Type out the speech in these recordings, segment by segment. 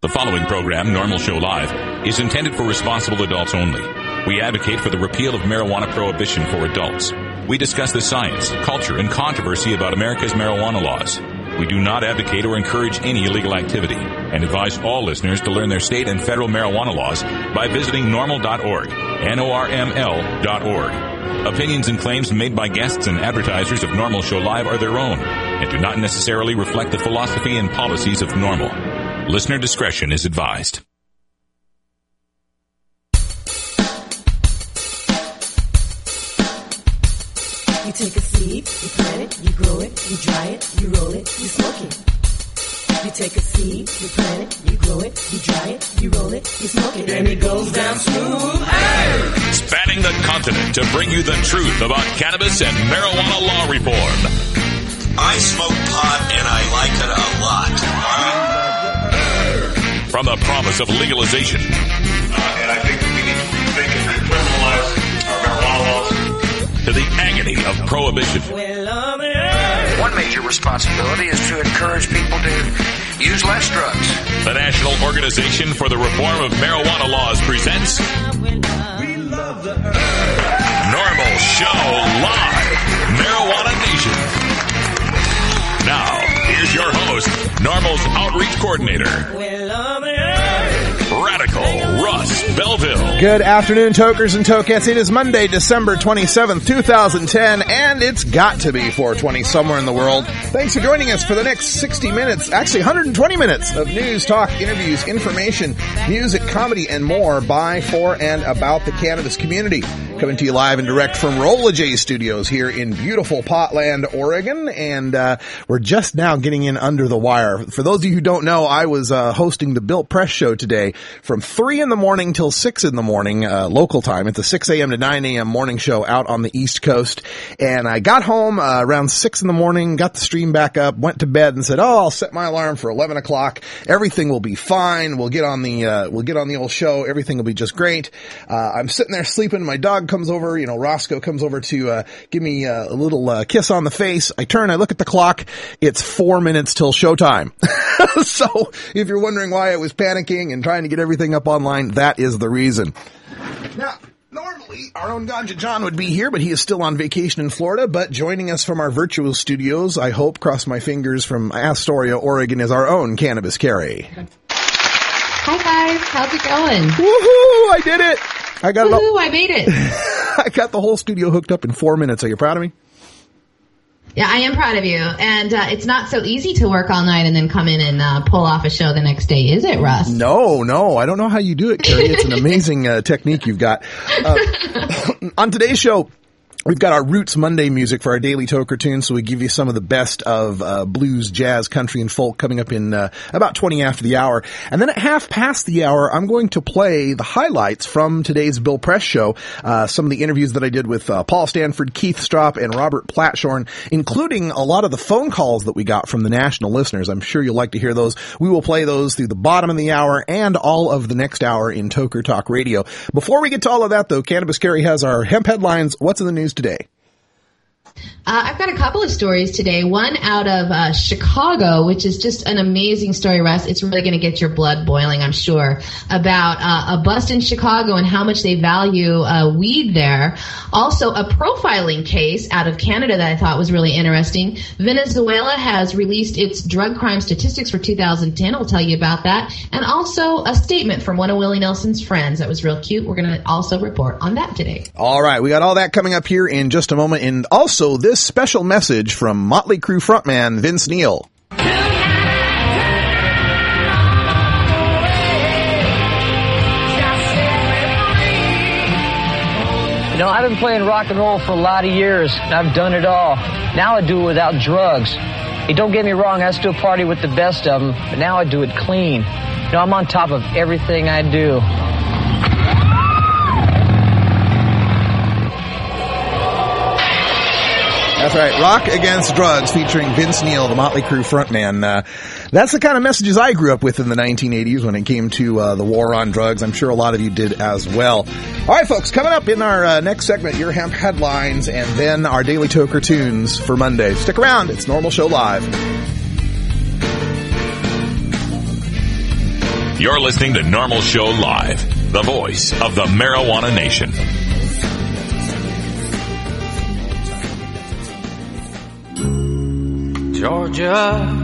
The following program, Normal Show Live, is intended for responsible adults only. We advocate for the repeal of marijuana prohibition for adults. We discuss the science, culture, and controversy about America's marijuana laws. We do not advocate or encourage any illegal activity and advise all listeners to learn their state and federal marijuana laws by visiting normal.org, NORML.org. Opinions and claims made by guests and advertisers of Normal Show Live are their own and do not necessarily reflect the philosophy and policies of Normal. Listener discretion is advised. You take a seed, you plant it, you grow it, you dry it, you roll it, you smoke it. You take a seed, you plant it, you grow it, you dry it, you roll it, you smoke it, and it goes down smooth. Hey! Spanning the continent to bring you the truth about cannabis and marijuana law reform. I smoke pot and I like it a lot. From the promise of legalization. And I think we need to rethink and decriminalize our marijuana laws. To the agony of prohibition. One major responsibility is to encourage people to use less drugs. The National Organization for the Reform of Marijuana Laws presents Normal Show Live, Marijuana Nation. Now, here's your host, Normal's Outreach Coordinator, Radical Russ Belville. Good afternoon, tokers and tokettes. It is Monday, December 27th, 2010, and it's got to be 420 somewhere in the world. Thanks for joining us for the next 60 minutes, actually 120 minutes of news, talk, interviews, information, music, comedy, and more by, for, and about the cannabis community. Coming to you live and direct from Rolla J Studios here in beautiful Potland, Oregon, and we're just now getting in under the wire. For those of you who don't know, I was hosting the Built Press show today from 3 in the morning till 6 in the morning, local time. It's a 6 a.m. to 9 a.m. morning show out on the East Coast, and I got home around 6 in the morning, got the stream back up, went to bed, and said, I'll set my alarm for 11 o'clock. Everything will be fine. We'll get on the old show. Everything will be just great. I'm sitting there sleeping. My dog comes over, Roscoe comes over to give me a little kiss on the face. I turn, I look at the clock. It's 4 minutes till showtime. So if you're wondering why I was panicking and trying to get everything up online, that is the reason. Now, normally our own Ganja John would be here, but he is still on vacation in Florida. But joining us from our virtual studios, I hope, cross my fingers, from Astoria, Oregon, is our own Cannabis Carrie. Hi guys, how's it going? Woohoo! I did it! I made it. I got the whole studio hooked up in 4 minutes. Are you proud of me? Yeah, I am proud of you. And it's not so easy to work all night and then come in and pull off a show the next day, is it, Russ? No. I don't know how you do it, Carrie. It's an amazing technique you've got. On today's show, we've got our Roots Monday music for our daily Toker tunes, so we give you some of the best of blues, jazz, country, and folk coming up in about 20 after the hour. And then at half past the hour, I'm going to play the highlights from today's Bill Press show, some of the interviews that I did with Paul Stanford, Keith Stropp, and Robert Platshorn, including a lot of the phone calls that we got from the national listeners. I'm sure you'll like to hear those. We will play those through the bottom of the hour and all of the next hour in Toker Talk Radio. Before we get to all of that, though, Cannabis Carrie has our hemp headlines. What's in the news today? I've got a couple of stories today. One out of Chicago, which is just an amazing story, Russ. It's really going to get your blood boiling, I'm sure, about a bust in Chicago and how much they value weed there. Also, a profiling case out of Canada that I thought was really interesting. Venezuela has released its drug crime statistics for 2010. I'll tell you about that. And also a statement from one of Willie Nelson's friends that was real cute. We're going to also report on that today. All right. We got all that coming up here in just a moment. And also this special message from Motley Crue frontman Vince Neil. I've been playing rock and roll for a lot of years, and I've done it all. Now I do it without drugs. Hey, don't get me wrong, I still party with the best of them, but now I do it clean. I'm on top of everything I do. That's right. Rock Against Drugs featuring Vince Neil, the Motley Crue frontman. That's the kind of messages I grew up with in the 1980s when it came to the war on drugs. I'm sure a lot of you did as well. All right, folks, coming up in our next segment, your hemp headlines and then our Daily Toker tunes for Monday. Stick around. It's Normal Show Live. You're listening to Normal Show Live, the voice of the marijuana nation. Georgia.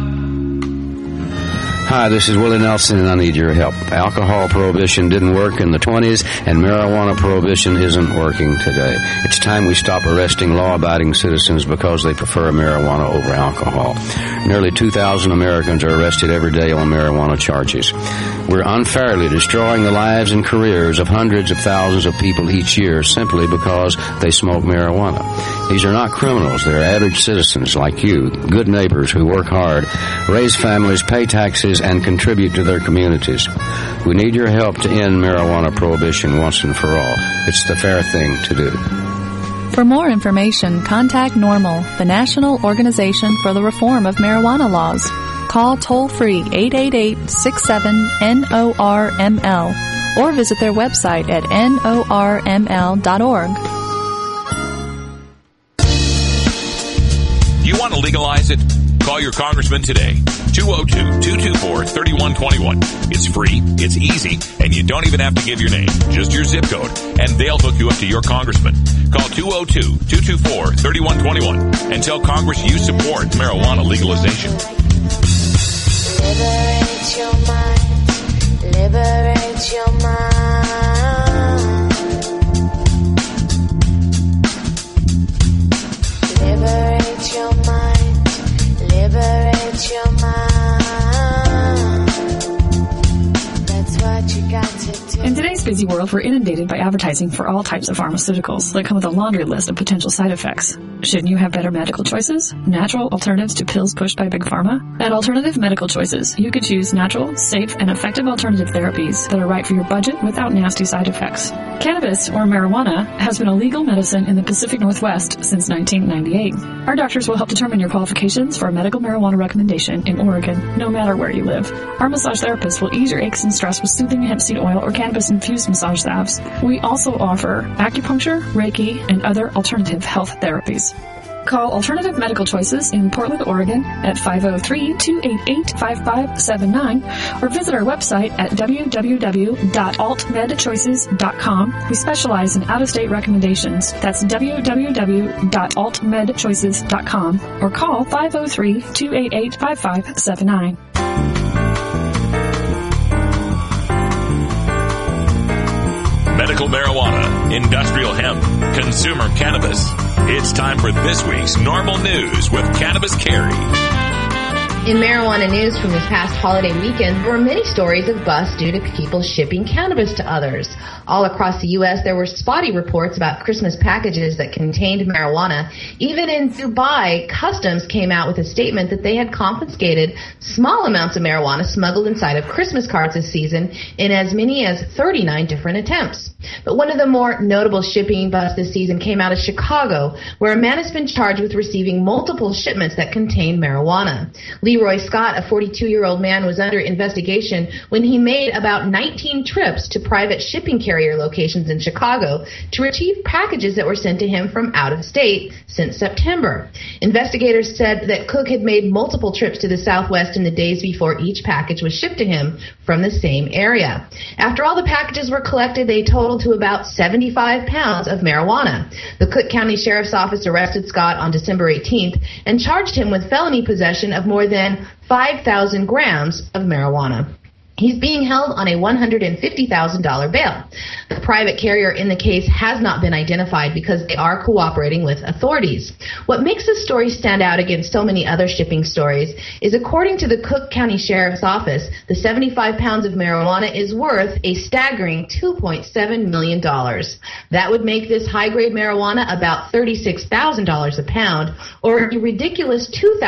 Hi, this is Willie Nelson, and I need your help. Alcohol prohibition didn't work in the 20s, and marijuana prohibition isn't working today. It's time we stop arresting law-abiding citizens because they prefer marijuana over alcohol. Nearly 2,000 Americans are arrested every day on marijuana charges. We're unfairly destroying the lives and careers of hundreds of thousands of people each year simply because they smoke marijuana. These are not criminals. They're average citizens like you, good neighbors who work hard, raise families, pay taxes, and contribute to their communities. We need your help to end marijuana prohibition once and for all. It's the fair thing to do. For more information, contact NORML, the National Organization for the Reform of Marijuana Laws. Call toll-free 888-67-NORML or visit their website at norml.org. You want to legalize it? Call your congressman today. 202-224-3121. It's free, it's easy, and you don't even have to give your name, just your zip code, and they'll hook you up to your congressman. Call 202-224-3121 and tell Congress you support marijuana legalization. Liberate your mind. Liberate your mind. Liberate your mind. Liberate your mind. That's what you got to do. In today's busy world, we're inundated by advertising for all types of pharmaceuticals that come with a laundry list of potential side effects. Shouldn't you have better medical choices? Natural alternatives to pills pushed by Big Pharma? At Alternative Medical Choices, you could choose natural, safe, and effective alternative therapies that are right for your budget without nasty side effects. Cannabis, or marijuana, has been a legal medicine in the Pacific Northwest since 1998. Our doctors will help determine your qualifications for a medical marijuana recommendation in Oregon, no matter where you live. Our massage therapists will ease your aches and stress with soothing hemp seed oil or cannabis-infused massage salves. We also offer acupuncture, Reiki, and other alternative health therapies. Call Alternative Medical Choices in Portland, Oregon at 503-288-5579 or visit our website at www.altmedchoices.com. We specialize in out-of-state recommendations. That's www.altmedchoices.com or call 503-288-5579. Medical marijuana, industrial hemp, consumer cannabis. It's time for this week's Normal News with Cannabis Carrie. In marijuana news from this past holiday weekend, there were many stories of busts due to people shipping cannabis to others. All across the U.S., there were spotty reports about Christmas packages that contained marijuana. Even in Dubai, Customs came out with a statement that they had confiscated small amounts of marijuana smuggled inside of Christmas cards this season in as many as 39 different attempts. But one of the more notable shipping busts this season came out of Chicago, where a man has been charged with receiving multiple shipments that contained marijuana. Leroy Scott, a 42-year-old man, was under investigation when he made about 19 trips to private shipping carrier locations in Chicago to retrieve packages that were sent to him from out of state since September. Investigators said that Cook had made multiple trips to the Southwest in the days before each package was shipped to him from the same area. After all the packages were collected, they totaled to about 75 pounds of marijuana. The Cook County Sheriff's Office arrested Scott on December 18th and charged him with felony possession of more than 5,000 grams of marijuana. He's being held on a $150,000 bail. The private carrier in the case has not been identified because they are cooperating with authorities. What makes this story stand out against so many other shipping stories is, according to the Cook County Sheriff's Office, the 75 pounds of marijuana is worth a staggering $2.7 million. That would make this high-grade marijuana about $36,000 a pound, or a ridiculous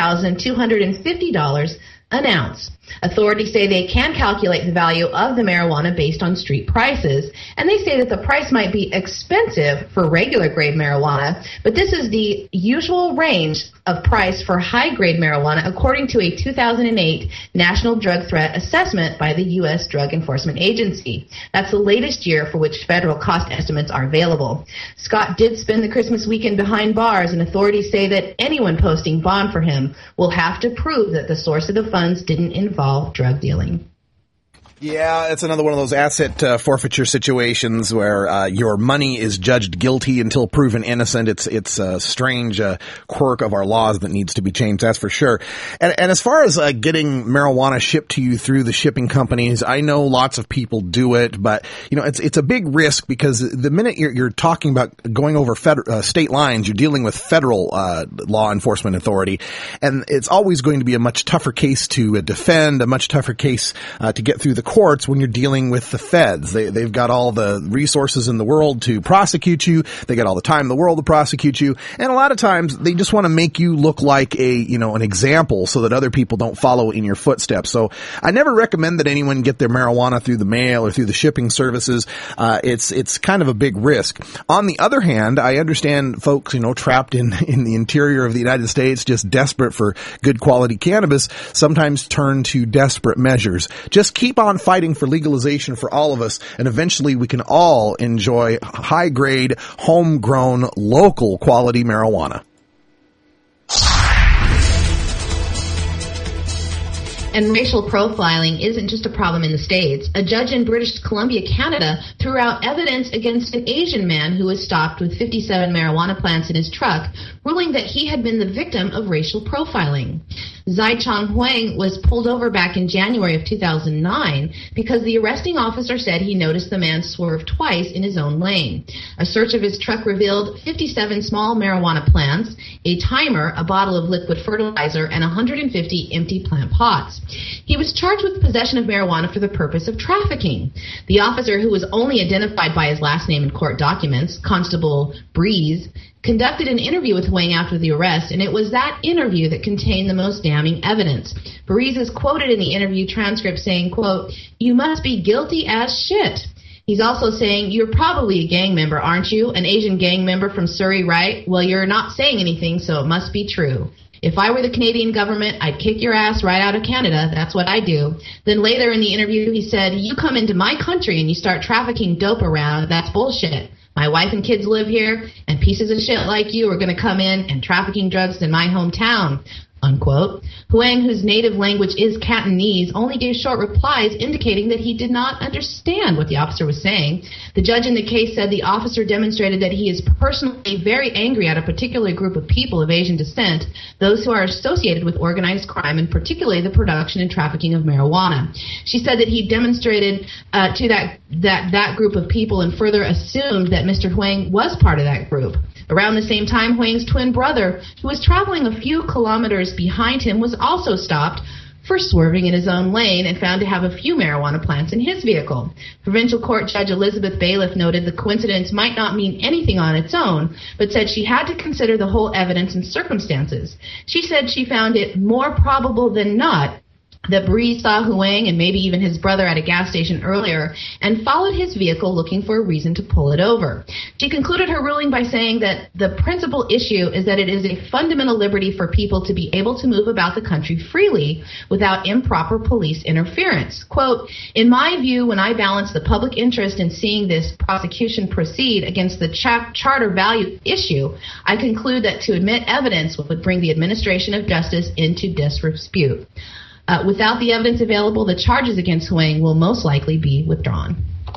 $2,250 an ounce. Authorities say they can calculate the value of the marijuana based on street prices, and they say that the price might be expensive for regular grade marijuana, but this is the usual range of price for high-grade marijuana according to a 2008 National Drug Threat Assessment by the U.S. Drug Enforcement Agency. That's the latest year for which federal cost estimates are available. Scott did spend the Christmas weekend behind bars, and authorities say that anyone posting bond for him will have to prove that the source of the funds didn't involve drug dealing. Yeah, it's another one of those asset forfeiture situations where your money is judged guilty until proven innocent. It's a strange quirk of our laws that needs to be changed, that's for sure. And as far as getting marijuana shipped to you through the shipping companies, I know lots of people do it, but it's a big risk because the minute you're talking about going over state lines, you're dealing with federal law enforcement authority, and it's always going to be a much tougher case to defend, a much tougher case to get through the courts when you're dealing with the feds. They've got all the resources in the world to prosecute you. They got all the time in the world to prosecute you. And a lot of times they just want to make you look like an example so that other people don't follow in your footsteps. So I never recommend that anyone get their marijuana through the mail or through the shipping services. It's kind of a big risk. On the other hand, I understand folks, trapped in the interior of the United States, just desperate for good quality cannabis, sometimes turn to desperate measures. Just keep on fighting for legalization for all of us, and eventually we can all enjoy high-grade, homegrown, local quality marijuana. And racial profiling isn't just a problem in the States. A judge in British Columbia, Canada, threw out evidence against an Asian man who was stopped with 57 marijuana plants in his truck, ruling that he had been the victim of racial profiling. Zai Chong Huang was pulled over back in January of 2009 because the arresting officer said he noticed the man swerve twice in his own lane. A search of his truck revealed 57 small marijuana plants, a timer, a bottle of liquid fertilizer, and 150 empty plant pots. He was charged with possession of marijuana for the purpose of trafficking. The officer, who was only identified by his last name in court documents, Constable Breeze, conducted an interview with Huang after the arrest, and it was that interview that contained the most damning evidence. Breeze is quoted in the interview transcript saying, quote, "You must be guilty as shit." He's also saying, "You're probably a gang member, aren't you? An Asian gang member from Surrey, right? Well, you're not saying anything, so it must be true. If I were the Canadian government, I'd kick your ass right out of Canada. That's what I do." Then later in the interview, he said, "You come into my country and you start trafficking dope around. That's bullshit. My wife and kids live here, and pieces of shit like you are going to come in and trafficking drugs in my hometown." Unquote. Huang, whose native language is Cantonese, only gave short replies indicating that he did not understand what the officer was saying. The judge in the case said the officer demonstrated that he is personally very angry at a particular group of people of Asian descent, those who are associated with organized crime, and particularly the production and trafficking of marijuana. She said that he demonstrated to that group of people and further assumed that Mr. Huang was part of that group. Around the same time, Huang's twin brother, who was traveling a few kilometers behind him, was also stopped for swerving in his own lane and found to have a few marijuana plants in his vehicle. Provincial Court Judge Elizabeth Bailiff noted the coincidence might not mean anything on its own, but said she had to consider the whole evidence and circumstances. She said she found it more probable than not that Breeze saw Huang and maybe even his brother at a gas station earlier and followed his vehicle looking for a reason to pull it over. She concluded her ruling by saying that the principal issue is that it is a fundamental liberty for people to be able to move about the country freely without improper police interference. Quote, "In my view, when I balance the public interest in seeing this prosecution proceed against the charter value issue, I conclude that to admit evidence would bring the administration of justice into disrepute. Without the evidence available, the charges against Huang will most likely be withdrawn."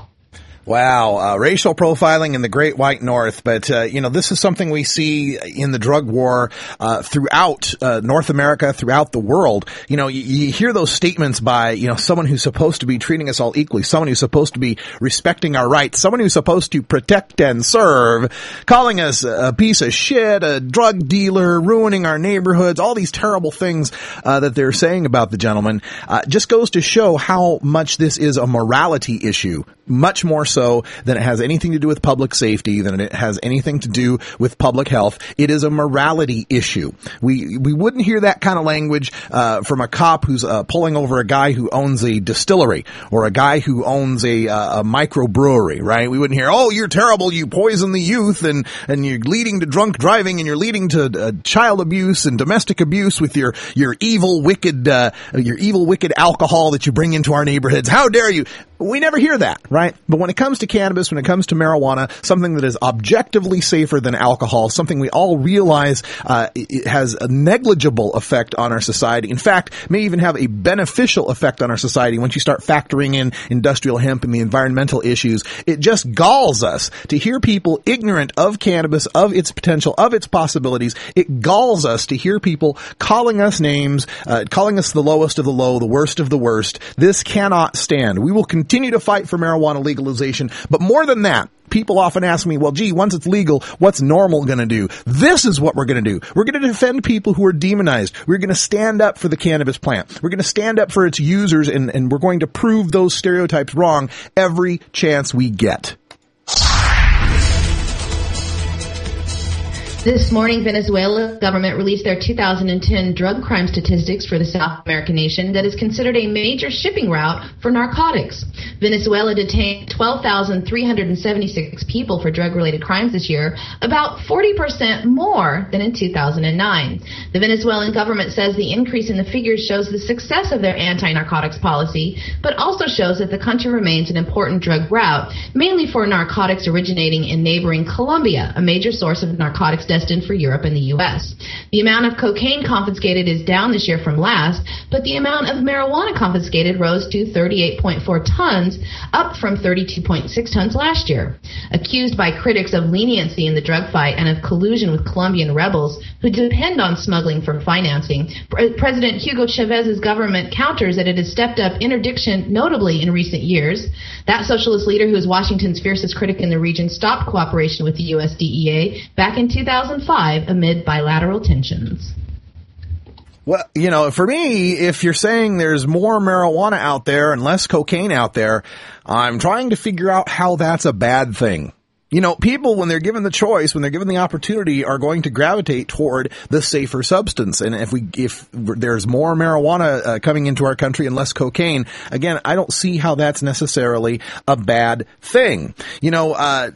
Wow, racial profiling in the Great White North. But, this is something we see in the drug war throughout North America, throughout the world. You hear those statements by, someone who's supposed to be treating us all equally, someone who's supposed to be respecting our rights, someone who's supposed to protect and serve, calling us a piece of shit, a drug dealer, ruining our neighborhoods, all these terrible things that they're saying about the gentleman. Just goes to show how much this is a morality issue, much more so than it has anything to do with public safety, than it has anything to do with public health. It is a morality issue. We wouldn't hear that kind of language from a cop who's pulling over a guy who owns a distillery or a guy who owns a microbrewery, right? We wouldn't hear, "Oh, you're terrible, you poison the youth, and you're leading to drunk driving, and you're leading to child abuse and domestic abuse with your evil, wicked alcohol that you bring into our neighborhoods. How dare you?" We never hear that, right? But when it comes to cannabis, when it comes to marijuana, something that is objectively safer than alcohol, something we all realize it has a negligible effect on our society. In fact, may even have a beneficial effect on our society once you start factoring in industrial hemp and the environmental issues. It just galls us to hear people ignorant of cannabis, of its potential, of its possibilities. It galls us to hear people calling us names, calling us the lowest of the low, the worst of the worst. This cannot stand. We will continue to fight for marijuana legalization, but more than that, people often ask me, well, gee, once it's legal, what's normal going to do? This is what we're going to do. We're going to defend people who are demonized. We're going to stand up for the cannabis plant. We're going to stand up for its users, and we're going to prove those stereotypes wrong every chance we get. This morning, Venezuela's government released their 2010 drug crime statistics for the South American nation that is considered a major shipping route for narcotics. Venezuela detained 12,376 people for drug-related crimes this year, about 40% more than in 2009. The Venezuelan government says the increase in the figures shows the success of their anti-narcotics policy, but also shows that the country remains an important drug route, mainly for narcotics originating in neighboring Colombia, a major source of narcotics destined for Europe and the U.S. The amount of cocaine confiscated is down this year from last, but the amount of marijuana confiscated rose to 38.4 tons, up from 32.6 tons last year. Accused by critics of leniency in the drug fight and of collusion with Colombian rebels who depend on smuggling for financing, President Hugo Chávez's government counters that it has stepped up interdiction notably in recent years. That socialist leader, who is Washington's fiercest critic in the region, stopped cooperation with the U.S. DEA back in 2005 amid bilateral tensions. Well, you know, for me, if you're saying there's more marijuana out there and less cocaine out there, I'm trying to figure out how that's a bad thing. You know, people, when they're given the choice, when they're given the opportunity, are going to gravitate toward the safer substance. And if there's more marijuana coming into our country and less cocaine, again, I don't see how that's necessarily a bad thing. You know,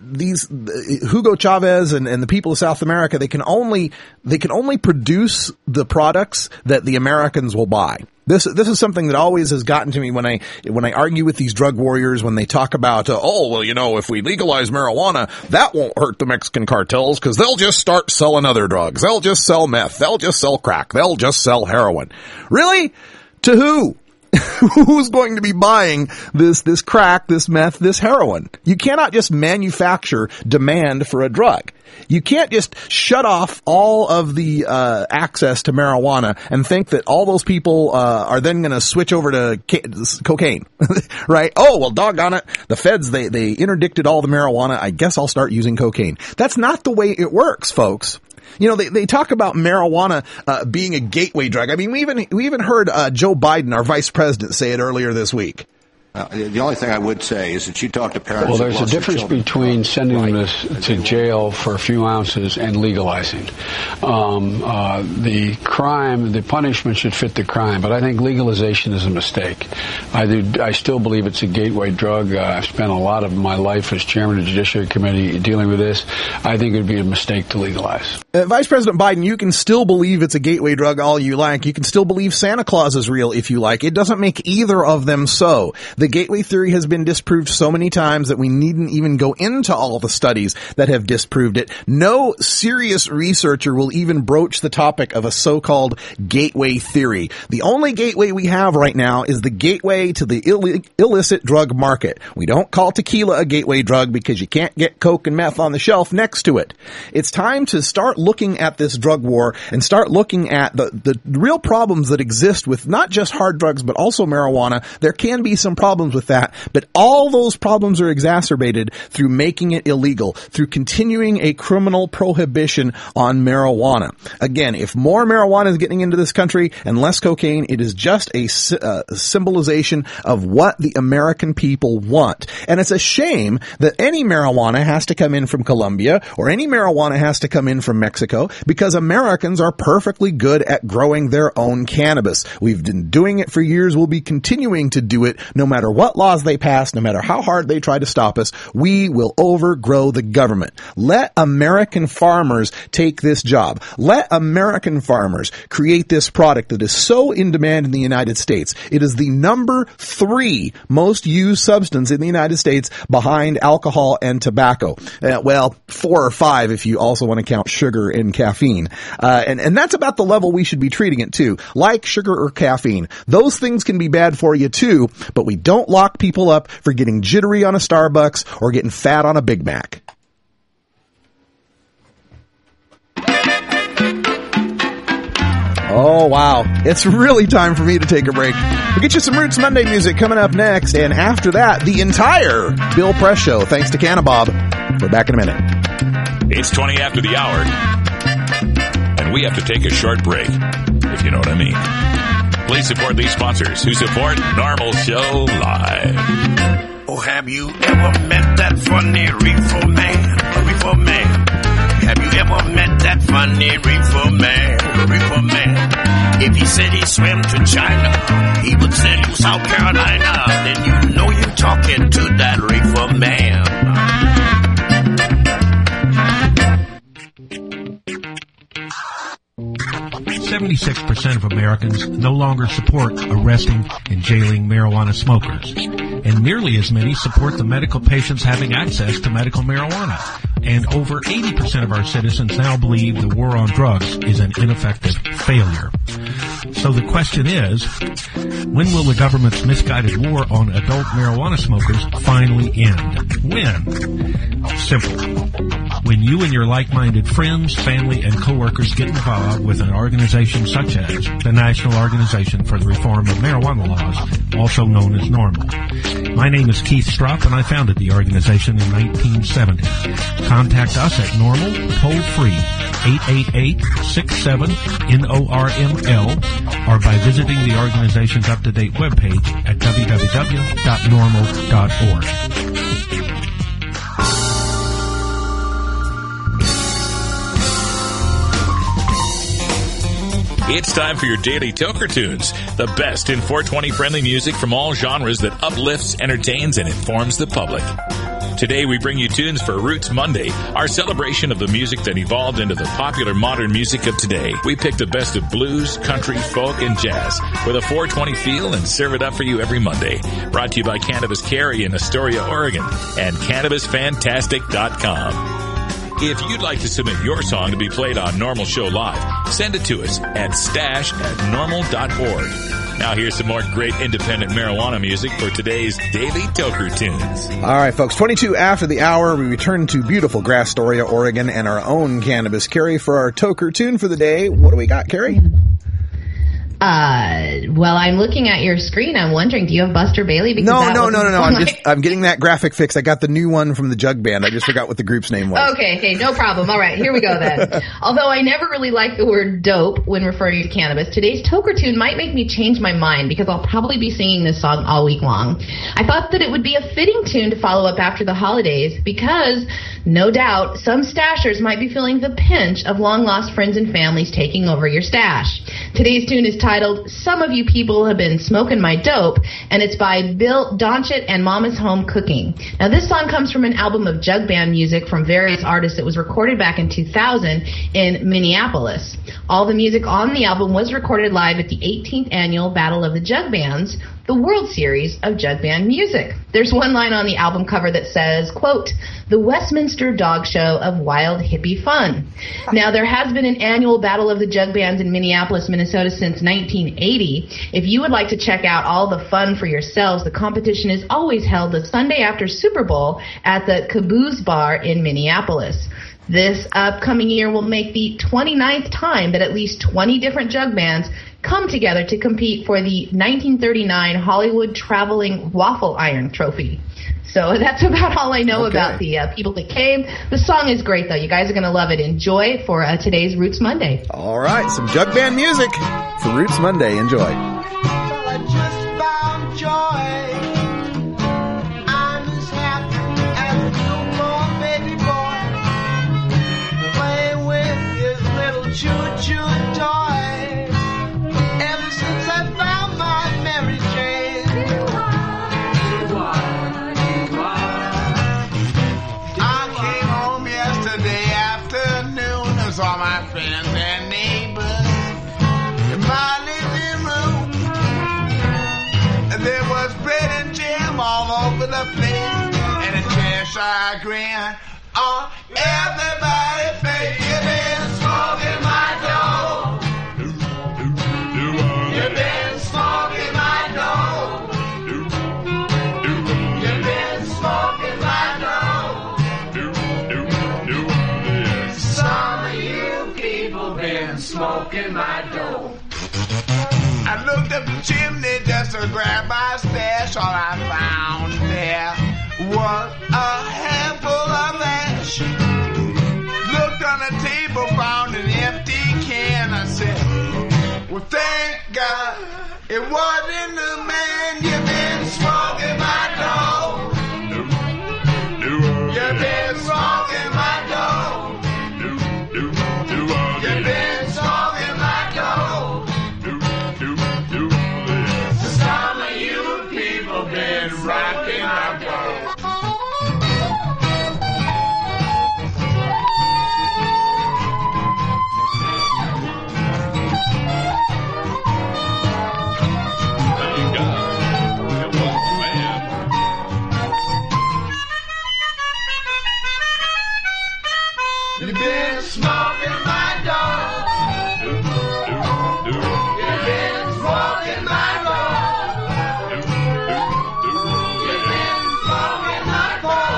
Hugo Chavez and the people of South America, they can only produce the products that the Americans will buy. This is something that always has gotten to me when I argue with these drug warriors, when they talk about, if we legalize marijuana, that won't hurt the Mexican cartels because they'll just start selling other drugs. They'll just sell meth. They'll just sell crack. They'll just sell heroin. Really? To who? Who's going to be buying this crack, this meth, this heroin? You cannot just manufacture demand for a drug. You can't just shut off all of the access to marijuana and think that all those people are then going to switch over to cocaine, right? Oh, well, doggone it. The feds, they interdicted all the marijuana. I guess I'll start using cocaine. That's not the way it works, folks. You know, they talk about marijuana being a gateway drug. I mean, we even heard Joe Biden, our vice president, say it earlier this week. The only thing I would say is that you talk to parents. Well, there's a difference between sending them to jail for a few ounces and legalizing. The crime, the punishment should fit the crime, but I think legalization is a mistake. I still believe it's a gateway drug. I've spent a lot of my life as chairman of the Judiciary Committee dealing with this. I think it would be a mistake to legalize. Vice President Biden, you can still believe it's a gateway drug all you like. You can still believe Santa Claus is real if you like. It doesn't make either of them so. The gateway theory has been disproved so many times that we needn't even go into all the studies that have disproved it. No serious researcher will even broach the topic of a so-called gateway theory. The only gateway we have right now is the gateway to the illicit drug market. We don't call tequila a gateway drug because you can't get coke and meth on the shelf next to it. It's time to start looking at this drug war and start looking at the real problems that exist with not just hard drugs but also marijuana. There can be some problems with that, but all those problems are exacerbated through making it illegal, through continuing a criminal prohibition on marijuana. Again, if more marijuana is getting into this country and less cocaine, it is just a symbolization of what the American people want. And it's a shame that any marijuana has to come in from Colombia or any marijuana has to come in from Mexico because Americans are perfectly good at growing their own cannabis. We've been doing it for years. We'll be continuing to do it no matter matter what laws they pass, no matter how hard they try to stop us, we will overgrow the government. Let American farmers take this job. Let American farmers create this product that is so in demand in the United States. It is the number 3 most used substance in the United States behind alcohol and tobacco. Well, 4 or 5 if you also want to count sugar and caffeine. And that's about the level we should be treating it to. Like sugar or caffeine. Those things can be bad for you too, but we don't lock people up for getting jittery on a Starbucks or getting fat on a Big Mac. Oh, wow. It's really time for me to take a break. We'll get you some Roots Monday music coming up next, and after that, the entire Bill Press Show, thanks to Canabob. We're back in a minute. It's 20 after the hour, and we have to take a short break, if you know what I mean. Please support these sponsors who support Normal Show Live. Oh, have you ever met that funny reefer man? A reefer man. Have you ever met that funny reefer man? A reefer man. If he said he swam to China, he would send you South Carolina. Then you know you're talking to that reefer man. 76% of Americans no longer support arresting and jailing marijuana smokers, and nearly as many support the medical patients having access to medical marijuana. And over 80% of our citizens now believe the war on drugs is an ineffective failure. So the question is, when will the government's misguided war on adult marijuana smokers finally end? When? Simple. When you and your like-minded friends, family, and coworkers get involved with an organization such as the National Organization for the Reform of Marijuana Laws, also known as NORML. My name is Keith Stropp, and I founded the organization in 1970. Contact us at NORML, toll-free, 888-67-NORML, or by visiting the organization's up-to-date webpage at www.normal.org. It's time for your daily Toker Tunes, the best in 420 friendly music from all genres that uplifts, entertains, and informs the public. Today we bring you tunes for Roots Monday, our celebration of the music that evolved into the popular modern music of today. We picked the best of blues, country, folk, and jazz with a 420 feel and serve it up for you every Monday. Brought to you by Cannabis Carry in Astoria, Oregon, and CannabisFantastic.com. If you'd like to submit your song to be played on Normal Show Live, send it to us at stash@normal.org. Now here's some more great independent marijuana music for today's Daily Toker Tunes. All right, folks, 22 after the hour, we return to beautiful Astoria, Oregon, and our own Cannabis Carry for our Toker Tune for the day. What do we got, Carrie? Well, I'm looking at your screen. I'm wondering, do you have Buster Bailey? Because No. I'm getting that graphic fix. I got the new one from the Jug Band. I just forgot what the group's name was. Okay, no problem. All right, here we go then. Although I never really like the word dope when referring to cannabis, today's Toker Tune might make me change my mind because I'll probably be singing this song all week long. I thought that it would be a fitting tune to follow up after the holidays because, no doubt, some stashers might be feeling the pinch of long-lost friends and families taking over your stash. Today's tune is titled Some of You People Have Been Smoking My Dope, and it's by Bill Donchett and Mama's Home Cooking. Now, this song comes from an album of jug band music from various artists that was recorded back in 2000 in Minneapolis. All the music on the album was recorded live at the 18th Annual Battle of the Jug Bands, the World Series of Jug Band Music. There's one line on the album cover that says, quote, "The Westminster Dog Show of Wild Hippie Fun." Now, there has been an annual Battle of the Jug Bands in Minneapolis, Minnesota since 1980. If you would like to check out all the fun for yourselves, the competition is always held the Sunday after Super Bowl at the Caboose Bar in Minneapolis. This upcoming year will make the 29th time that at least 20 different jug bands come together to compete for the 1939 Hollywood Traveling Waffle Iron Trophy. So that's about all I know about the people that came. The song is great, though. You guys are going to love it. Enjoy it for today's Roots Monday. All right, some jug band music for Roots Monday. Enjoy. I just found joy. I'm as happy as a newborn baby boy, playing with his little choo-choo toy. Ever since I found my Mary Jane, face and a Cheshire grin on everybody's face. You've been smoking my dough. You've been smoking my dough. You've been smoking my dough. Some of you people been smoking my dough. I looked up the chimney just to grab my stash. All I found there was a handful of ash. Looked on the table, found an empty can. I said, well, thank God it wasn't the man. You've been smoking my dough. You've been smoking my dough. You've been smoking my dough. Some of you people been rocking my dough. You've been smoking my dough. You've been smoking my dough. You've been smoking my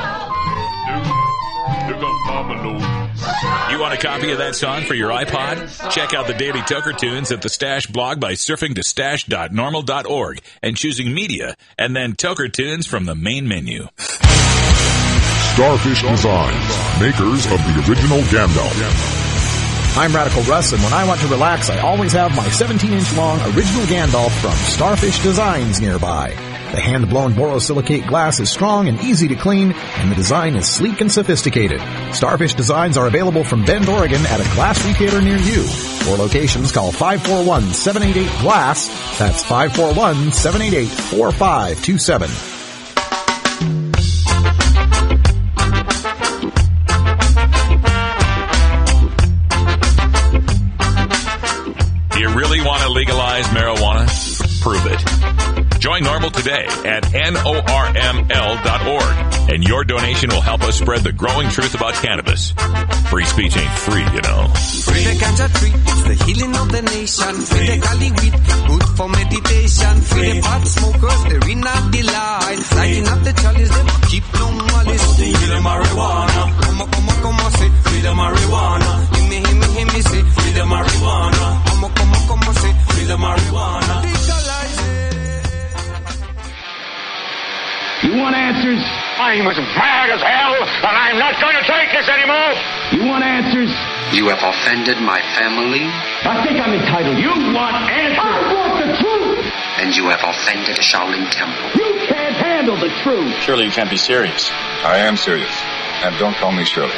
dough. You want a copy of that song for your iPod? Check out the Daily Toker Tunes at the Stash blog by surfing to stash.normal.org and choosing Media and then Toker Tunes from the main menu. Starfish Designs, makers of the original Gandalf. I'm Radical Russ, and when I want to relax, I always have my 17-inch long original Gandalf from Starfish Designs nearby. The hand-blown borosilicate glass is strong and easy to clean, and the design is sleek and sophisticated. Starfish Designs are available from Bend, Oregon at a glass retailer near you. For locations, call 541-788-GLASS. That's 541-788-4527. You really want to legalize marijuana? Prove it. Join NORML today at NORML.org, and your donation will help us spread the growing truth about cannabis. Free speech ain't free, you know. Free the ganja tree, it's the healing of the nation. Free the Cali weed, good for meditation. Free the pot smokers, they're in a delight. Lighting up the chalice, they keep no malice. Free the marijuana, como say. Free the marijuana, hear me say. Free the marijuana, como say. Free the marijuana. Legalize it. You want answers? I'm as mad as hell, and I'm not going to take this anymore. You want answers? You have offended my family. I think I'm entitled. You want answers? I want the truth. And you have offended Shaolin Temple. You can't handle the truth. Surely you can't be serious. I am serious. And don't call me Shirley.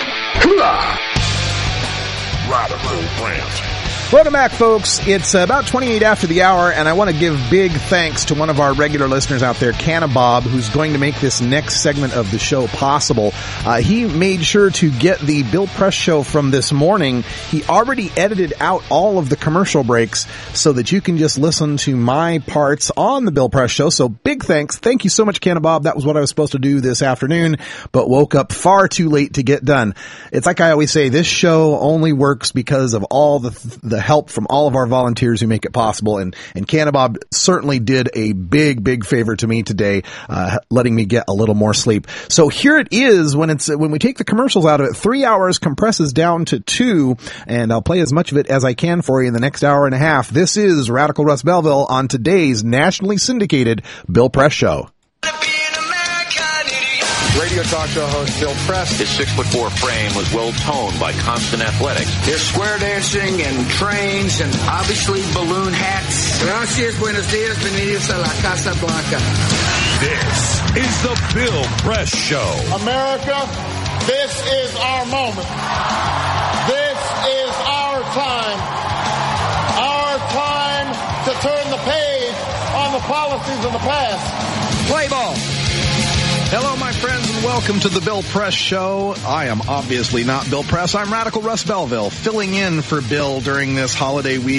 Radical Rant. Welcome back, folks. It's about 28 after the hour, and I want to give big thanks to one of our regular listeners out there, Cannabob, who's going to make this next segment of the show possible. He made sure to get the Bill Press show from this morning. He already edited out all of the commercial breaks so that you can just listen to my parts on the Bill Press show. So big thanks. Thank you so much, Cannabob. That was what I was supposed to do this afternoon, but woke up far too late to get done. It's like I always say, this show only works because of all the help from all of our volunteers who make it possible, and Cannabob certainly did a big favor to me today, letting me get a little more sleep. So here it is when we take the commercials out of it. 3 hours compresses down to 2, and I'll play as much of it as I can for you in the next hour and a half. This is Radical Russ Belville on today's nationally syndicated Bill Press show. Radio talk show host Bill Press. His 6'4" frame was well toned by constant athletics. There's square dancing and trains and obviously balloon hats. Gracias, buenos dias, bienvenidos a la Casa Blanca. This is the Bill Press Show. America, this is our moment. This is our time. Our time to turn the page on the policies of the past. Play ball. Hello, my friends, and welcome to the Bill Press Show. I am obviously not Bill Press. I'm Radical Russ Belville, filling in for Bill during this holiday week.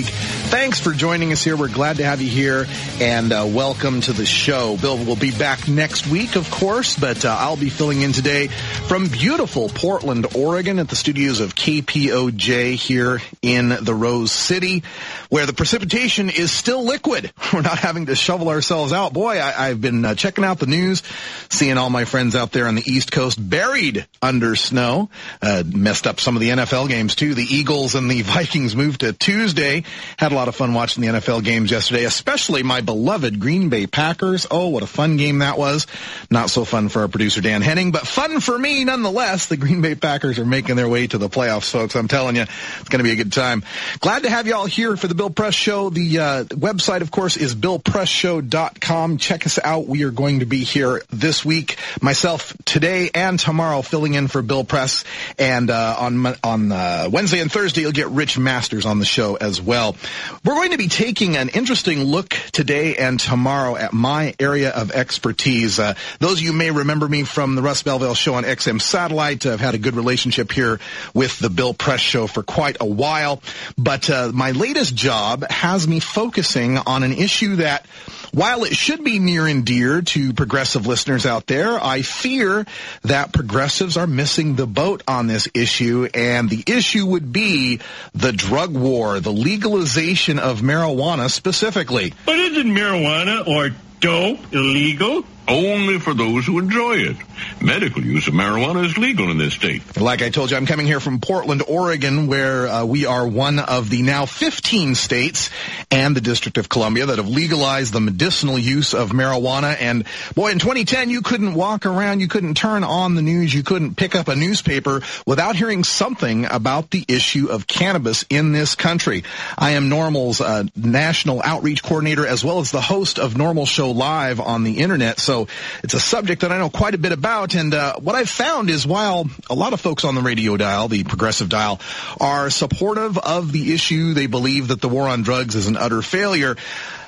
Thanks for joining us here. We're glad to have you here, and welcome to the show. Bill will be back next week, of course, but I'll be filling in today from beautiful Portland, Oregon, at the studios of KPOJ here in the Rose City, where the precipitation is still liquid. We're not having to shovel ourselves out. Boy, I've been checking out the news, seeing all my friends out there on the East Coast buried under snow. Messed up some of the NFL games, too. The Eagles and the Vikings moved to Tuesday. Had a lot of fun watching the NFL games yesterday, especially my beloved Green Bay Packers. Oh, what a fun game that was. Not so fun for our producer, Dan Henning, but fun for me nonetheless. The Green Bay Packers are making their way to the playoffs, folks. I'm telling you, it's going to be a good time. Glad to have you all here for the Bill Press Show. The website, of course, is BillPressShow.com. Check us out. We are going to be here this week, myself today and tomorrow, filling in for Bill Press. And on Wednesday and Thursday, you'll get Rich Masters on the show as well. We're going to be taking an interesting look today and tomorrow at my area of expertise. Those of you may remember me from the Russ Belville Show on XM Satellite. I've had a good relationship here with the Bill Press Show for quite a while. But my latest job has me focusing on an issue that, while it should be near and dear to progressive listeners out there, I fear that progressives are missing the boat on this issue, and the issue would be the drug war, the legalization of marijuana specifically. But isn't marijuana or dope illegal? Only for those who enjoy it. Medical use of marijuana is legal in this state. Like I told you, I'm coming here from Portland, Oregon, where we are one of the now 15 states and the District of Columbia that have legalized the medicinal use of marijuana. And boy, in 2010, you couldn't walk around, you couldn't turn on the news, you couldn't pick up a newspaper without hearing something about the issue of cannabis in this country. I am Normal's national outreach coordinator, as well as the host of Normal Show Live on the internet. So it's a subject that I know quite a bit about, and what I've found is, while a lot of folks on the radio dial, the progressive dial, are supportive of the issue, they believe that the war on drugs is an utter failure,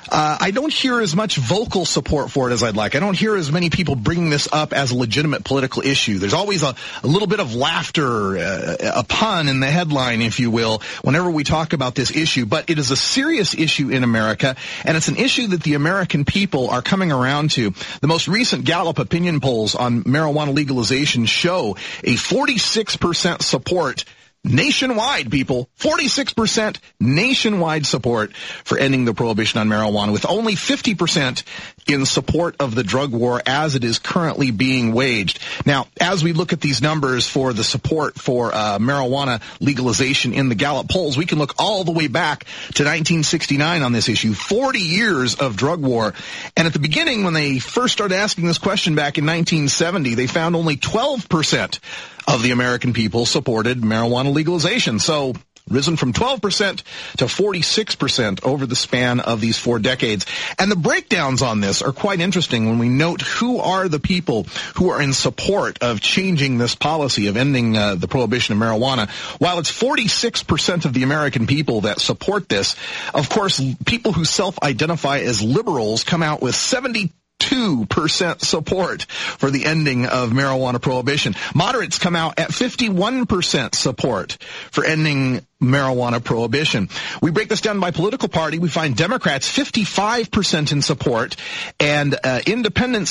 I don't hear as much vocal support for it as I'd like. I don't hear as many people bringing this up as a legitimate political issue. There's always a little bit of laughter, a pun in the headline, if you will, whenever we talk about this issue. But it is a serious issue in America, and it's an issue that the American people are coming around to. The most recent Gallup opinion polls on marijuana legalization show a 46% support nationwide, people. 46% nationwide support for ending the prohibition on marijuana, with only 50% in support of the drug war as it is currently being waged. Now, as we look at these numbers for the support for marijuana legalization in the Gallup polls, we can look all the way back to 1969 on this issue, 40 years of drug war. And at the beginning, when they first started asking this question back in 1970, they found only 12% of the American people supported marijuana legalization. So risen from 12% to 46% over the span of these 4 decades. And the breakdowns on this are quite interesting when we note who are the people who are in support of changing this policy of ending the prohibition of marijuana. While it's 46% of the American people that support this, of course, people who self-identify as liberals come out with 72% support for the ending of marijuana prohibition. Moderates come out at 51% support for ending marijuana prohibition. We break this down by political party. We find Democrats 55% in support, and independents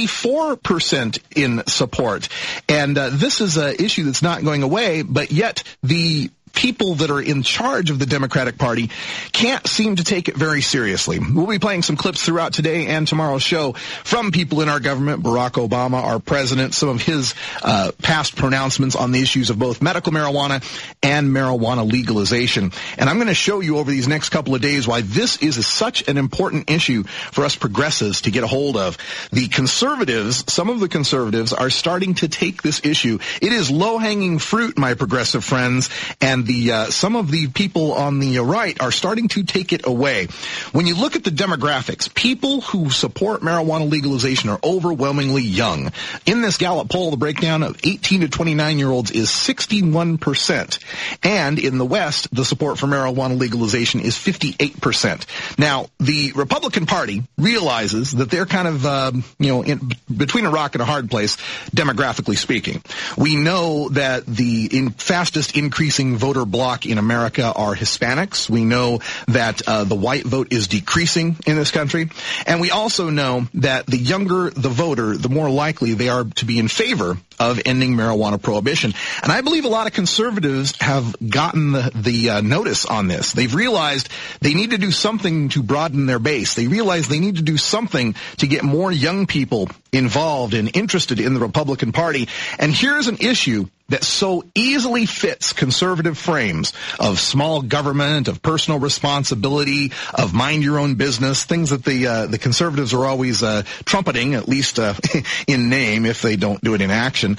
54% in support. And this is an issue that's not going away, but yet the people that are in charge of the Democratic Party can't seem to take it very seriously. We'll be playing some clips throughout today and tomorrow's show from people in our government, Barack Obama, our president, some of his past pronouncements on the issues of both medical marijuana and marijuana legalization. And I'm going to show you over these next couple of days why this is such an important issue for us progressives to get a hold of. The conservatives, some of the conservatives, are starting to take this issue. It is low-hanging fruit, my progressive friends, and some of the people on the right are starting to take it away. When you look at the demographics, people who support marijuana legalization are overwhelmingly young. In this Gallup poll, the breakdown of 18 to 29-year-olds is 61%. And in the West, the support for marijuana legalization is 58%. Now, the Republican Party realizes that they're kind of, between a rock and a hard place, demographically speaking. We know that the fastest increasing voting voter bloc in America are Hispanics. We know that the white vote is decreasing in this country. And we also know that the younger the voter, the more likely they are to be in favor of ending marijuana prohibition. And I believe a lot of conservatives have gotten the notice on this. They've realized they need to do something to broaden their base. They realize they need to do something to get more young people involved and interested in the Republican Party. And here's an issue that so easily fits conservative frames of small government, of personal responsibility, of mind your own business, things that the conservatives are always trumpeting, at least in name, if they don't do it in action.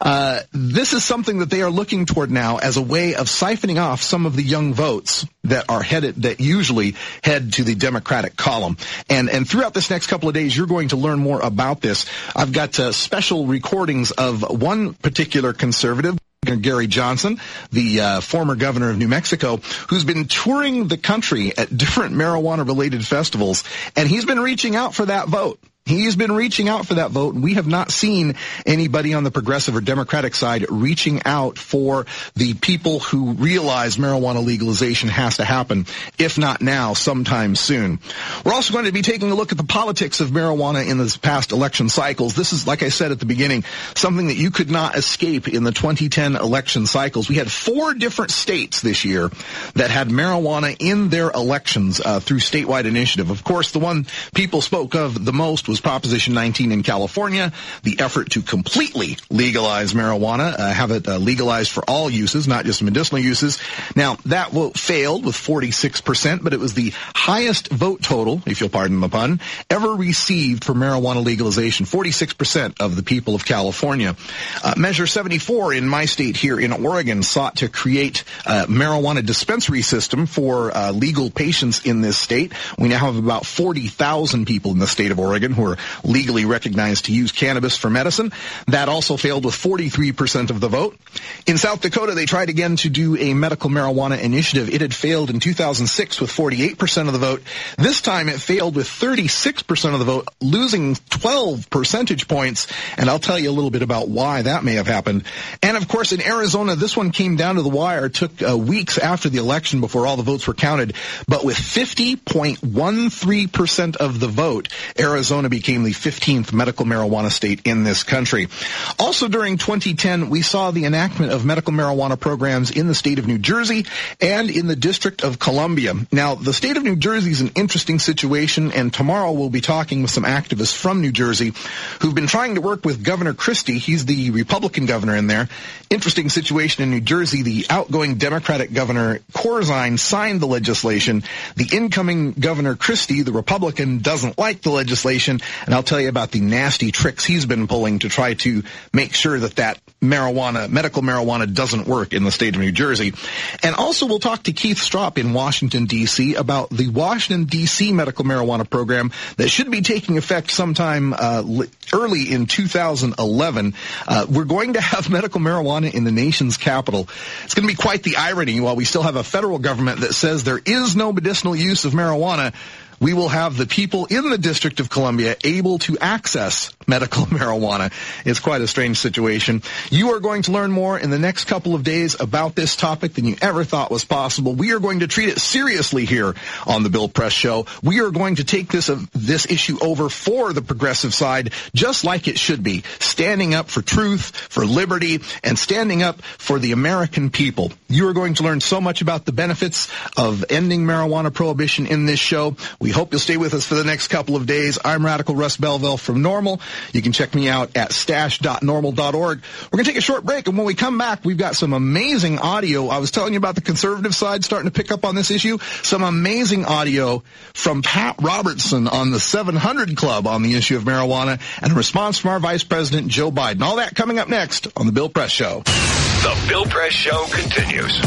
This is something that they are looking toward now as a way of siphoning off some of the young votes that usually head to the Democratic column. And throughout this next couple of days, you're going to learn more about this. I've got special recordings of one particular conservative, Gary Johnson, the former governor of New Mexico, who's been touring the country at different marijuana-related festivals, and he's been reaching out for that vote. He's been reaching out for that vote. We have not seen anybody on the progressive or Democratic side reaching out for the people who realize marijuana legalization has to happen, if not now, sometime soon. We're also going to be taking a look at the politics of marijuana in this past election cycles. This is, like I said at the beginning, something that you could not escape in the 2010 election cycles. We had 4 different states this year that had marijuana in their elections through statewide initiative. Of course, the one people spoke of the most was Proposition 19 in California, the effort to completely legalize marijuana, have it legalized for all uses, not just medicinal uses. Now, that vote failed with 46%, but it was the highest vote total, if you'll pardon the pun, ever received for marijuana legalization, 46% of the people of California. Measure 74 in my state here in Oregon sought to create a marijuana dispensary system for legal patients in this state. We now have about 40,000 people in the state of Oregon who are legally recognized to use cannabis for medicine. That also failed with 43% of the vote. In South Dakota, they tried again to do a medical marijuana initiative. It had failed in 2006 with 48% of the vote. This time it failed with 36% of the vote, losing 12 percentage points. And I'll tell you a little bit about why that may have happened. And of course, in Arizona, this one came down to the wire. It took weeks after the election before all the votes were counted. But with 50.13% of the vote, Arizona became the 15th medical marijuana state in this country. Also during 2010, we saw the enactment of medical marijuana programs in the state of New Jersey and in the District of Columbia. Now, the state of New Jersey is an interesting situation, and tomorrow we'll be talking with some activists from New Jersey who've been trying to work with Governor Christie. He's the Republican governor in there. Interesting situation in New Jersey. The outgoing Democratic Governor Corzine signed the legislation. The incoming Governor Christie, the Republican, doesn't like the legislation, and I'll tell you about the nasty tricks he's been pulling to try to make sure that medical marijuana doesn't work in the state of New Jersey. And also we'll talk to Keith Stroup in Washington, D.C. about the Washington, D.C. medical marijuana program that should be taking effect sometime early in 2011. We're going to have medical marijuana in the nation's capital. It's going to be quite the irony. While we still have a federal government that says there is no medicinal use of marijuana, we will have the people in the District of Columbia able to access medical marijuana. It's quite a strange situation. You are going to learn more in the next couple of days about this topic than you ever thought was possible. We are going to treat it seriously here on the Bill Press Show. We are going to take this issue over for the progressive side, just like it should be, standing up for truth, for liberty, and standing up for the American people. You are going to learn so much about the benefits of ending marijuana prohibition in this show. We hope you'll stay with us for the next couple of days. I'm Radical Russ Belville from NORML. You can check me out at stash.normal.org. We're going to take a short break, and when we come back, we've got some amazing audio. I was telling you about the conservative side starting to pick up on this issue. Some amazing audio from Pat Robertson on the 700 Club on the issue of marijuana, and a response from our Vice President, Joe Biden. All that coming up next on The Bill Press Show. The Bill Press Show continues.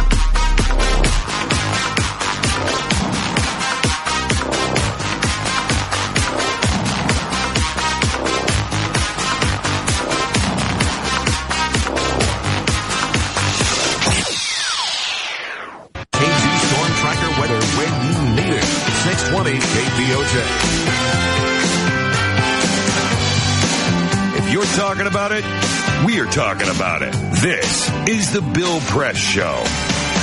When you need it. 620 KPOJ. If you're talking about it, we're talking about it. This is the Bill Press Show.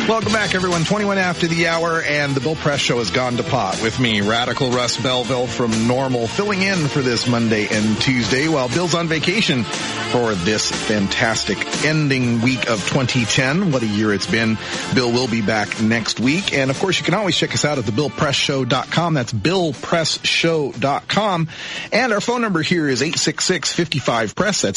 Welcome back, everyone. 21 after the hour, and the Bill Press Show has gone to pot with me, Radical Russ Belville from Normal, filling in for this Monday and Tuesday while Bill's on vacation for this fantastic ending week of 2010. What a year it's been. Bill will be back next week. And, of course, you can always check us out at thebillpressshow.com. That's billpressshow.com. And our phone number here is 866-55-PRESS. That's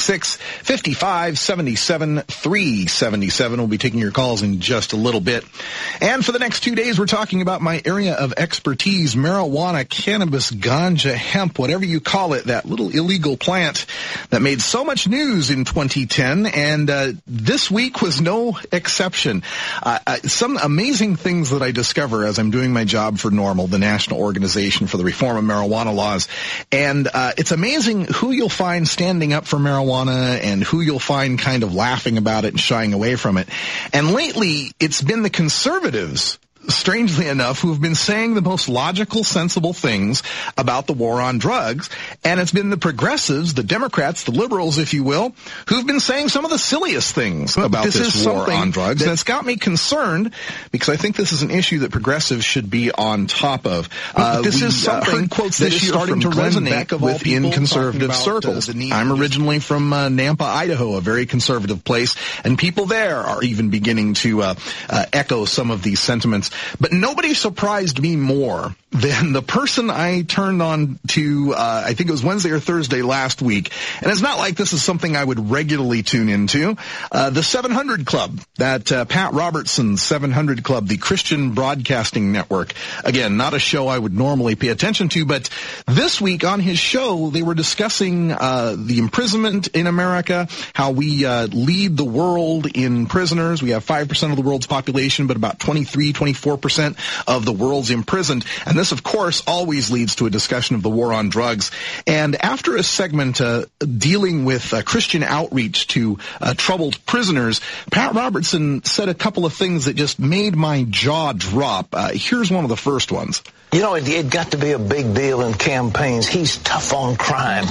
866-55-77-377. We'll be taking your calls in just a little bit. And for the next 2 days, we're talking about my area of expertise, marijuana, cannabis, ganja, hemp, whatever you call it, that little illegal plant that made so much news in 2010. And this week was no exception. Some amazing things that I discover as I'm doing my job for Normal, the National Organization for the Reform of Marijuana Laws. And it's amazing who you'll find standing up for marijuana and who you'll find kind of laughing about it and shying away from it. And lately, it's been the conservatives, strangely enough, who have been saying the most logical, sensible things about the war on drugs. And it's been the progressives, the Democrats, the liberals, if you will, who've been saying some of the silliest things about this war on drugs. And it's got me concerned because I think this is an issue that progressives should be on top of. This is something that is starting to resonate within conservative circles. I'm originally from Nampa, Idaho, a very conservative place, and people there are even beginning to echo some of these sentiments. But nobody surprised me more than the person I turned on to, I think it was Wednesday or Thursday last week. And it's not like this is something I would regularly tune into. The 700 Club, that Pat Robertson's 700 Club, the Christian Broadcasting Network. Again, not a show I would normally pay attention to, but this week on his show, they were discussing the imprisonment in America, how we lead the world in prisoners. We have 5% of the world's population, but about 24% of the world's imprisoned. And this, of course, always leads to a discussion of the war on drugs. And after a segment dealing with Christian outreach to troubled prisoners, Pat Robertson said a couple of things that just made my jaw drop. Here's one of the first ones. You know, it got to be a big deal in campaigns. He's tough on crime,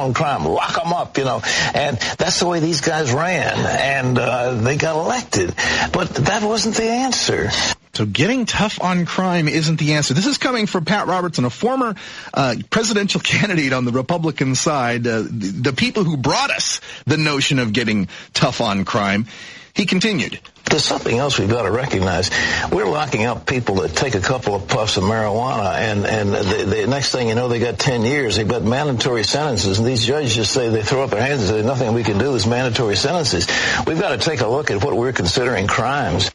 lock him up, you know. And that's the way these guys ran, and they got elected. But that wasn't the answer. So getting tough on crime isn't the answer. This is coming from Pat Robertson, a former presidential candidate on the Republican side, the people who brought us the notion of getting tough on crime. He continued. There's something else we've got to recognize. We're locking up people that take a couple of puffs of marijuana, and the next thing you know, they got 10 years. They've got mandatory sentences, and these judges just say, they throw up their hands and say, nothing we can do is mandatory sentences. We've got to take a look at what we're considering crimes.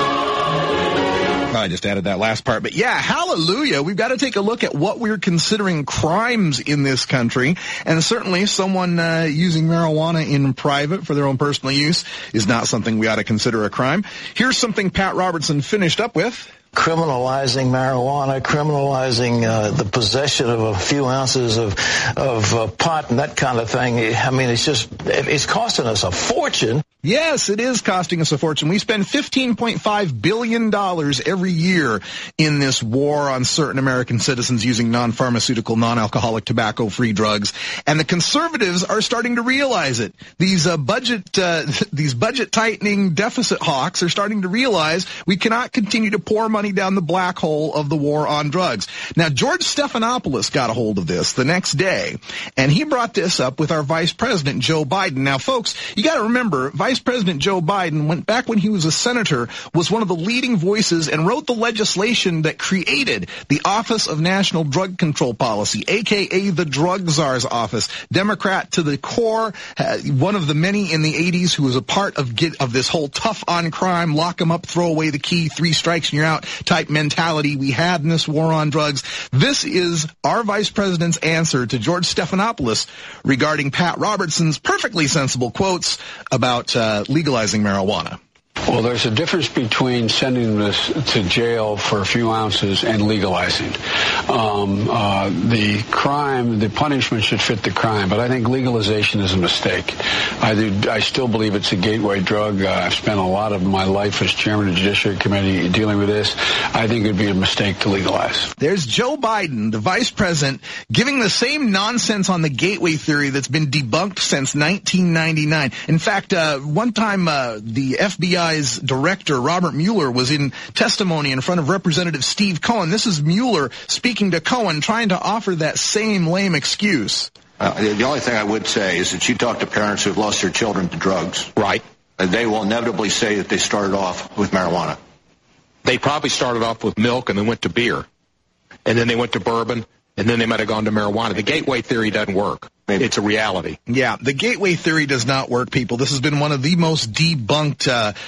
I just added that last part. But yeah, hallelujah. We've got to take a look at what we're considering crimes in this country. And certainly someone using marijuana in private for their own personal use is not something we ought to consider a crime. Here's something Pat Robertson finished up with. Criminalizing marijuana, criminalizing the possession of a few ounces of pot and that kind of thing. I mean, it's costing us a fortune. Yes, it is costing us a fortune. We spend $15.5 billion every year in this war on certain American citizens using non-pharmaceutical, non-alcoholic, tobacco-free drugs. And the conservatives are starting to realize it. These budget-tightening deficit hawks are starting to realize we cannot continue to pour money down the black hole of the war on drugs. Now, George Stephanopoulos got a hold of this the next day, and he brought this up with our Vice President, Joe Biden. Now, folks, you got to remember, Vice President Joe Biden, back when he was a senator, was one of the leading voices and wrote the legislation that created the Office of National Drug Control Policy, a.k.a. the Drug Czar's office. Democrat to the core, one of the many in the 80s who was a part of this whole tough on crime, lock them up, throw away the key, 3 strikes and you're out type mentality we had in this war on drugs. This is our Vice President's answer to George Stephanopoulos regarding Pat Robertson's perfectly sensible quotes about legalizing marijuana. Well, there's a difference between sending this to jail for a few ounces and legalizing. The crime, the punishment should fit the crime, but I think legalization is a mistake. I still believe it's a gateway drug. I've spent a lot of my life as chairman of the Judiciary Committee dealing with this. I think it would be a mistake to legalize. There's Joe Biden, the vice president, giving the same nonsense on the gateway theory that's been debunked since 1999. In fact, one time the FBI FBI's director, Robert Mueller, was in testimony in front of Representative Steve Cohen. This is Mueller speaking to Cohen, trying to offer that same lame excuse. The only thing I would say is that you talk to parents who've lost their children to drugs. Right. And they will inevitably say that they started off with marijuana. They probably started off with milk and then went to beer. And then they went to bourbon, and then they might have gone to marijuana. The gateway theory doesn't work. Maybe. It's a reality. Yeah, the gateway theory does not work, people. This has been one of the most debunked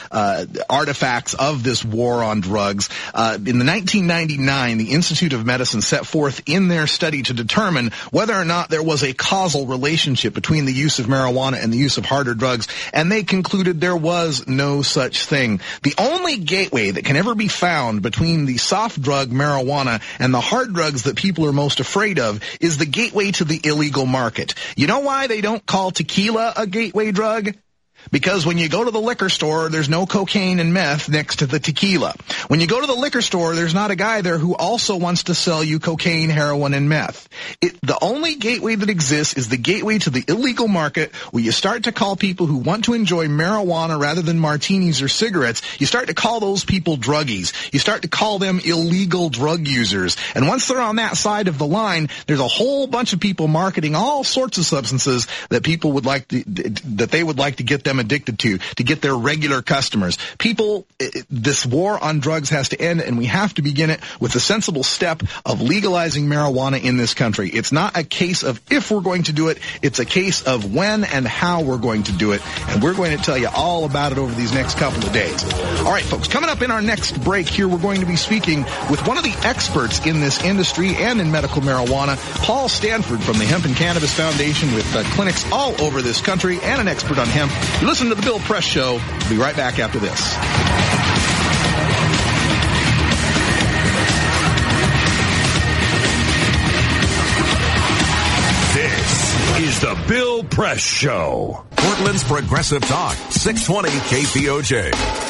artifacts of this war on drugs. In the 1999, the Institute of Medicine set forth in their study to determine whether or not there was a causal relationship between the use of marijuana and the use of harder drugs, and they concluded there was no such thing. The only gateway that can ever be found between the soft drug marijuana and the hard drugs that people are most afraid of is the gateway to the illegal market. You know why they don't call tequila a gateway drug? Because when you go to the liquor store, there's no cocaine and meth next to the tequila. When you go to the liquor store, there's not a guy there who also wants to sell you cocaine, heroin, and meth. The only gateway that exists is the gateway to the illegal market, where you start to call people who want to enjoy marijuana rather than martinis or cigarettes, you start to call those people druggies. You start to call them illegal drug users. And once they're on that side of the line, there's a whole bunch of people marketing all sorts of substances that people would like to, that they would like to get them addicted to get their regular customers. People, this war on drugs has to end, and we have to begin it with the sensible step of legalizing marijuana in this country. It's not a case of if we're going to do it, it's a case of when and how we're going to do it, and we're going to tell you all about it over these next couple of days. All right, folks, coming up in our next break here, we're going to be speaking with one of the experts in this industry and in medical marijuana, Paul Stanford from the Hemp and Cannabis Foundation, with clinics all over this country, and an expert on hemp. You listen to the Bill Press Show. We'll be right back after this. This is the Bill Press Show. Portland's Progressive Talk, 620 KPOJ.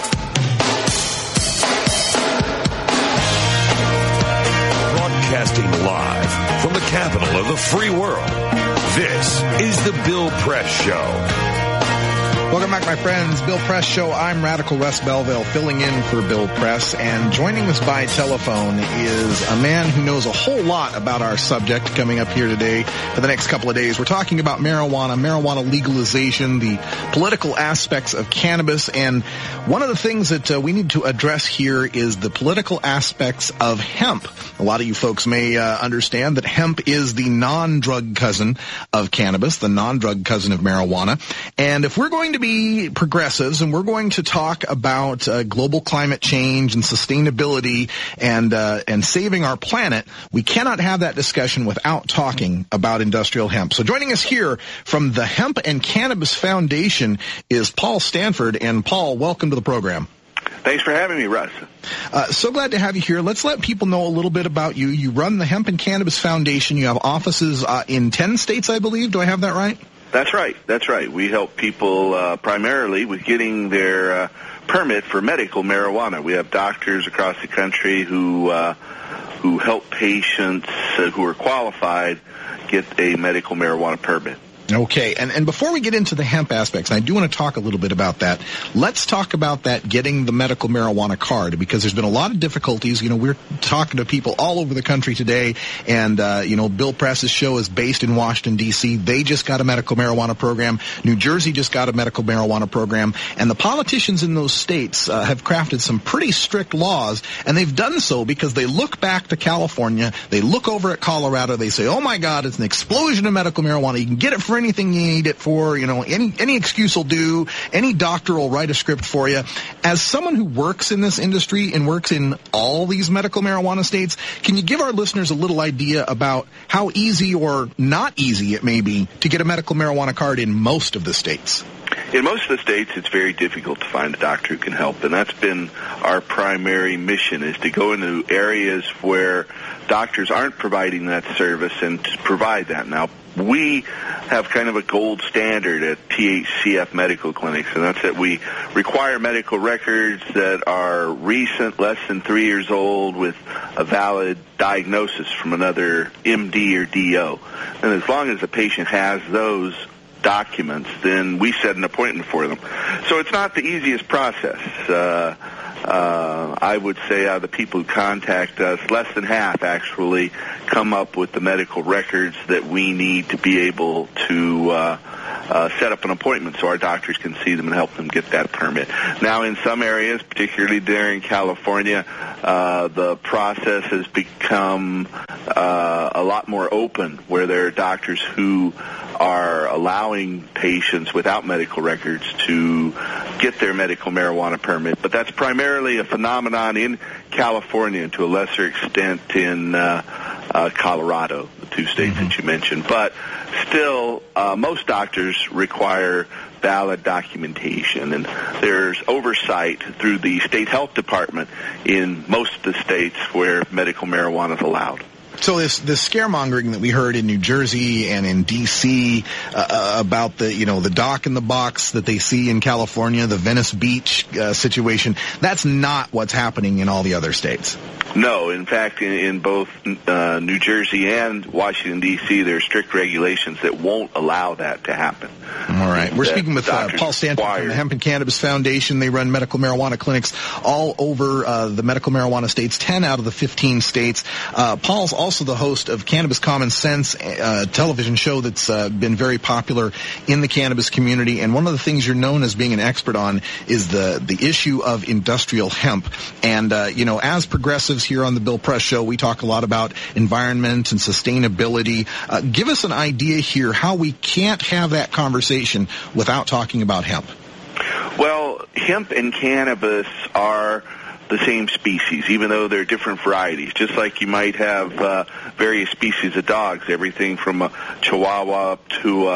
Broadcasting live from the capital of the free world. This is the Bill Press Show. Welcome back, my friends. Bill Press Show. I'm Radical Russ Belville, filling in for Bill Press, and joining us by telephone is a man who knows a whole lot about our subject coming up here today for the next couple of days. We're talking about marijuana legalization, the political aspects of cannabis, and one of the things that we need to address here is the political aspects of hemp. A lot of you folks may understand that hemp is the non-drug cousin of cannabis, the non-drug cousin of marijuana, and if we're going to be progressives, and we're going to talk about global climate change and sustainability and saving our planet, we cannot have that discussion without talking about industrial hemp. So joining us here from the Hemp and Cannabis Foundation is Paul Stanford. And Paul, welcome to the program. Thanks for having me, Russ. So glad to have you here. Let's let people know a little bit about you. You run the Hemp and Cannabis Foundation. You have offices in 10 states, I believe. Do I have that right? That's right. That's right. We help people primarily with getting their permit for medical marijuana. We have doctors across the country who help patients who are qualified get a medical marijuana permit. Okay, and before we get into the hemp aspects, and I do want to talk a little bit about that, let's talk about that getting the medical marijuana card, because there's been a lot of difficulties. You know, we're talking to people all over the country today, and, Bill Press's show is based in Washington, D.C. They just got a medical marijuana program. New Jersey just got a medical marijuana program, and the politicians in those states have crafted some pretty strict laws, and they've done so because they look back to California, they look over at Colorado, they say, oh my God, it's an explosion of medical marijuana. You can get it for anything you need it for, any excuse will do, any doctor will write a script for you. As someone who works in this industry and works in all these medical marijuana states, can you give our listeners a little idea about how easy or not easy it may be to get a medical marijuana card in most of the states? In most of the states, it's very difficult to find a doctor who can help, and that's been our primary mission, is to go into areas where doctors aren't providing that service and to provide that. Now, we have kind of a gold standard at THCF medical clinics, and that's that we require medical records that are recent, less than 3 years old, with a valid diagnosis from another MD or DO. And as long as the patient has those documents, then we set an appointment for them. So it's not the easiest process. I would say out of the people who contact us, less than half actually come up with the medical records that we need to be able to set up an appointment so our doctors can see them and help them get that permit. Now, in some areas, particularly there in California, the process has become a lot more open, where there are doctors who are allowing patients without medical records to get their medical marijuana permit. But that's primarily a phenomenon in California and to a lesser extent in Colorado, the two states that you mentioned. But still, most doctors require valid documentation, and there's oversight through the state health department in most of the states where medical marijuana is allowed. So this scaremongering that we heard in New Jersey and in D.C. About the dock in the box that they see in California, the Venice Beach situation, that's not what's happening in all the other states. No, in fact, in both New Jersey and Washington, D.C., there are strict regulations that won't allow that to happen. All right. We're speaking with Paul Stanton from the Hemp and Cannabis Foundation. They run medical marijuana clinics all over the medical marijuana states, 10 out of the 15 states. Paul's also the host of Cannabis Common Sense, a television show that's been very popular in the cannabis community. And one of the things you're known as being an expert on is the issue of industrial hemp. And, as progressives here on the Bill Press Show, we talk a lot about environment and sustainability. Give us an idea here how we can't have that conversation without talking about hemp. Well, hemp and cannabis are the same species, even though they're different varieties. Just like you might have various species of dogs, everything from a Chihuahua to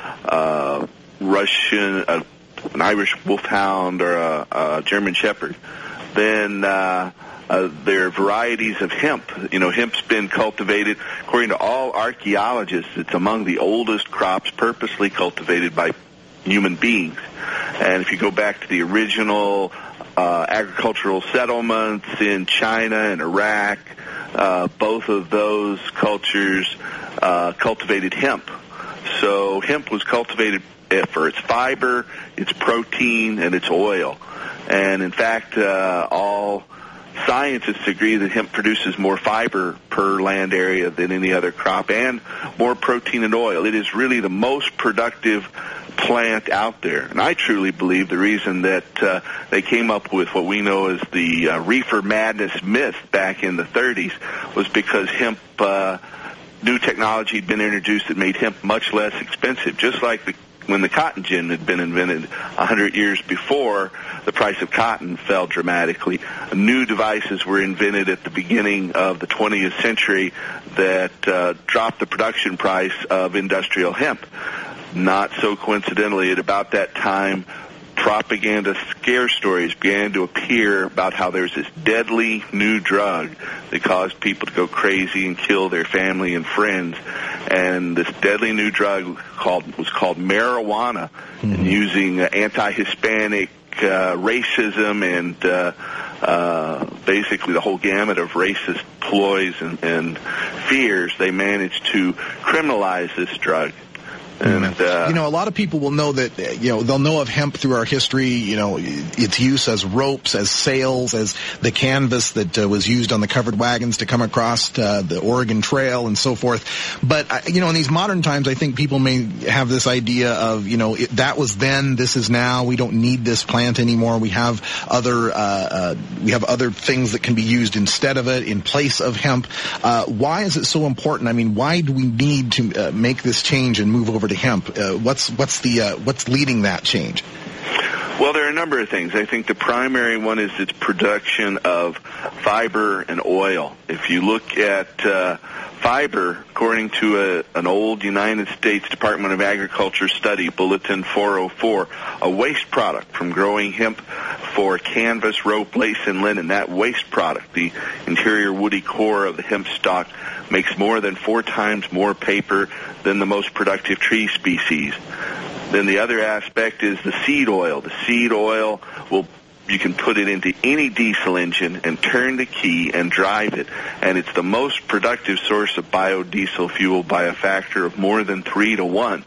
a Russian, an Irish Wolfhound, or a German Shepherd. Then there are varieties of hemp. Hemp's been cultivated, according to all archaeologists, it's among the oldest crops purposely cultivated by human beings. And if you go back to the original agricultural settlements in China and Iraq, both of those cultures cultivated hemp. So hemp was cultivated for its fiber, its protein, and its oil. And in fact, all scientists agree that hemp produces more fiber per land area than any other crop, and more protein and oil. It is really the most productive plant out there. And I truly believe the reason that they came up with what we know as the reefer madness myth back in the 30s was because hemp, new technology had been introduced that made hemp much less expensive. Just like when the cotton gin had been invented 100 years before, the price of cotton fell dramatically. New devices were invented at the beginning of the 20th century that dropped the production price of industrial hemp. Not so coincidentally, at about that time, propaganda scare stories began to appear about how there's this deadly new drug that caused people to go crazy and kill their family and friends. And this deadly new drug was called marijuana, and using anti-Hispanic racism and basically the whole gamut of racist ploys and fears, they managed to criminalize this drug. And, a lot of people will know that, they'll know of hemp through our history, its use as ropes, as sails, as the canvas that was used on the covered wagons to come across the Oregon Trail and so forth. But, in these modern times, I think people may have this idea of, that was then, this is now, we don't need this plant anymore. We have other things that can be used instead of it, in place of hemp. Why is it so important? I mean, why do we need to make this change and move over to hemp? What's leading that change? Well, there are a number of things. I think the primary one is its production of fiber and oil. If you look at fiber, according to an old United States Department of Agriculture study, Bulletin 404, a waste product from growing hemp for canvas, rope, lace, and linen, that waste product, the interior woody core of the hemp stalk, makes more than 4 times more paper than the most productive tree species. Then the other aspect is the seed oil. The seed oil you can put it into any diesel engine and turn the key and drive it. And it's the most productive source of biodiesel fuel by a factor of more than 3 to 1.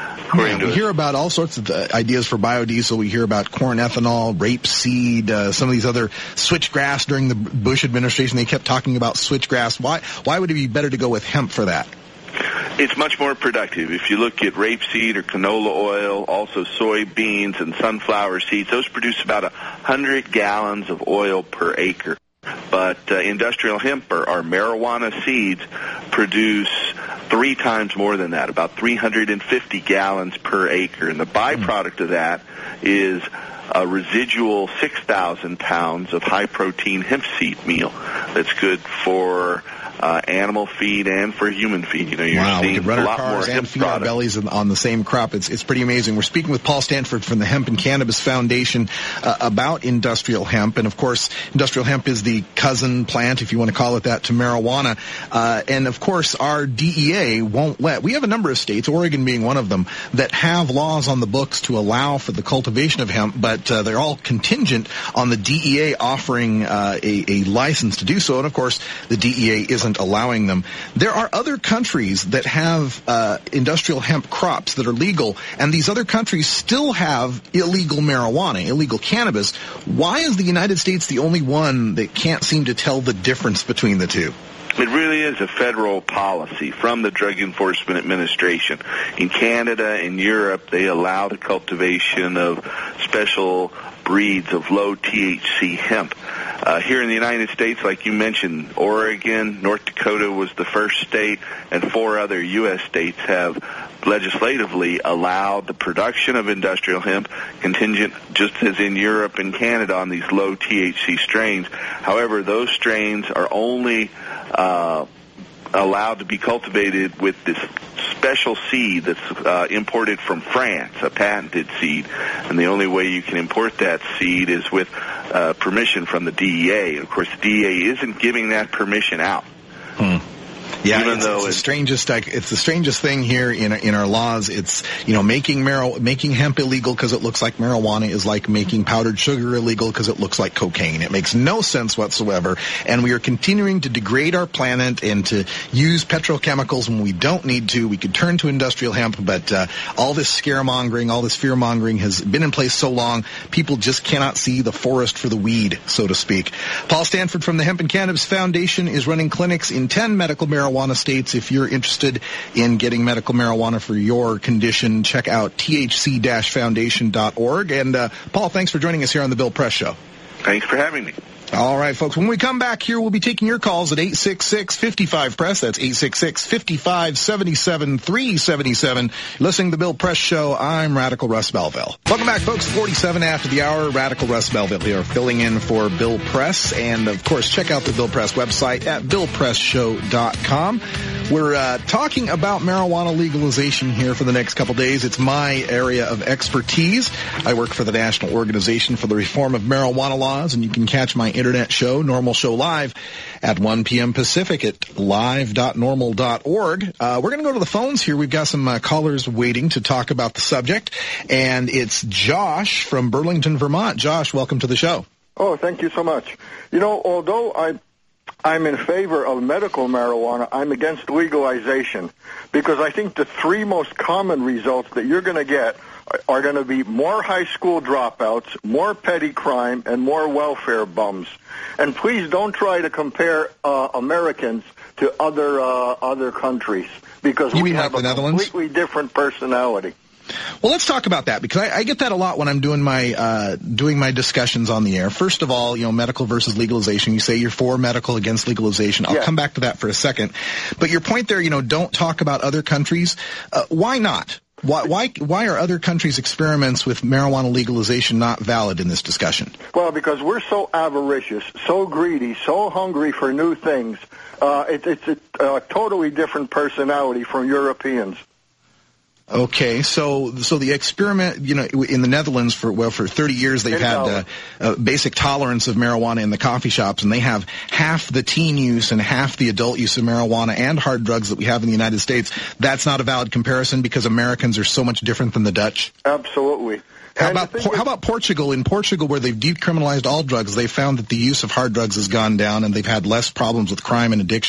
We hear about all sorts of ideas for biodiesel. We hear about corn ethanol, rapeseed, some of these other switchgrass during the Bush administration. They kept talking about switchgrass. Why would it be better to go with hemp for that? It's much more productive. If you look at rapeseed or canola oil, also soybeans and sunflower seeds, those produce about 100 gallons of oil per acre. But industrial hemp or marijuana seeds produce 3 times more than that, about 350 gallons per acre. And the byproduct of that is a residual 6,000 pounds of high-protein hemp seed meal that's good for animal feed and for human feed. You're wow, seeing we could run a our lot cars more and feed our bellies on the same crop. It's pretty amazing. We're speaking with Paul Stanford from the Hemp and Cannabis Foundation about industrial hemp. And, of course, industrial hemp is the cousin plant, if you want to call it that, to marijuana. And, of course, our DEA won't let. We have a number of states, Oregon being one of them, that have laws on the books to allow for the cultivation of hemp, but they're all contingent on the DEA offering a license to do so. And, of course, the DEA isn't allowing them. There are other countries that have industrial hemp crops that are legal, and these other countries still have illegal marijuana, illegal cannabis. Why is the United States the only one that can't seem to tell the difference between the two? It really is a federal policy from the Drug Enforcement Administration. In Canada and Europe, they allow the cultivation of special breeds of low THC hemp. Here in the United States, like you mentioned, Oregon, North Dakota was the first state, and 4 other U.S. states have legislatively allowed the production of industrial hemp, contingent just as in Europe and Canada on these low THC strains. However, those strains are only allowed to be cultivated with this special seed that's imported from France, a patented seed. And the only way you can import that seed is with permission from the DEA. Of course, the DEA isn't giving that permission out. Yeah, it's the strangest thing here in our laws. It's, making hemp illegal because it looks like marijuana is like making powdered sugar illegal because it looks like cocaine. It makes no sense whatsoever. And we are continuing to degrade our planet and to use petrochemicals when we don't need to. We could turn to industrial hemp, but all this scaremongering, all this fear-mongering has been in place so long, people just cannot see the forest for the weed, so to speak. Paul Stanford from the Hemp and Cannabis Foundation is running clinics in 10 medical marijuana states. If you're interested in getting medical marijuana for your condition, check out thc-foundation.org. And Paul, thanks for joining us here on the Bill Press Show. Thanks for having me. All right, folks, when we come back here, we'll be taking your calls at 866-55-PRESS. That's 866-55-77-377. Listening to the Bill Press Show, I'm Radical Russ Belville. Welcome back, folks. 47 after the hour, Radical Russ Belville here, filling in for Bill Press. And, of course, check out the Bill Press website at BillPressShow.com. We're talking about marijuana legalization here for the next couple days. It's my area of expertise. I work for the National Organization for the Reform of Marijuana Laws, and you can catch my internet show, Normal Show Live, at 1 p.m. Pacific at live.normal.org. We're going to go to the phones here. We've got some callers waiting to talk about the subject, and it's Josh from Burlington, Vermont. Josh, welcome to the show. Oh, thank you so much. Although I'm in favor of medical marijuana, I'm against legalization because I think the 3 most common results that you're going to get are going to be more high school dropouts, more petty crime, and more welfare bums. And please don't try to compare Americans to other countries because we have a completely different personality. Well, let's talk about that because I get that a lot when I'm doing my discussions on the air. First of all, medical versus legalization. You say you're for medical, against legalization. I'll come back to that for a second. But your point there, don't talk about other countries. Why not? Why are other countries' experiments with marijuana legalization not valid in this discussion? Well, because we're so avaricious, so greedy, so hungry for new things. It's a totally different personality from Europeans. Okay, so the experiment, in the Netherlands for 30 years they've had basic tolerance of marijuana in the coffee shops, and they have half the teen use and half the adult use of marijuana and hard drugs that we have in the United States. That's not a valid comparison because Americans are so much different than the Dutch. Absolutely. How about Portugal? In Portugal, where they've decriminalized all drugs, they found that the use of hard drugs has gone down and they've had less problems with crime and addiction.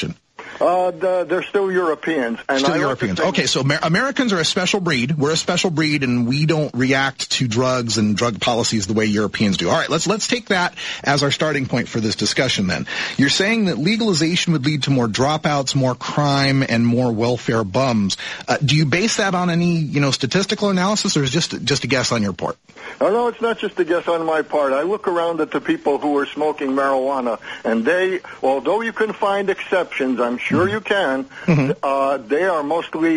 They're still Europeans. And Still Europeans. Okay, so Americans are a special breed. We're a special breed, and we don't react to drugs and drug policies the way Europeans do. All right, let's take that as our starting point for this discussion then. You're saying that legalization would lead to more dropouts, more crime, and more welfare bums. Do you base that on any, statistical analysis, or is it just a guess on your part? No, it's not just a guess on my part. I look around at the people who are smoking marijuana, and although you can find exceptions, I'm sure you can, they are mostly,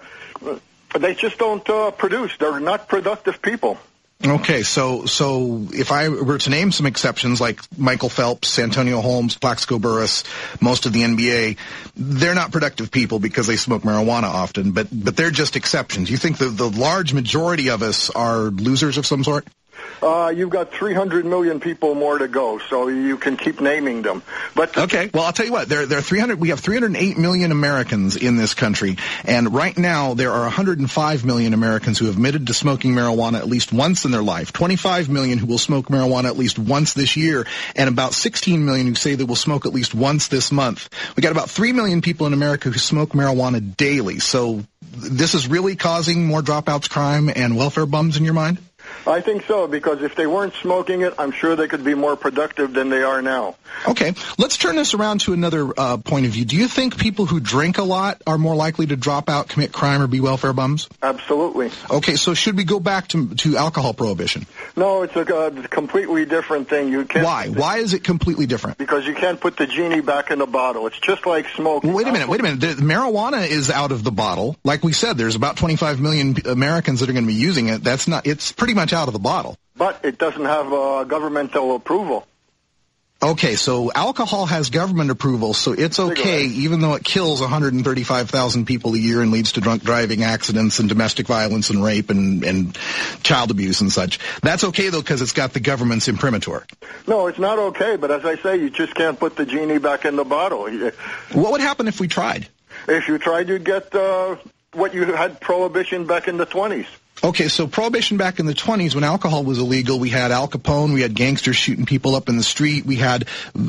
they just don't produce. They're not productive people. Okay, so if I were to name some exceptions like Michael Phelps, Antonio Holmes, Plaxico Burress, most of the NBA, they're not productive people because they smoke marijuana often, but they're just exceptions. You think the large majority of us are losers of some sort? You've got 300 million people more to go, so you can keep naming them. Okay, well, I'll tell you what. There are 300. We have 308 million Americans in this country, and right now there are 105 million Americans who have admitted to smoking marijuana at least once in their life. 25 million who will smoke marijuana at least once this year, and about 16 million who say they will smoke at least once this month. We got about 3 million people in America who smoke marijuana daily. So this is really causing more dropouts, crime, and welfare bums in your mind? I think so, because if they weren't smoking it, I'm sure they could be more productive than they are now. Okay, let's turn this around to another point of view. Do you think people who drink a lot are more likely to drop out, commit crime, or be welfare bums? Absolutely. Okay, so should we go back to alcohol prohibition? No, it's a completely different thing. You can't. Why? Why is it completely different? Because you can't put the genie back in the bottle. It's just like smoking. Wait a minute. Marijuana is out of the bottle. Like we said, there's about 25 million Americans that are going to be using it. It's pretty much out of the bottle. But it doesn't have governmental approval. Okay, so alcohol has government approval, so it's okay, even though it kills 135,000 people a year and leads to drunk driving accidents and domestic violence and rape and child abuse and such. That's okay, though, because it's got the government's imprimatur. No, it's not okay, but as I say, you just can't put the genie back in the bottle. What would happen if we tried? If you tried, you'd get what you had prohibition back in the 20s. Okay, so prohibition back in the 20s when alcohol was illegal, we had Al Capone, we had gangsters shooting people up in the street, we had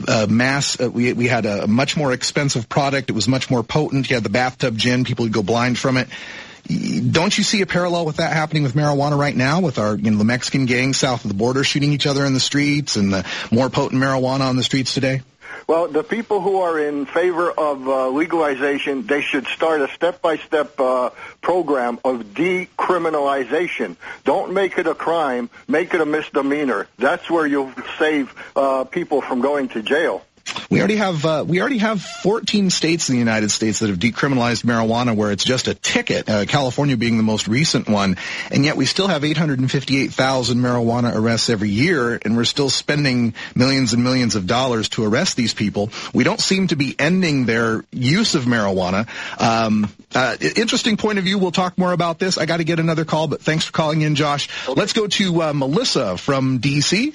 we had a much more expensive product, it was much more potent, you had the bathtub gin, people would go blind from it. Don't you see a parallel with that happening with marijuana right now, with our, the Mexican gangs south of the border shooting each other in the streets and the more potent marijuana on the streets today? Well, the people who are in favor of legalization, they should start a step-by-step program of decriminalization. Don't make it a crime. Make it a misdemeanor. That's where you'll save people from going to jail. We already have 14 states in the United States that have decriminalized marijuana where it's just a ticket, California being the most recent one, and yet we still have 858,000 marijuana arrests every year, and we're still spending millions and millions of dollars to arrest these people. We don't seem to be ending their use of marijuana. Interesting point of view. We'll talk more about this. I got to get another call, but thanks for calling in, Josh. Okay. Let's go to Melissa from D.C.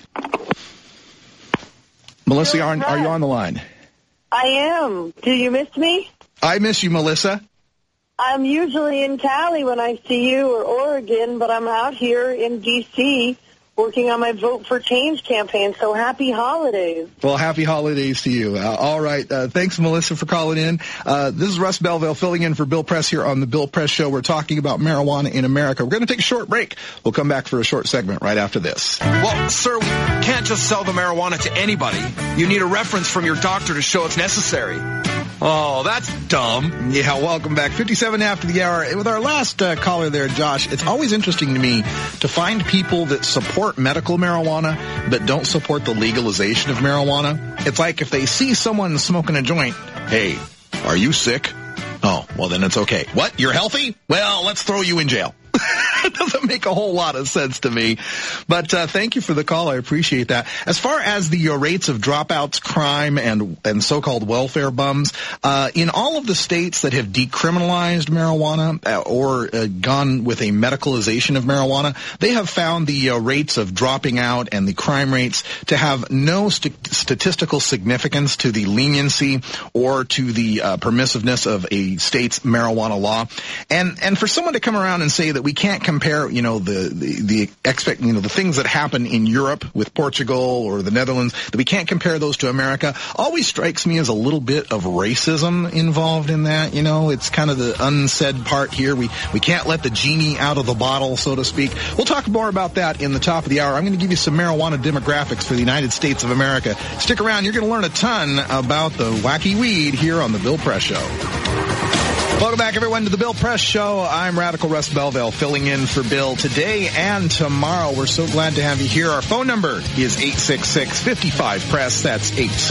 Melissa, are you on the line? I am. Do you miss me? I miss you, Melissa. I'm usually in Cali when I see you, or Oregon, but I'm out here in D.C. working on my Vote for Change campaign, so happy holidays. Well, happy holidays to you. All right. Thanks, Melissa, for calling in. This is Russ Belville filling in for Bill Press here on the Bill Press Show. We're talking about marijuana in America. We're going to take a short break. We'll come back for a short segment right after this. Well, sir, we can't just sell the marijuana to anybody. You need a reference from your doctor to show it's necessary. Oh, that's dumb. Yeah, welcome back. 57 after the hour. With our last caller there, Josh, it's always interesting to me to find people that support medical marijuana but don't support the legalization of marijuana. It's like if they see someone smoking a joint, hey, are you sick? Oh, well, then it's okay. What? You're healthy? Well, let's throw you in jail. It doesn't make a whole lot of sense to me. But thank you for the call. I appreciate that. As far as the rates of dropouts, crime, and so-called welfare bums, in all of the states that have decriminalized marijuana or gone with a medicalization of marijuana, they have found the rates of dropping out and the crime rates to have no statistical significance to the leniency or to the permissiveness of a state's marijuana law. And for someone to come around and say that we we can't compare, the things that happen in Europe with Portugal or the Netherlands, that we can't compare those to America, always strikes me as a little bit of racism involved in that. It's kind of the unsaid part here. We can't let the genie out of the bottle, so to speak. We'll talk more about that in the top of the hour. I'm going to give you some marijuana demographics for the United States of America. Stick around. You're going to learn a ton about the wacky weed here on The Bill Press Show. Welcome back, everyone, to The Bill Press Show. I'm Radical Russ Belville, filling in for Bill today and tomorrow. We're so glad to have you here. Our phone number is 866-55-PRESS. That's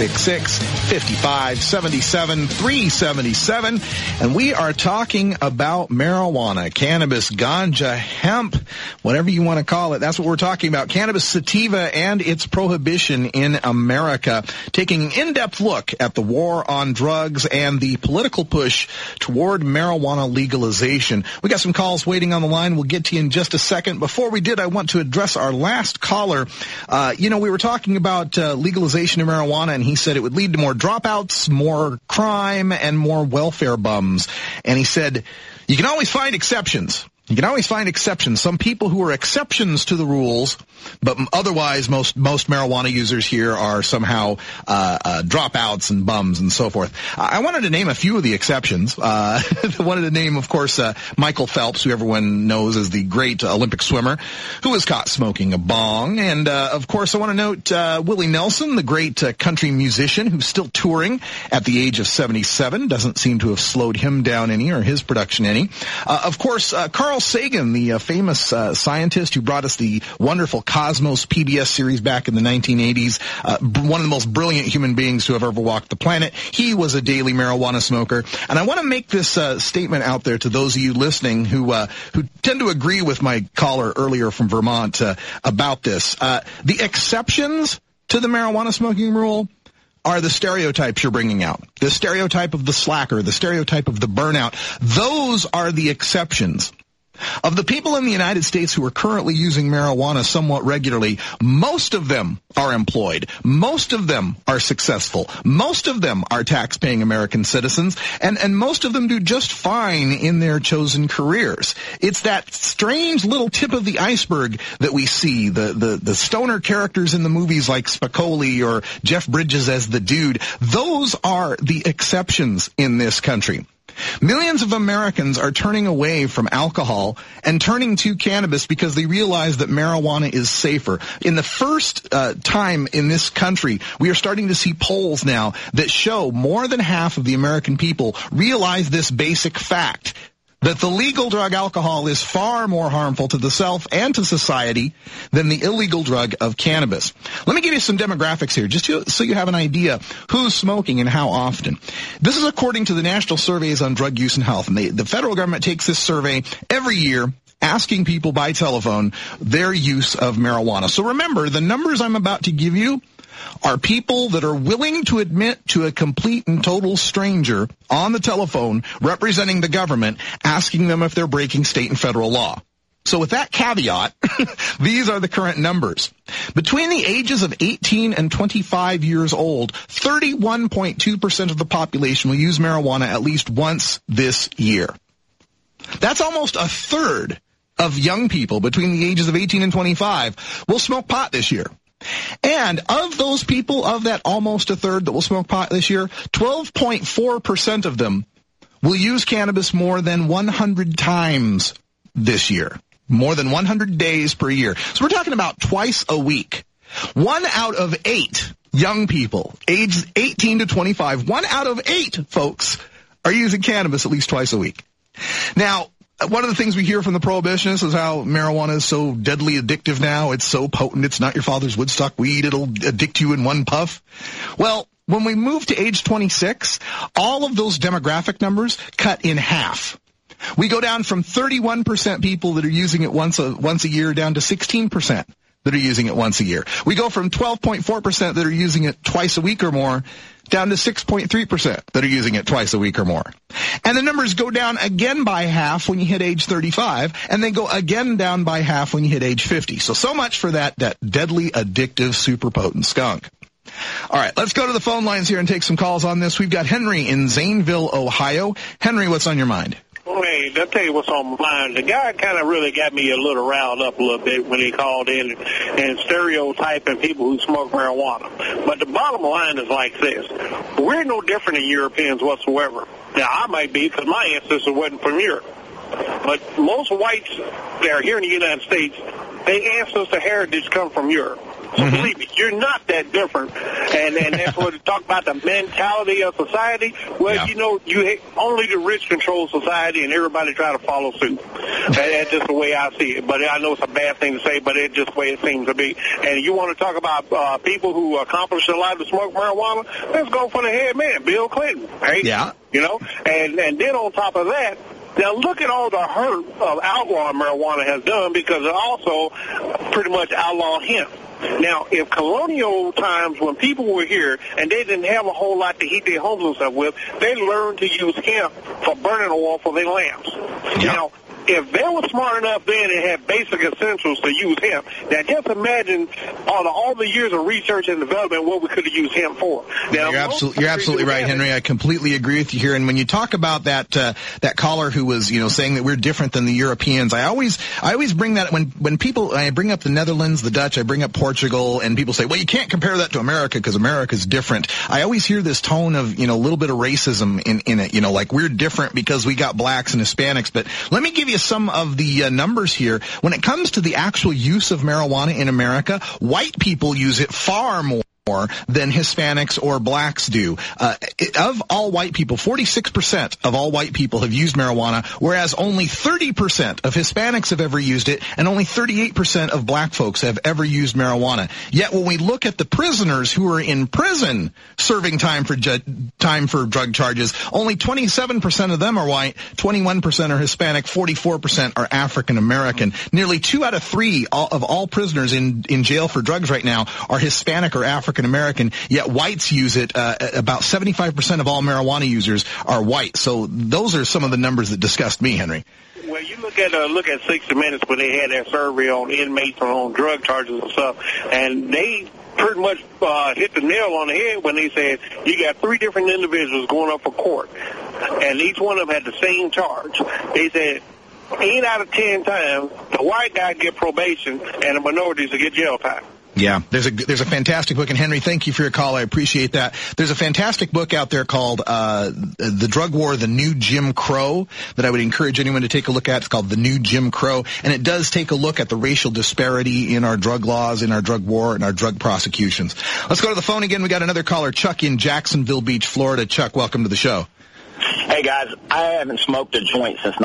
866-55-77-377. And we are talking about marijuana, cannabis, ganja, hemp, whatever you want to call it. That's what we're talking about. Cannabis sativa and its prohibition in America. Taking an in-depth look at the war on drugs and the political push toward marijuana legalization. We got some calls waiting on the line. We'll get to you in just a second. Before we did, I want to address our last caller. We were talking about legalization of marijuana, and he said it would lead to more dropouts, more crime, and more welfare bums. And he said, you can always find exceptions. You can always find exceptions. Some people who are exceptions to the rules, but otherwise most marijuana users here are somehow dropouts and bums and so forth. I wanted to name a few of the exceptions. I wanted to name, of course, Michael Phelps, who everyone knows as the great Olympic swimmer, who was caught smoking a bong. And, of course, I want to note Willie Nelson, the great country musician who's still touring at the age of 77. Doesn't seem to have slowed him down any or his production any. Of course, Carl Sagan, the famous scientist who brought us the wonderful Cosmos PBS series back in the 1980s, one of the most brilliant human beings to have ever walked the planet. He was a daily marijuana smoker. And I want to make this statement out there to those of you listening who tend to agree with my caller earlier from Vermont about this. The exceptions to the marijuana smoking rule are the stereotypes you're bringing out. The stereotype of the slacker, the stereotype of the burnout. Those are the exceptions. Of the people in the United States who are currently using marijuana somewhat regularly, most of them are employed. Most of them are successful. Most of them are tax-paying American citizens, and most of them do just fine in their chosen careers. It's that strange little tip of the iceberg that we see, the stoner characters in the movies like Spicoli or Jeff Bridges as the dude. Those are the exceptions in this country. Millions of Americans are turning away from alcohol and turning to cannabis because they realize that marijuana is safer. In the first time in this country, we are starting to see polls now that show more than half of the American people realize this basic fact, that the legal drug alcohol is far more harmful to the self and to society than the illegal drug of cannabis. Let me give you some demographics here, just so you have an idea who's smoking and how often. This is according to the National Surveys on Drug Use and Health, and the federal government takes this survey every year, asking people by telephone their use of marijuana. So remember, the numbers I'm about to give you are people that are willing to admit to a complete and total stranger on the telephone representing the government, asking them if they're breaking state and federal law. So with that caveat, these are the current numbers. Between the ages of 18 and 25 years old, 31.2% of the population will use marijuana at least once this year. That's almost a third of young people between the ages of 18 and 25 will smoke pot this year. And of those people, of that almost a third that will smoke pot this year, 12.4% of them will use cannabis more than 100 times this year. More than 100 days per year. So we're talking about twice a week. 1 out of 8 young people, aged 18 to 25, 1 out of 8 folks are using cannabis at least twice a week. Now, one of the things we hear from the prohibitionists is how marijuana is so deadly addictive now. It's so potent. It's not your father's Woodstock weed. It'll addict you in one puff. Well, when we move to age 26, all of those demographic numbers cut in half. We go down from 31% people that are using it once a year down to 16% that are using it once a year. We go from 12.4% that are using it twice a week or more down to 6.3% that are using it twice a week or more. And the numbers go down again by half when you hit age 35, and they go again down by half when you hit age 50. So much for that deadly, addictive, super potent skunk. All right, let's go to the phone lines here and take some calls on this. We've got Henry in Zanesville, Ohio. Henry, what's on your mind? Hey, I'll tell you what's on my mind. The guy kind of really got me a little riled up a little bit when he called in and stereotyping people who smoke marijuana. But the bottom line is like this. We're no different than Europeans whatsoever. Now, I might be because my ancestors wasn't from Europe. But most whites that are here in the United States, their ancestor heritage come from Europe. So believe me, you're not that different. And that's what they talk about, the mentality of society. Well, you know, only the rich control society and everybody try to follow suit. That's just the way I see it. But I know it's a bad thing to say, but it's just the way it seems to be. And you want to talk about people who accomplished a lot to smoke marijuana? Let's go for the head man, Bill Clinton. Right? Yeah. You know, and then on top of that, now look at all the hurt of outlawing marijuana has done, because it also pretty much outlawed hemp. Now, if colonial times when people were here and they didn't have a whole lot to heat their homes and stuff with, they learned to use hemp for burning oil for their lamps. Yep. Now, if they were smart enough then and had basic essentials to use hemp, now just imagine all the years of research and development what we could have used hemp for. Now, you're absolutely right, Henry. I completely agree with you here. And when you talk about that caller who was, saying that we're different than the Europeans, I always bring that when people, I bring up the Netherlands, the Dutch, I bring up Portugal, and people say, well, you can't compare that to America because America's different. I always hear this tone of, a little bit of racism in it, like we're different because we got blacks and Hispanics. But let me give you some of the numbers here. When it comes to the actual use of marijuana in America, white people use it far more than Hispanics or blacks do. Of all white people, 46% of all white people have used marijuana, whereas only 30% of Hispanics have ever used it, and only 38% of black folks have ever used marijuana. Yet when we look at the prisoners who are in prison serving time for drug charges, only 27% of them are white, 21% are Hispanic, 44% are African American. Nearly 2 out of 3 of all prisoners in jail for drugs right now are Hispanic or African American, yet whites use it. About 75% of all marijuana users are white. So those are some of the numbers that disgust me, Henry. Well, you look at 60 Minutes when they had their survey on inmates on drug charges and stuff, and they pretty much hit the nail on the head when they said you got 3 different individuals going up for court, and each one of them had the same charge. They said 8 out of 10 times the white guy get probation and the minorities will get jail time. Yeah, there's a fantastic book, and Henry, thank you for your call. I appreciate that. There's a fantastic book out there called The Drug War, The New Jim Crow, that I would encourage anyone to take a look at. It's called The New Jim Crow, and it does take a look at the racial disparity in our drug laws, in our drug war, and our drug prosecutions. Let's go to the phone again. We got another caller, Chuck in Jacksonville Beach, Florida. Chuck, welcome to the show. Hey, guys, I haven't smoked a joint since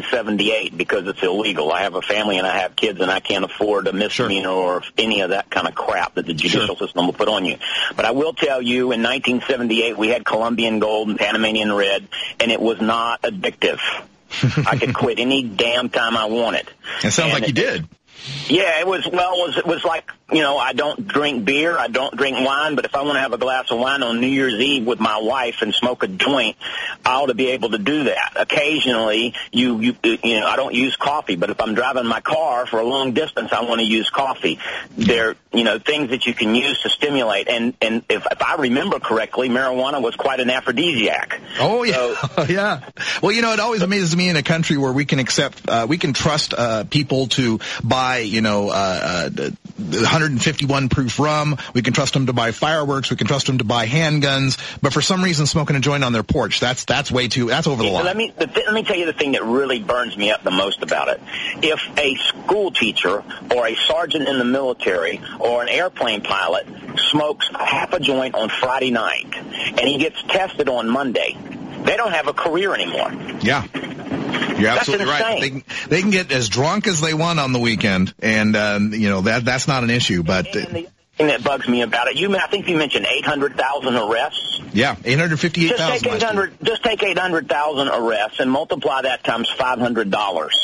1978 because it's illegal. I have a family and I have kids, and I can't afford a misdemeanor or any of that kind of crap that the judicial system will put on you. But I will tell you, in 1978, we had Colombian Gold and Panamanian Red, and it was not addictive. I could quit any damn time I wanted. It sounds like you did. Yeah, it was like, I don't drink beer, I don't drink wine, but if I want to have a glass of wine on New Year's Eve with my wife and smoke a joint, I ought to be able to do that. Occasionally, I don't use coffee, but if I'm driving my car for a long distance, I want to use coffee. They're, things that you can use to stimulate, and if I remember correctly, marijuana was quite an aphrodisiac. Oh, yeah. So, yeah. Well, it always amazes me in a country where we can trust people to buy 151 proof rum. We can trust them to buy fireworks. We can trust them to buy handguns. But for some reason, smoking a joint on their porch, that's over the line. Let me tell you the thing that really burns me up the most about it. If a school teacher or a sergeant in the military or an airplane pilot smokes half a joint on Friday night and he gets tested on Monday, they don't have a career anymore. Yeah. You're absolutely right. They can get as drunk as they want on the weekend, and that's not an issue. But the thing that bugs me about it, I think you mentioned 800,000 arrests. Yeah, 858,000. Just take 800,000 arrests and multiply that times $500.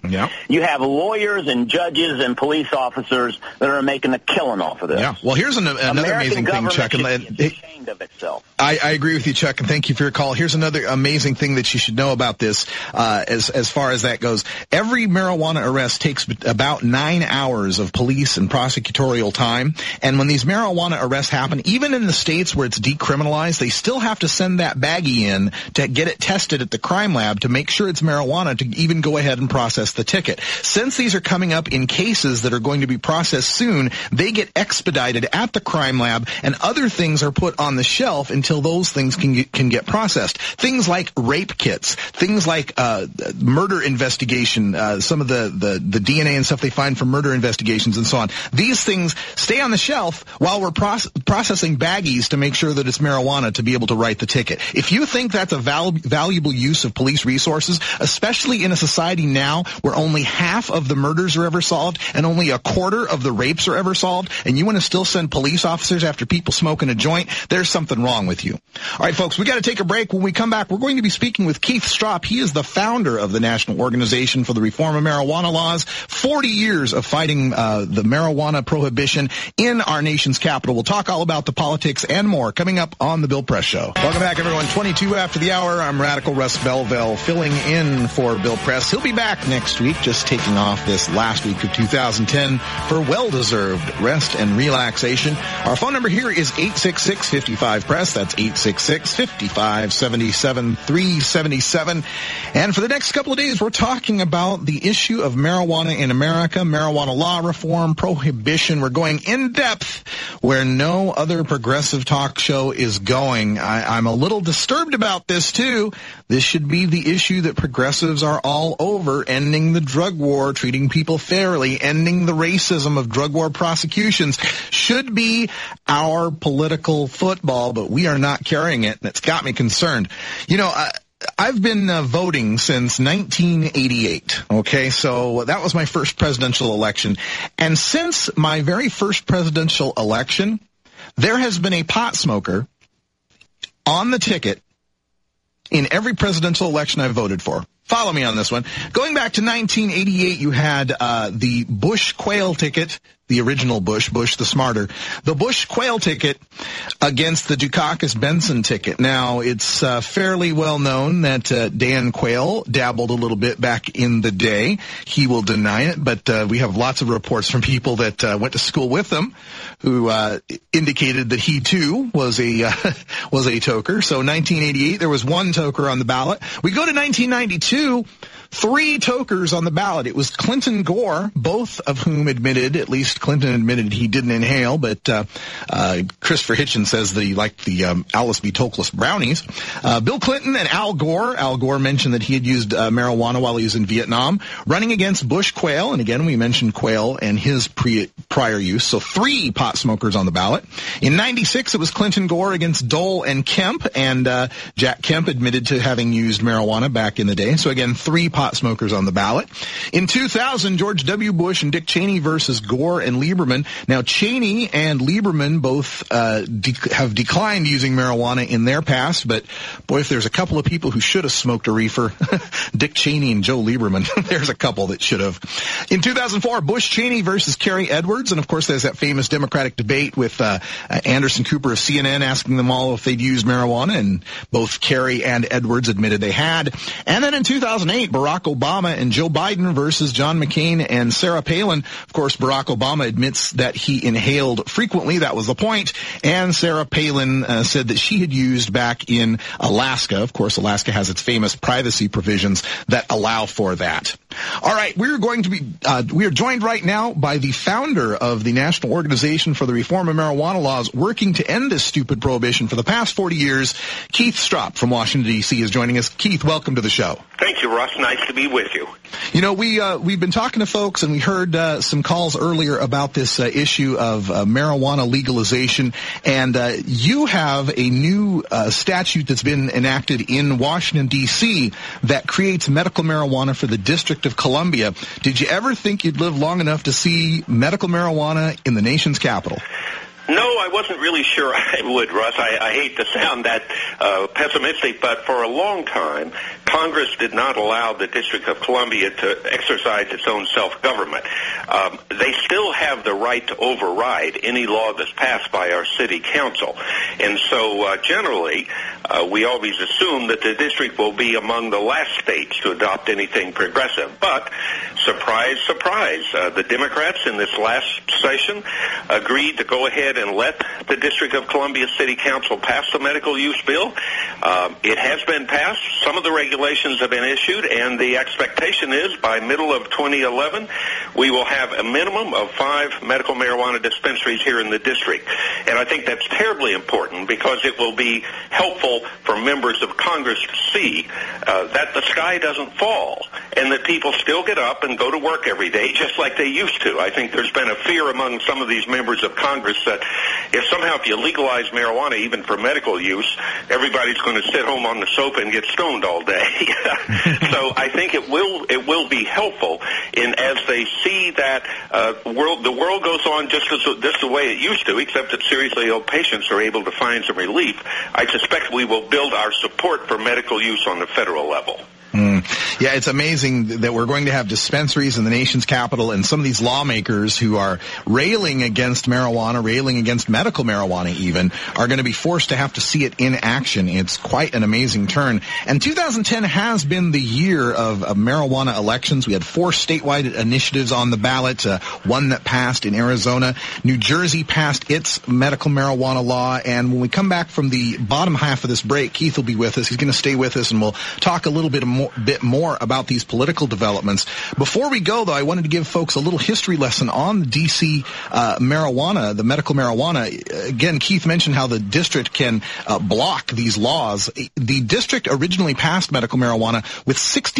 Yeah. You have lawyers and judges and police officers that are making a killing off of this. Yeah. Well, here's another amazing thing, Chuck. Should be ashamed of itself. I agree with you, Chuck, and thank you for your call. Here's another amazing thing that you should know about this, as far as that goes. Every marijuana arrest takes about 9 hours of police and prosecutorial time, and when these marijuana arrests happen, even in the states where it's decriminalized, they still have to send that baggie in to get it tested at the crime lab to make sure it's marijuana to even go ahead and process the ticket. Since these are coming up in cases that are going to be processed soon, they get expedited at the crime lab, and other things are put on the shelf until those things can get processed. Things like rape kits, things like murder investigation, some of the DNA and stuff they find from murder investigations and so on. These things stay on the shelf while we're processing baggies to make sure that it's marijuana to be able to write the ticket. If you think that's a valuable use of police resources, especially in a society now where only half of the murders are ever solved and only a quarter of the rapes are ever solved, and you want to still send police officers after people smoking a joint, there's something wrong with you. All right, folks, we got to take a break. When we come back, we're going to be speaking with Keith Stroup. He is the founder of the National Organization for the Reform of Marijuana Laws. 40 years of fighting the marijuana prohibition in our nation's capital. We'll talk all about the politics and more coming up on the Bill Press Show. Welcome back, everyone. 22 after the hour. I'm Radical Russ Belville filling in for Bill Press. He'll be back next week, just taking off this last week of 2010 for well-deserved rest and relaxation. Our phone number here is 866-55-PRESS. That's 866-55-77-377. And for the next couple of days, we're talking about the issue of marijuana in America, marijuana law reform, prohibition. We're going in depth where no other progressive talk show is going. I'm a little disturbed about this, too. This should be the issue that progressives are all over, ending the drug war, treating people fairly, ending the racism of drug war prosecutions. Should be our political football, but we are not carrying it, and it's got me concerned. You know, I've been voting since 1988, okay? So that was my first presidential election. And since my very first presidential election, there has been a pot smoker on the ticket in every presidential election I've voted for. Follow me on this one. Going back to 1988, you had the Bush Quayle ticket, the original Bush the smarter, the Bush Quayle ticket against the Dukakis Benson ticket. Now, it's fairly well known that Dan Quayle dabbled a little bit back in the day. He will deny it, but we have lots of reports from people that went to school with him who indicated that he too was a toker. So 1988, there was one toker on the ballot. We go to 1992. 3 tokers on the ballot. It was Clinton Gore, both of whom admitted, at least Clinton admitted he didn't inhale, but Christopher Hitchens says that he liked the Alice B. Toklas brownies. Bill Clinton and Al Gore. Al Gore mentioned that he had used marijuana while he was in Vietnam, running against Bush Quayle, and again we mentioned Quayle and his prior use, so 3 pot smokers on the ballot. In 96, it was Clinton Gore against Dole and Kemp, and Jack Kemp admitted to having used marijuana back in the day. So again, 3 pot smokers on the ballot. In 2000, George W. Bush and Dick Cheney versus Gore and Lieberman. Now, Cheney and Lieberman both have declined using marijuana in their past, but boy, if there's a couple of people who should have smoked a reefer, Dick Cheney and Joe Lieberman, there's a couple that should have. In 2004, Bush Cheney versus Kerry Edwards, and of course there's that famous Democratic debate with Anderson Cooper of CNN asking them all if they'd used marijuana, and both Kerry and Edwards admitted they had. And then in 2008, Barack Obama and Joe Biden versus John McCain and Sarah Palin. Of course, Barack Obama admits that he inhaled frequently. That was the point. And Sarah Palin said that she had used back in Alaska. Of course, Alaska has its famous privacy provisions that allow for that. All right, we are joined right now by the founder of the National Organization for the Reform of Marijuana Laws, working to end this stupid prohibition for the past 40 years. Keith Stroup from Washington, D.C. is joining us. Keith, welcome to the show. Thank you, Russ. Nice to be with you. You know, we've been talking to folks, and we heard some calls earlier about this issue of marijuana legalization, and you have a new statute that's been enacted in Washington, D.C. that creates medical marijuana for the District of Columbia. Did you ever think you'd live long enough to see medical marijuana in the nation's capital? No, I wasn't really sure I would, Russ. I hate to sound that pessimistic, but for a long time, Congress did not allow the District of Columbia to exercise its own self-government. They still have the right to override any law that's passed by our city council. And so generally, we always assume that the district will be among the last states to adopt anything progressive. But surprise, surprise, the Democrats in this last session agreed to go ahead and let the District of Columbia City Council pass the medical use bill. It has been passed. Some of the regulations have been issued, and the expectation is by middle of 2011, we will have a minimum of 5 medical marijuana dispensaries here in the district. And I think that's terribly important because it will be helpful for members of Congress to see that the sky doesn't fall and that people still get up and go to work every day just like they used to. I think there's been a fear among some of these members of Congress that if you legalize marijuana even for medical use, everybody's going to sit home on the sofa and get stoned all day. So I think it will be helpful as they see that the world goes on just the way it used to, except that seriously ill patients are able to find some relief. I suspect we will build our support for medical use on the federal level. Yeah, it's amazing that we're going to have dispensaries in the nation's capital, and some of these lawmakers who are railing against marijuana, railing against medical marijuana even, are going to be forced to have to see it in action. It's quite an amazing turn. And 2010 has been the year of marijuana elections. We had 4 statewide initiatives on the ballot, one that passed in Arizona. New Jersey passed its medical marijuana law. And when we come back from the bottom half of this break, Keith will be with us. He's going to stay with us, and we'll talk a little bit more about these political developments. Before we go, though, I wanted to give folks a little history lesson on the D.C. marijuana, the medical marijuana. Again, Keith mentioned how the district can block these laws. The district originally passed medical marijuana with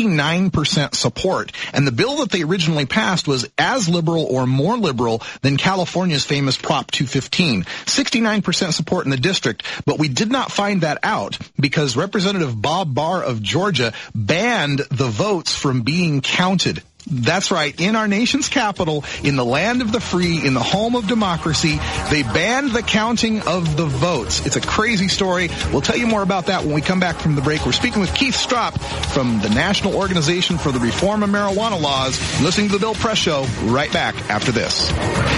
69% support, and the bill that they originally passed was as liberal or more liberal than California's famous Prop 215. 69% support in the district, but we did not find that out because Representative Bob Barr of Georgia banned the votes from being counted. That's right. In our nation's capital, in the land of the free, in the home of democracy, they banned the counting of the votes. It's a crazy story. We'll tell you more about that when we come back from the break. We're speaking with Keith Strop from the National Organization for the Reform of Marijuana Laws. Listening to the Bill Press Show right back after this.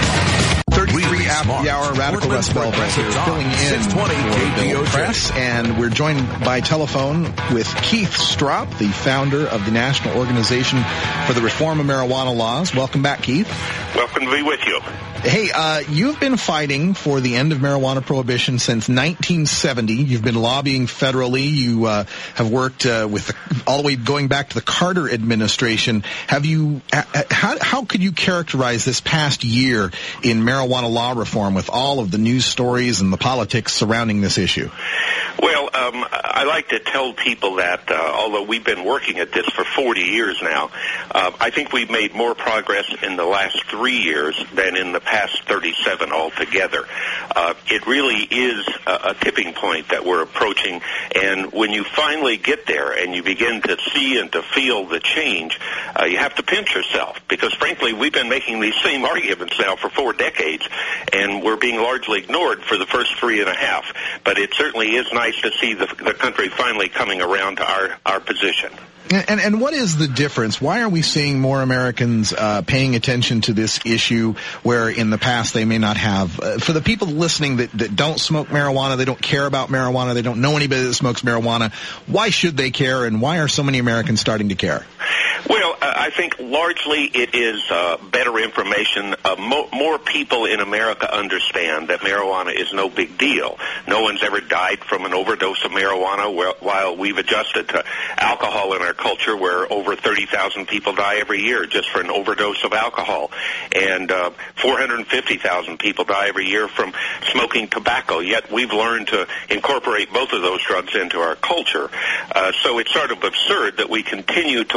33 after the hour, Radical Russ Belville here, filling in for Bill Press, and we're joined by telephone with Keith Strop, the founder of the National Organization for the Reform of Marijuana Laws. Welcome back, Keith. Welcome to be with you. Hey, you've been fighting for the end of marijuana prohibition since 1970. You've been lobbying federally. You have worked with all the way going back to the Carter administration. Have you? How could you characterize this past year in marijuana law reform with all of the news stories and the politics surrounding this issue? Well, I like to tell people that although we've been working at this for 40 years now, I think we've made more progress in the last 3 years than in the past 37 altogether. It really is a tipping point that we're approaching, and when you finally get there and you begin to see and to feel the change, you have to pinch yourself, because frankly, we've been making these same arguments now for 4 decades, and we're being largely ignored for the first 3.5. But it certainly is nice to see the country finally coming around to our position. And what is the difference? Why are we seeing more Americans paying attention to this issue where in the past they may not have? For the people listening that don't smoke marijuana, they don't care about marijuana, they don't know anybody that smokes marijuana, why should they care, and why are so many Americans starting to care? Well, I think largely it is better information. More people in America understand that marijuana is no big deal. No one's ever died from an overdose of marijuana, while we've adjusted to alcohol in our culture where over 30,000 people die every year just for an overdose of alcohol. And 450,000 people die every year from smoking tobacco. Yet we've learned to incorporate both of those drugs into our culture. So it's sort of absurd that we continue to waste law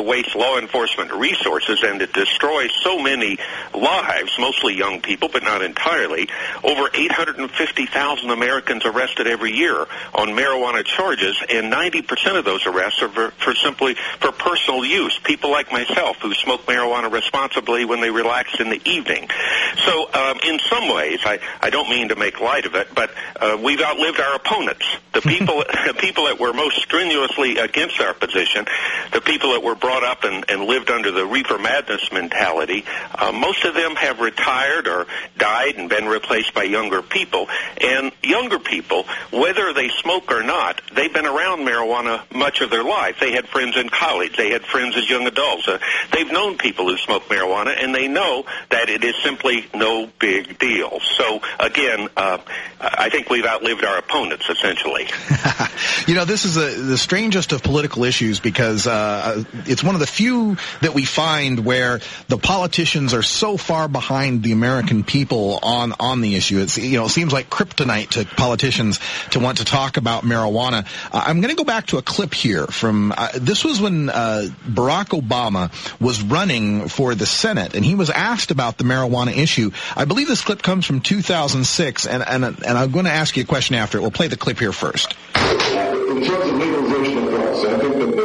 law enforcement resources and it destroys so many lives, mostly young people, but not entirely. Over 850,000 Americans arrested every year on marijuana charges, and 90% of those arrests are simply for personal use. People like myself who smoke marijuana responsibly when they relax in the evening. So in some ways, I don't mean to make light of it, but we've outlived our opponents. The people that were most strenuously against our position, the people that were brought up and lived under the reefer madness mentality, most of them have retired or died and been replaced by younger people. And younger people, whether they smoke or not, they've been around marijuana much of their life. They had friends in college. They had friends as young adults. They've known people who smoke marijuana, and they know that it is simply no big deal. So, again, I think we've outlived our opponents, essentially. You know, this is the strangest of political issues because it's one of the few that we find where the politicians are so far behind the American people on the issue. It's, you know, it seems like kryptonite to politicians to want to talk about marijuana. I'm going to go back to a clip here from this was when Barack Obama was running for the Senate, and he was asked about the marijuana issue. I believe this clip comes from 2006, and I'm going to ask you a question after it. We'll play the clip here first. In terms of legalization of drugs, I think that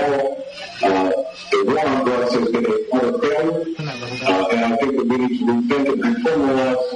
the war on drugs has been a part of failure, and I think that we need to rethink and reformulate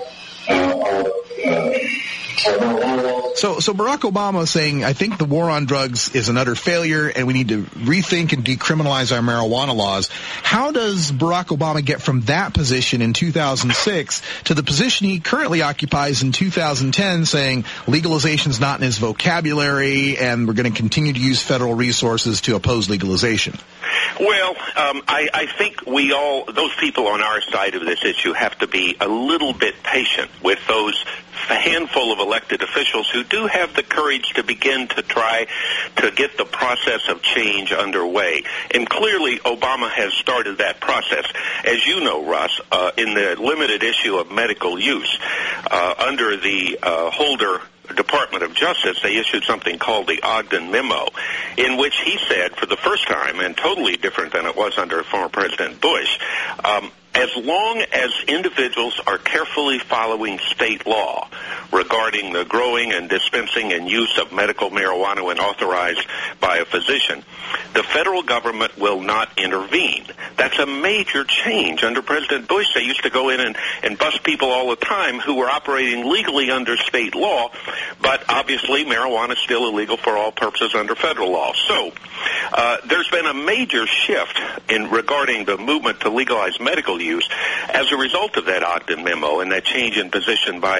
So Barack Obama is saying, I think the war on drugs is an utter failure and we need to rethink and decriminalize our marijuana laws. How does Barack Obama get from that position in 2006 to the position he currently occupies in 2010, saying legalization is not in his vocabulary and we're going to continue to use federal resources to oppose legalization? Well, I think those people on our side of this issue have to be a little bit patient with those handful of elected officials who do have the courage to begin to try to get the process of change underway. And clearly, Obama has started that process. As you know, Russ, in the limited issue of medical use, under the Holder Department of Justice, they issued something called the Ogden Memo, in which he said, for the first time, and totally different than it was under former President Bush, as long as individuals are carefully following state law regarding the growing and dispensing and use of medical marijuana when authorized by a physician, the federal government will not intervene. That's a major change. Under President Bush, they used to go in and bust people all the time who were operating legally under state law, but obviously marijuana is still illegal for all purposes under federal law. So there's been a major shift regarding the movement to legalize medical use as a result of that Ogden Memo and that change in position by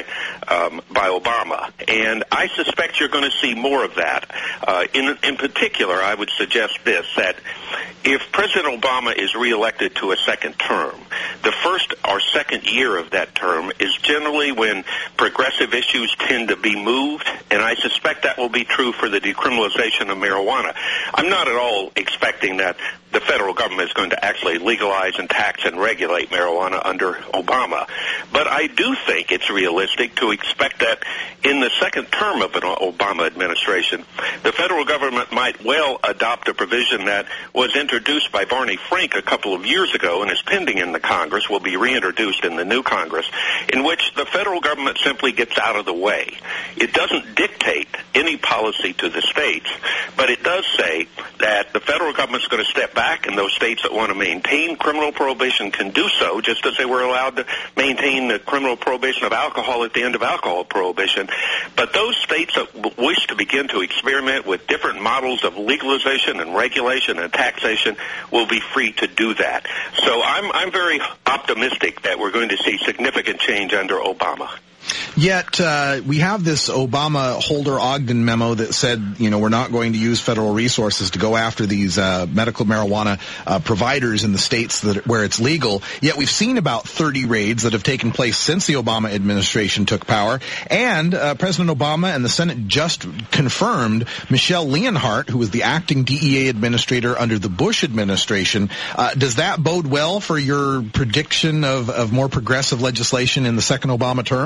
Obama. And I suspect you're going to see more of that. In particular, I would suggest this, that if President Obama is reelected to a second term, the first or second year of that term is generally when progressive issues tend to be moved, and I suspect that will be true for the decriminalization of marijuana. I'm not at all expecting that the federal government is going to actually legalize and tax and regulate marijuana under Obama. But I do think it's realistic to expect that in the second term of an Obama administration, the federal government might well adopt a provision that was introduced by Barney Frank a couple of years ago and is pending in the Congress, will be reintroduced in the new Congress, in which the federal government simply gets out of the way. It doesn't dictate any policy to the states, but it does say that the federal government is going to step back, and those states that want to maintain criminal prohibition can do so, just as they were allowed to maintain the criminal prohibition of alcohol at the end of alcohol prohibition. But those states that wish to begin to experiment with different models of legalization and regulation and taxation will be free to do that. So I'm very optimistic that we're going to see significant change under Obama. Yet we have this Obama Holder Ogden memo that said, you know, we're not going to use federal resources to go after these medical marijuana providers in the states where it's legal. Yet we've seen about 30 raids that have taken place since the Obama administration took power. And President Obama and the Senate just confirmed Michelle Leonhart, who was the acting DEA administrator under the Bush administration. Does that bode well for your prediction of more progressive legislation in the second Obama term? Well,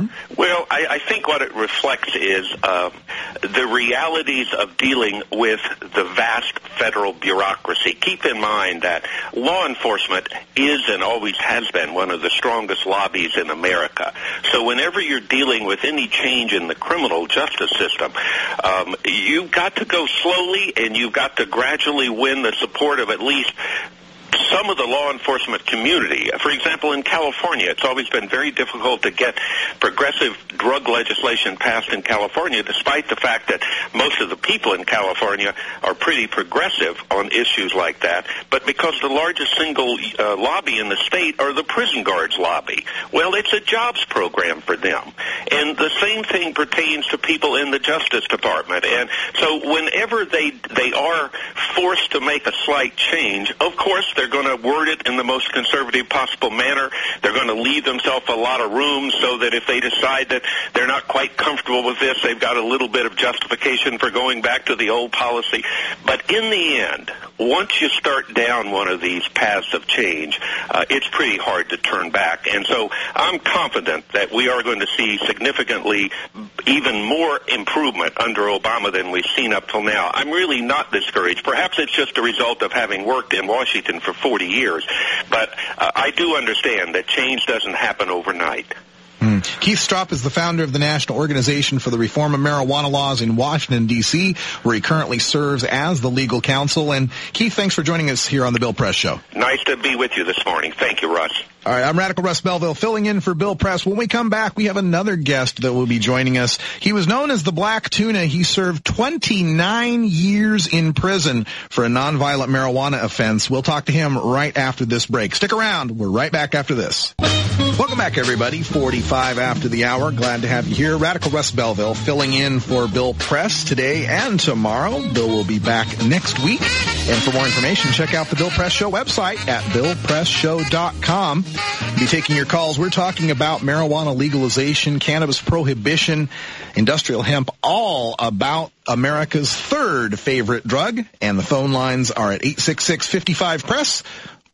Well, I think what it reflects is the realities of dealing with the vast federal bureaucracy. Keep in mind that law enforcement is and always has been one of the strongest lobbies in America. So whenever you're dealing with any change in the criminal justice system, you've got to go slowly and you've got to gradually win the support of at least some of the law enforcement community. For example, in California, it's always been very difficult to get progressive drug legislation passed in California, despite the fact that most of the people in California are pretty progressive on issues like that. But because the largest single lobby in the state are the prison guards lobby, well, it's a jobs program for them. And the same thing pertains to people in the Justice Department. And so whenever they are forced to make a slight change, of course, they're going to word it in the most conservative possible manner. They're going to leave themselves a lot of room so that if they decide that they're not quite comfortable with this, they've got a little bit of justification for going back to the old policy. But in the end, once you start down one of these paths of change, it's pretty hard to turn back. And so I'm confident that we are going to see significantly even more improvement under Obama than we've seen up till now. I'm really not discouraged. Perhaps it's just a result of having worked in Washington for 40 years. But I do understand that change doesn't happen overnight. Keith Stroup is the founder of the National Organization for the Reform of Marijuana Laws in Washington, D.C., where he currently serves as the legal counsel. And Keith, thanks for joining us here on the Bill Press Show. Nice to be with you this morning. Thank you, Russ. All right, I'm Radical Russ Belville, filling in for Bill Press. When we come back, we have another guest that will be joining us. He was known as the Black Tuna. He served 29 years in prison for a nonviolent marijuana offense. We'll talk to him right after this break. Stick around. We're right back after this. Welcome back, everybody. 45 after the hour. Glad to have you here. Radical Russ Belville filling in for Bill Press today and tomorrow. Bill will be back next week. And for more information, check out the Bill Press Show website at BillPressShow.com. We'll be taking your calls. We're talking about marijuana legalization, cannabis prohibition, industrial hemp, all about America's third favorite drug. And the phone lines are at 866-55-PRESS.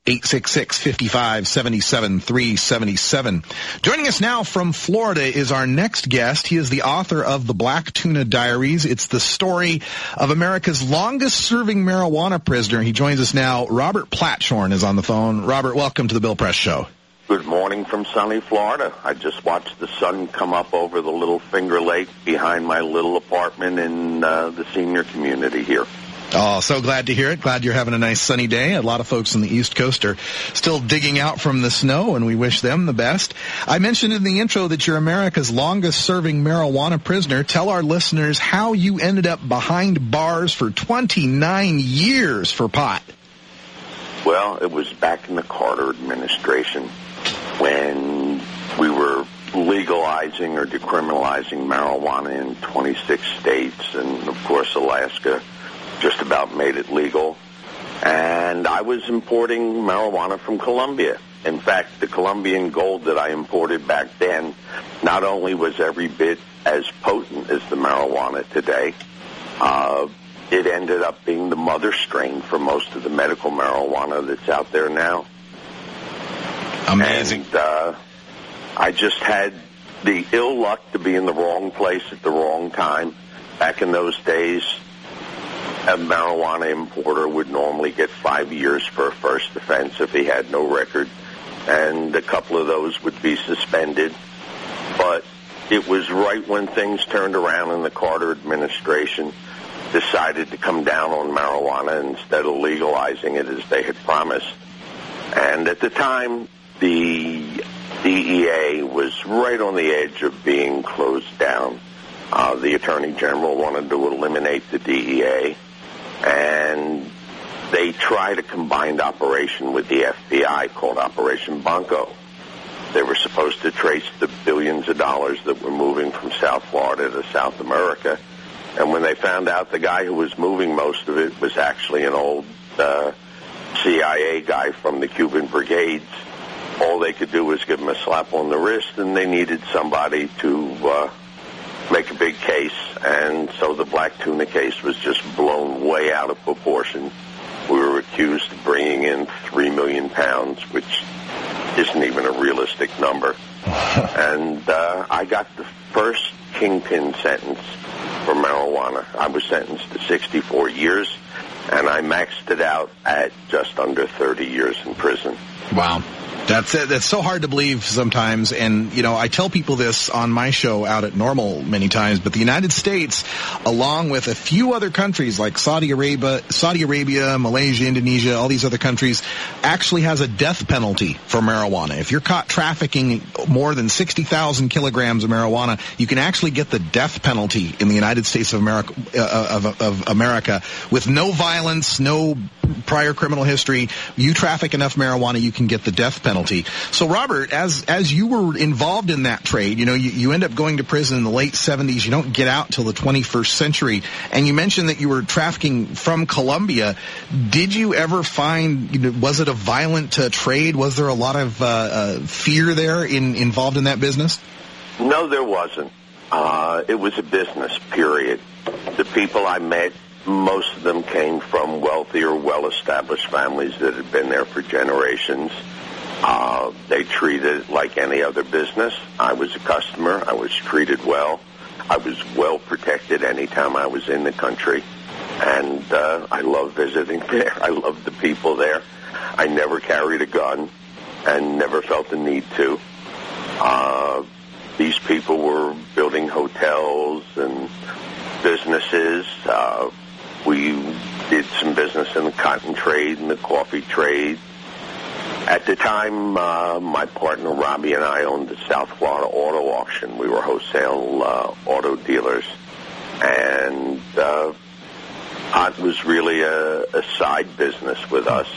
866-55-77-377. Joining us now from Florida is our next guest. He is the author of The Black Tuna Diaries. It's the story of America's longest-serving marijuana prisoner. He joins us now. Robert Platshorn is on the phone. Robert, welcome to the Bill Press Show. Good morning from sunny Florida. I just watched the sun come up over the Little Finger Lake behind my little apartment in the senior community here. Oh, so glad to hear it. Glad you're having a nice sunny day. A lot of folks on the East Coast are still digging out from the snow, and we wish them the best. I mentioned in the intro that you're America's longest-serving marijuana prisoner. Tell our listeners how you ended up behind bars for 29 years for pot. Well, it was back in the Carter administration when we were legalizing or decriminalizing marijuana in 26 states, and, of course, Alaska just about made it legal. And I was importing marijuana from Colombia. In fact, the Colombian gold that I imported back then not only was every bit as potent as the marijuana today, it ended up being the mother strain for most of the medical marijuana that's out there now. Amazing. And I just had the ill luck to be in the wrong place at the wrong time. Back in those days, a marijuana importer would normally get 5 years for a first offense if he had no record, and a couple of those would be suspended. But it was right when things turned around and the Carter administration decided to come down on marijuana instead of legalizing it as they had promised. And at the time, the DEA was right on the edge of being closed down. The Attorney General wanted to eliminate the DEA, and they tried a combined operation with the FBI called Operation Bunko. They were supposed to trace the billions of dollars that were moving from South Florida to South America. And when they found out the guy who was moving most of it was actually an old CIA guy from the Cuban Brigades, all they could do was give him a slap on the wrist, and they needed somebody to make a big case. And so the Black Tuna case was just blown way out of proportion. We were accused of bringing in 3 million pounds, which isn't even a realistic number. And I got the first kingpin sentence for marijuana. I was sentenced to 64 years, and I maxed it out at just under 30 years in prison. Wow. That's so hard to believe sometimes, and I tell people this on my show out at Normal many times, but the United States, along with a few other countries like Saudi Arabia, Malaysia, Indonesia, all these other countries, actually has a death penalty for marijuana. If you're caught trafficking more than 60,000 kilograms of marijuana, you can actually get the death penalty in the United States of America, with no violence, no prior criminal history. You traffic enough marijuana, you can get the death penalty. So, Robert, as you were involved in that trade, you end up going to prison in the late 70s. You don't get out till the 21st century. And you mentioned that you were trafficking from Colombia. Did you ever find, was it a violent trade? Was there a lot of fear there involved in that business? No, there wasn't. It was a business, period. The people I met, most of them came from wealthier, well-established families that had been there for generations. They treated it like any other business. I was a customer. I was treated well. I was well protected anytime I was in the country. And I love visiting there. I loved the people there. I never carried a gun and never felt the need to. These people were building hotels and businesses. We did some business in the cotton trade and the coffee trade. At the time, my partner Robbie and I owned the South Florida Auto Auction. We were wholesale auto dealers. And it was really a side business with us.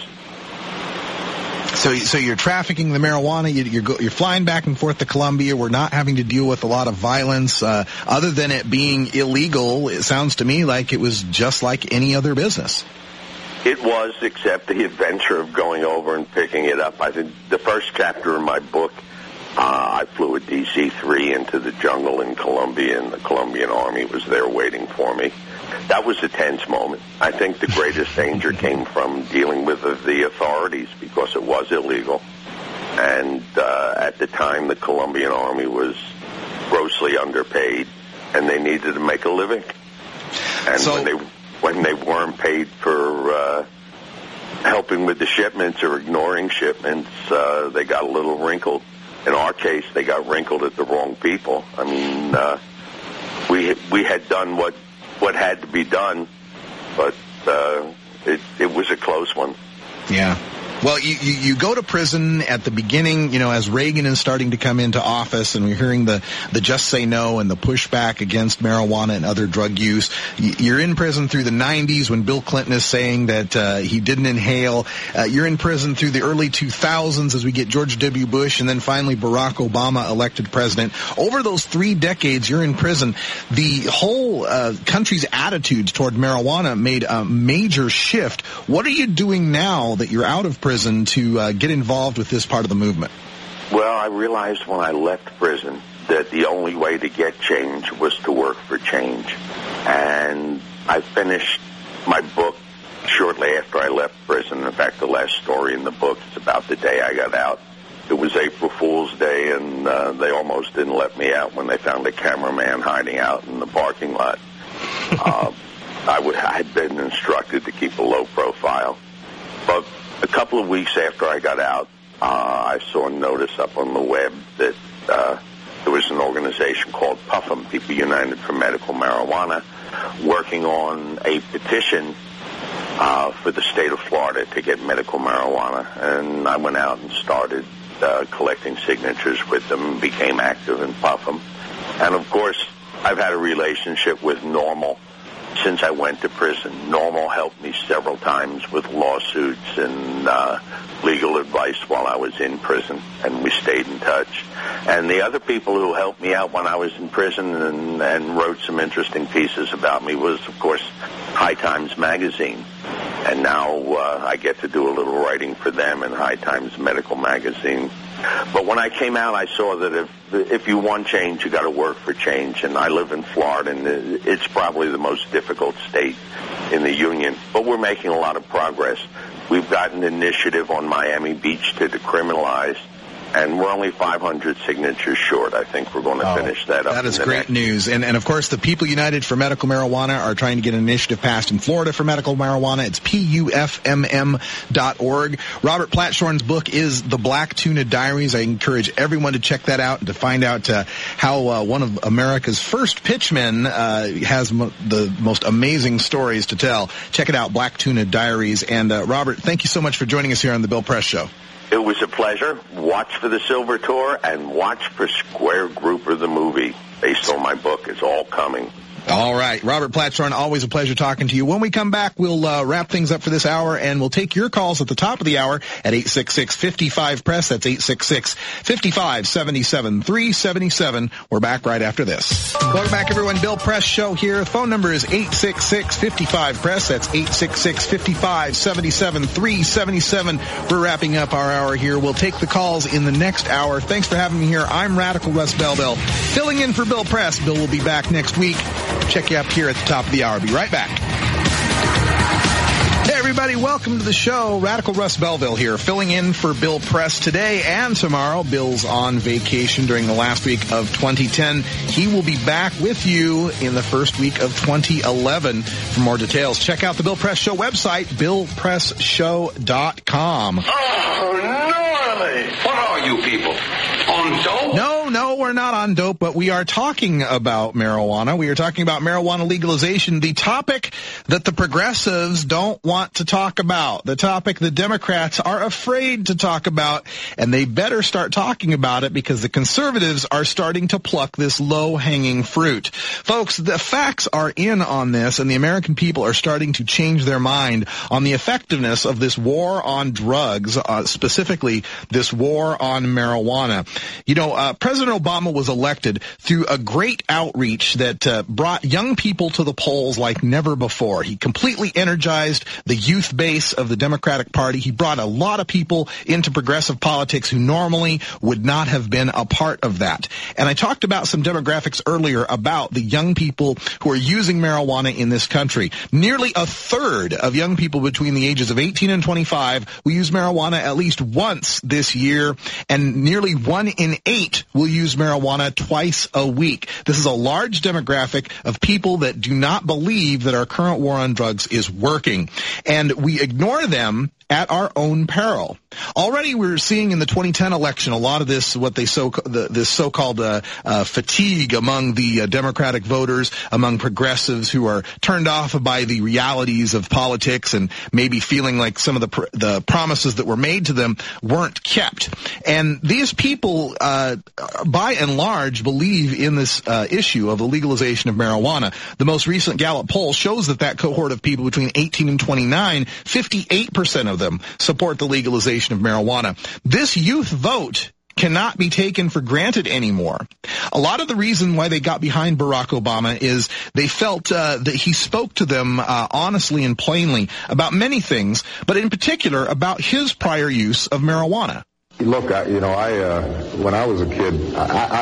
So you're trafficking the marijuana. You're flying back and forth to Colombia. We're not having to deal with a lot of violence. Other than it being illegal, it sounds to me like it was just like any other business. It was, except the adventure of going over and picking it up. I think the first chapter in my book, I flew a DC-3 into the jungle in Colombia, and the Colombian Army was there waiting for me. That was a tense moment. I think the greatest danger came from dealing with the authorities because it was illegal. And at the time, the Colombian Army was grossly underpaid, and they needed to make a living. And when they weren't paid for helping with the shipments or ignoring shipments, they got a little wrinkled. In our case, they got wrinkled at the wrong people. I mean, we had done what had to be done, but it was a close one. Yeah. Well, you go to prison at the beginning, as Reagan is starting to come into office, and we're hearing the Just Say No and the pushback against marijuana and other drug use. You're in prison through the 90s when Bill Clinton is saying that he didn't inhale. You're in prison through the early 2000s as we get George W. Bush and then finally Barack Obama elected president. Over those 3 decades you're in prison, the whole country's attitudes toward marijuana made a major shift. What are you doing now that you're out of prison to get involved with this part of the movement? Well, I realized when I left prison that the only way to get change was to work for change. And I finished my book shortly after I left prison. In fact, the last story in the book is about the day I got out. It was April Fool's Day, and they almost didn't let me out when they found a cameraman hiding out in the parking lot. I had been instructed to keep a low profile. But a couple of weeks after I got out, I saw a notice up on the web that there was an organization called PUFM, People United for Medical Marijuana, working on a petition for the state of Florida to get medical marijuana. And I went out and started collecting signatures with them, became active in PUFM. And, of course, I've had a relationship with Normal since I went to prison. Normal helped me several times with lawsuits and legal advice while I was in prison, and we stayed in touch. And the other people who helped me out when I was in prison and wrote some interesting pieces about me was, of course, High Times Magazine. And now I get to do a little writing for them in High Times Medical Magazine. But when I came out, I saw that if you want change, you got to work for change. And I live in Florida, and it's probably the most difficult state in the union. But we're making a lot of progress. We've got an initiative on Miami Beach to decriminalize And we're only 500 signatures short. I think we're going to finish that up. That is great news. And of course, the People United for Medical Marijuana are trying to get an initiative passed in Florida for medical marijuana. It's PUFMM.org. Robert Platshorn's book is The Black Tuna Diaries. I encourage everyone to check that out and to find out how one of America's first pitchmen has the most amazing stories to tell. Check it out, Black Tuna Diaries. And Robert, thank you so much for joining us here on the Bill Press Show. It was a pleasure. Watch for the Silver Tour and watch for Square Grouper the movie based on my book. It's all coming. All right. Robert Platshorn, always a pleasure talking to you. When we come back, we'll wrap things up for this hour, and we'll take your calls at the top of the hour at 866-55-PRESS. That's 866-55-77-377. We're back right after this. Welcome back, everyone. Bill Press Show here. Phone number is 866-55-PRESS. That's 866-55-77-377. We're wrapping up our hour here. We'll take the calls in the next hour. Thanks for having me here. I'm Radical Russ Belville, filling in for Bill Press. Bill will be back next week. Check you up here at the top of the hour. Be right back. Hey, everybody. Welcome to the show. Radical Russ Belville here, filling in for Bill Press today and tomorrow. Bill's on vacation during the last week of 2010. He will be back with you in the first week of 2011. For more details, check out the Bill Press Show website, BillPressShow.com. Oh, gnarly! What are you people? On dope? No, we're not on dope, but we are talking about marijuana. We are talking about marijuana legalization, the topic that the progressives don't want to talk about, the topic the Democrats are afraid to talk about, and they better start talking about it because the conservatives are starting to pluck this low-hanging fruit. Folks, the facts are in on this, and the American people are starting to change their mind on the effectiveness of this war on drugs, specifically this war on marijuana. You know, President Obama was elected through a great outreach that brought young people to the polls like never before. He completely energized the youth base of the Democratic Party. He brought a lot of people into progressive politics who normally would not have been a part of that. And I talked about some demographics earlier about the young people who are using marijuana in this country. Nearly a third of young people between the ages of 18 and 25 will use marijuana at least once this year, and nearly 1 in 8 will use marijuana twice a week. This is a large demographic of people that do not believe that our current war on drugs is working. And we ignore them at our own peril. Already we're seeing in the 2010 election a lot of this, what they this so-called fatigue among the Democratic voters, among progressives who are turned off by the realities of politics and maybe feeling like some of the promises that were made to them weren't kept. And these people, by and large, believe in this issue of the legalization of marijuana. The most recent Gallup poll shows that cohort of people between 18 and 29, 58% of them support the legalization of marijuana. This youth vote cannot be taken for granted anymore. A lot of the reason why they got behind Barack Obama is they felt that he spoke to them honestly and plainly about many things, but in particular about his prior use of marijuana. Look, when I was a kid,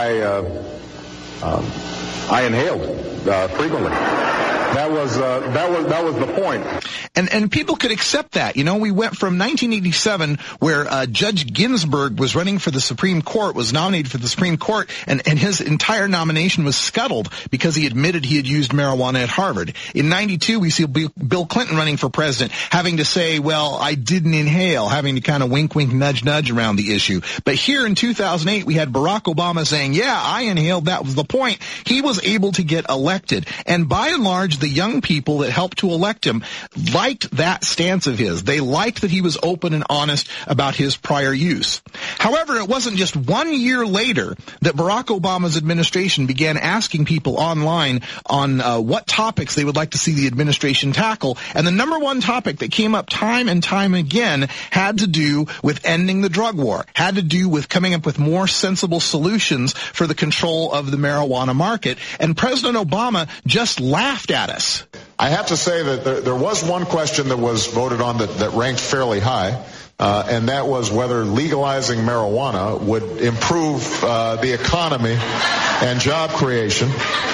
I inhaled frequently. That was the point. And people could accept that. You know, we went from 1987, where Judge Ginsburg was running for the Supreme Court, was nominated for the Supreme Court, and his entire nomination was scuttled because he admitted he had used marijuana at Harvard. In 92, we see Bill Clinton running for president, having to say, well, I didn't inhale, having to kind of wink, wink, nudge, nudge around the issue. But here in 2008, we had Barack Obama saying, yeah, I inhaled, that was the point. He was able to get elected. And by and large, the young people that helped to elect him liked that stance of his. They liked that he was open and honest about his prior use. However, it wasn't just 1 year later that Barack Obama's administration began asking people online on what topics they would like to see the administration tackle. And the number one topic that came up time and time again had to do with ending the drug war, had to do with coming up with more sensible solutions for the control of the marijuana market. And President Obama just laughed at us. I have to say that there was one question that was voted on that ranked fairly high, and that was whether legalizing marijuana would improve the economy and job creation.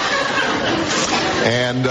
And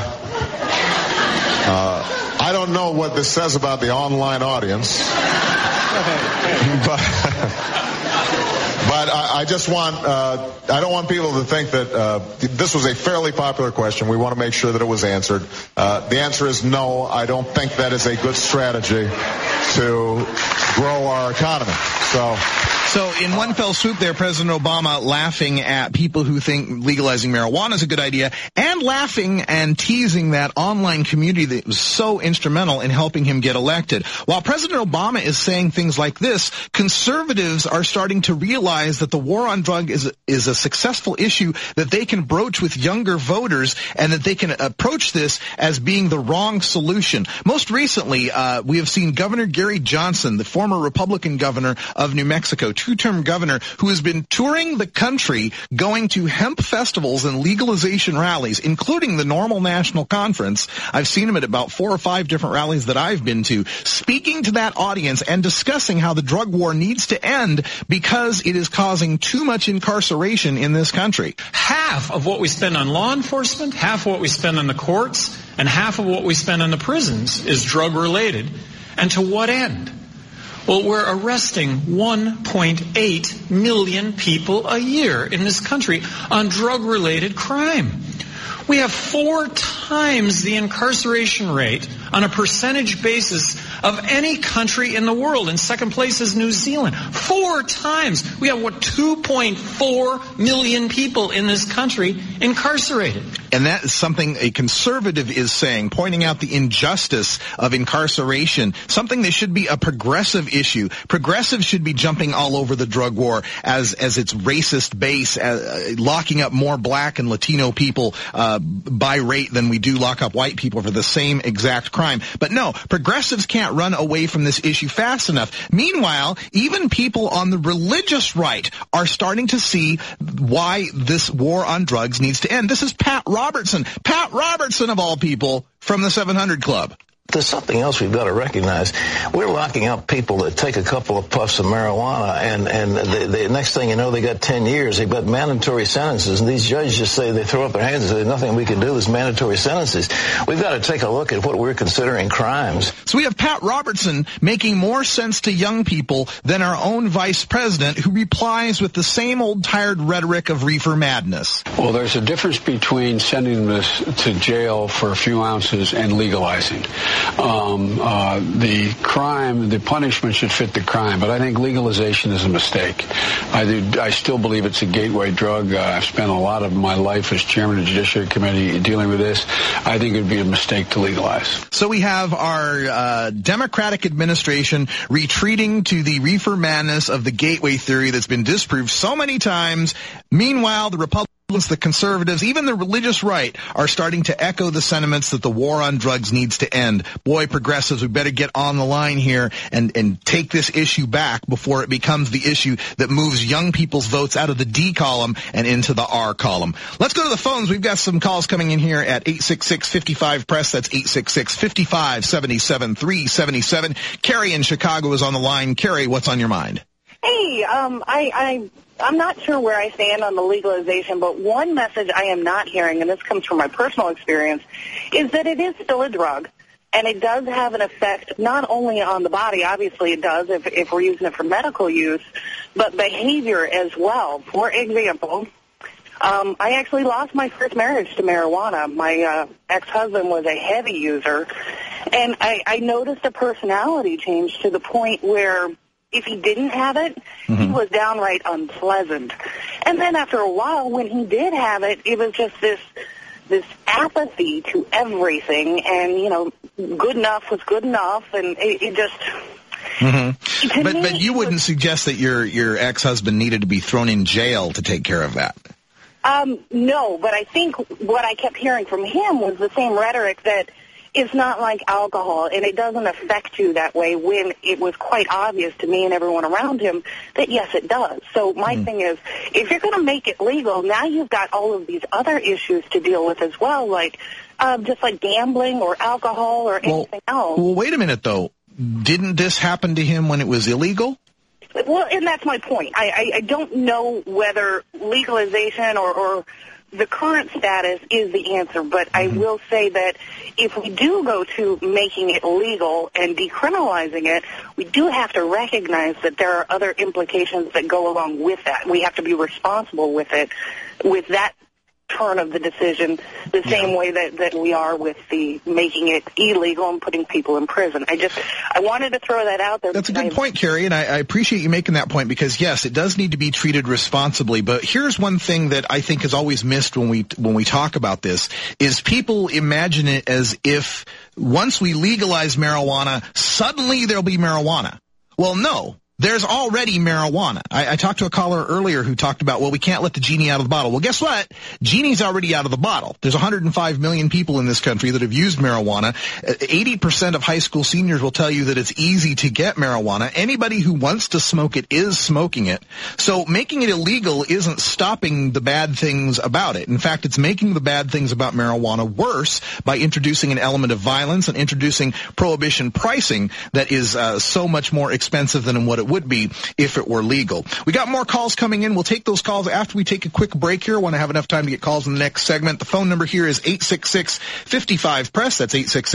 I don't know what this says about the online audience, But I just want, I don't want people to think that this was a fairly popular question. We want to make sure that it was answered. The answer is no. I don't think that is a good strategy to grow our economy. So in one fell swoop there, President Obama laughing at people who think legalizing marijuana is a good idea and laughing and teasing that online community that was so instrumental in helping him get elected. While President Obama is saying things like this, conservatives are starting to realize that the war on drugs is a successful issue that they can broach with younger voters and that they can approach this as being the wrong solution. Most recently, we have seen Governor Gary Johnson, the former Republican governor of New Mexico, two-term governor, who has been touring the country, going to hemp festivals and legalization rallies, including the Normal National Conference. I've seen him at about 4 or 5 different rallies that I've been to, speaking to that audience and discussing how the drug war needs to end because it is causing too much incarceration in this country. Half of what we spend on law enforcement, half of what we spend on the courts, and half of what we spend on the prisons is drug-related. And to what end? Well, we're arresting 1.8 million people a year in this country on drug-related crime. We have 4 times the incarceration rate on a percentage basis of any country in the world. In second place is New Zealand. 4 times. We have, 2.4 million people in this country incarcerated. And that is something a conservative is saying, pointing out the injustice of incarceration, something that should be a progressive issue. Progressives should be jumping all over the drug war as its racist base, locking up more black and Latino people by rate than we do lock up white people for the same exact crime. But no, progressives can't run away from this issue fast enough. Meanwhile, even people on the religious right are starting to see why this war on drugs needs to end. This is Pat Robertson of all people, from the 700 Club. There's something else we've got to recognize. We're locking up people that take a couple of puffs of marijuana, and the next thing you know, they got 10 years. They've got mandatory sentences, and these judges just say, they throw up their hands and say, there's nothing we can do. There's mandatory sentences. We've got to take a look at what we're considering crimes. So we have Pat Robertson making more sense to young people than our own vice president, who replies with the same old tired rhetoric of reefer madness. Well, there's a difference between sending this to jail for a few ounces and legalizing. The crime, the punishment should fit the crime, but I think legalization is a mistake. I still believe it's a gateway drug. I've spent a lot of my life as chairman of the Judiciary Committee dealing with this. I think it would be a mistake to legalize. So we have our Democratic administration retreating to the reefer madness of the gateway theory that's been disproved so many times. Meanwhile, the Republicans, the conservatives, even the religious right are starting to echo the sentiments that the war on drugs needs to end. Boy, progressives, we better get on the line here and take this issue back before it becomes the issue that moves young people's votes out of the D column and into the R column. Let's go to the phones. We've got some calls coming in here at 866-55-PRESS. That's 866-55-77-377. Carrie in Chicago is on the line. Carrie, what's on your mind? Hey, I'm not sure where I stand on the legalization, but one message I am not hearing, and this comes from my personal experience, is that it is still a drug, and it does have an effect not only on the body, obviously it does if we're using it for medical use, but behavior as well. For example, I actually lost my first marriage to marijuana. My ex-husband was a heavy user, and I noticed a personality change to the point where if he didn't have it, he was downright unpleasant. And then after a while, when he did have it, it was just this apathy to everything. And, good enough was good enough. And it just... But you wouldn't suggest that your ex-husband needed to be thrown in jail to take care of that? No, but I think what I kept hearing from him was the same rhetoric that it's not like alcohol, and it doesn't affect you that way, when it was quite obvious to me and everyone around him that, yes, it does. So my thing is, if you're going to make it legal, now you've got all of these other issues to deal with as well, like just like gambling or alcohol or anything else. Well, wait a minute, though. Didn't this happen to him when it was illegal? Well, and that's my point. I don't know whether legalization or the current status is the answer, but I will say that if we do go to making it legal and decriminalizing it, we do have to recognize that there are other implications that go along with that. We have to be responsible with it, with that turn of the decision, the same way that we are with the making it illegal and putting people in prison. I wanted to throw that out there. That's a good point, Carrie, and I appreciate you making that point because, yes, it does need to be treated responsibly. But here's one thing that I think is always missed when we talk about this, is people imagine it as if once we legalize marijuana, suddenly there'll be marijuana. Well, no. There's already marijuana. I talked to a caller earlier who talked about, well, we can't let the genie out of the bottle. Well, guess what? Genie's already out of the bottle. There's 105 million people in this country that have used marijuana. 80% of high school seniors will tell you that it's easy to get marijuana. Anybody who wants to smoke it is smoking it. So making it illegal isn't stopping the bad things about it. In fact, it's making the bad things about marijuana worse by introducing an element of violence and introducing prohibition pricing that is so much more expensive than what it would be if it were legal. We got more calls coming in. We'll take those calls after we take a quick break here. I want to have enough time to get calls in the next segment. The phone number here is 866-55-PRESS. That's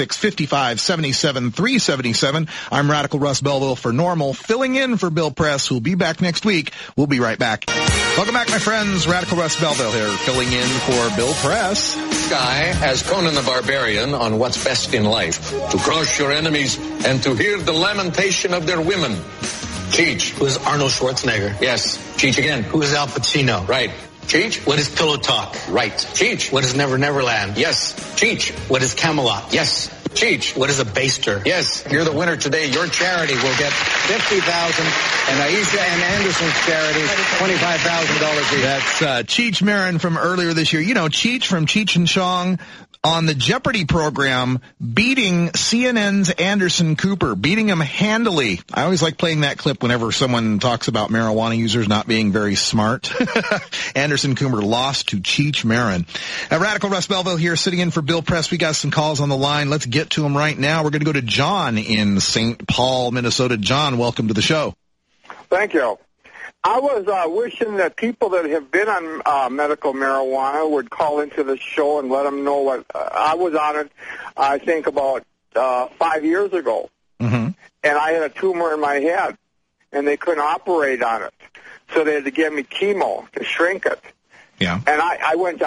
866-55-77-377. I'm Radical Russ Belville for Normal, filling in for Bill Press, who'll be back next week. We'll be right back. Welcome back, my friends. Radical Russ Belville here, filling in for Bill Press. Guy as Conan the Barbarian on What's Best in Life, to crush your enemies and to hear the lamentation of their women. Cheech. Who is Arnold Schwarzenegger? Yes. Cheech again. Who is Al Pacino? Right. Cheech. What is Pillow Talk? Right. Cheech. What is Never Never Land? Yes. Cheech. What is Camelot? Yes. Cheech. What is a baster? Yes. You're the winner today. Your charity will get $50,000 and Aisha and Anderson's charity $25,000 each. That's Cheech Marin from earlier this year. You know, Cheech from Cheech and Chong on the Jeopardy program, beating CNN's Anderson Cooper, beating him handily. I always like playing that clip whenever someone talks about marijuana users not being very smart. Anderson Cooper lost to Cheech Marin. Radical Russ Belville here, sitting in for Bill Press. We got some calls on the line. Let's get to them right now. We're going to go to John in St. Paul, Minnesota. John, welcome to the show. Thank you. I was wishing that people that have been on medical marijuana would call into the show and let them know what I was on it, I think, about 5 years ago. Mm-hmm. And I had a tumor in my head, and they couldn't operate on it. So they had to give me chemo to shrink it. Yeah. And I weighed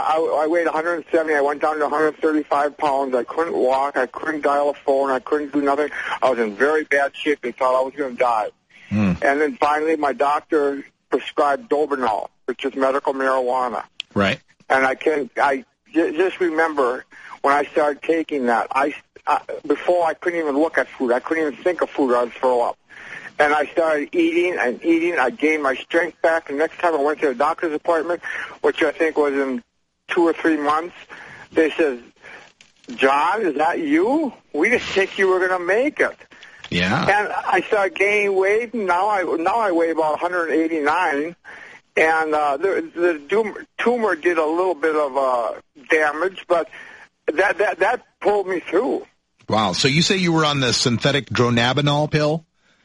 170. I went down to 135 pounds. I couldn't walk. I couldn't dial a phone. I couldn't do nothing. I was in very bad shape. They thought I was going to die. And then finally, my doctor prescribed Dobinol, which is medical marijuana. Right. And I just remember when I started taking that, before I couldn't even look at food. I couldn't even think of food. I would throw up. And I started eating and eating. I gained my strength back. And next time I went to a doctor's appointment, which I think was in 2 or 3 months, they said, "John, is that you? We didn't think you were going to make it." Yeah. And I started gaining weight, and now I weigh about 189. And the tumor did a little bit of damage, but that pulled me through. Wow. So you say you were on the synthetic dronabinol pill?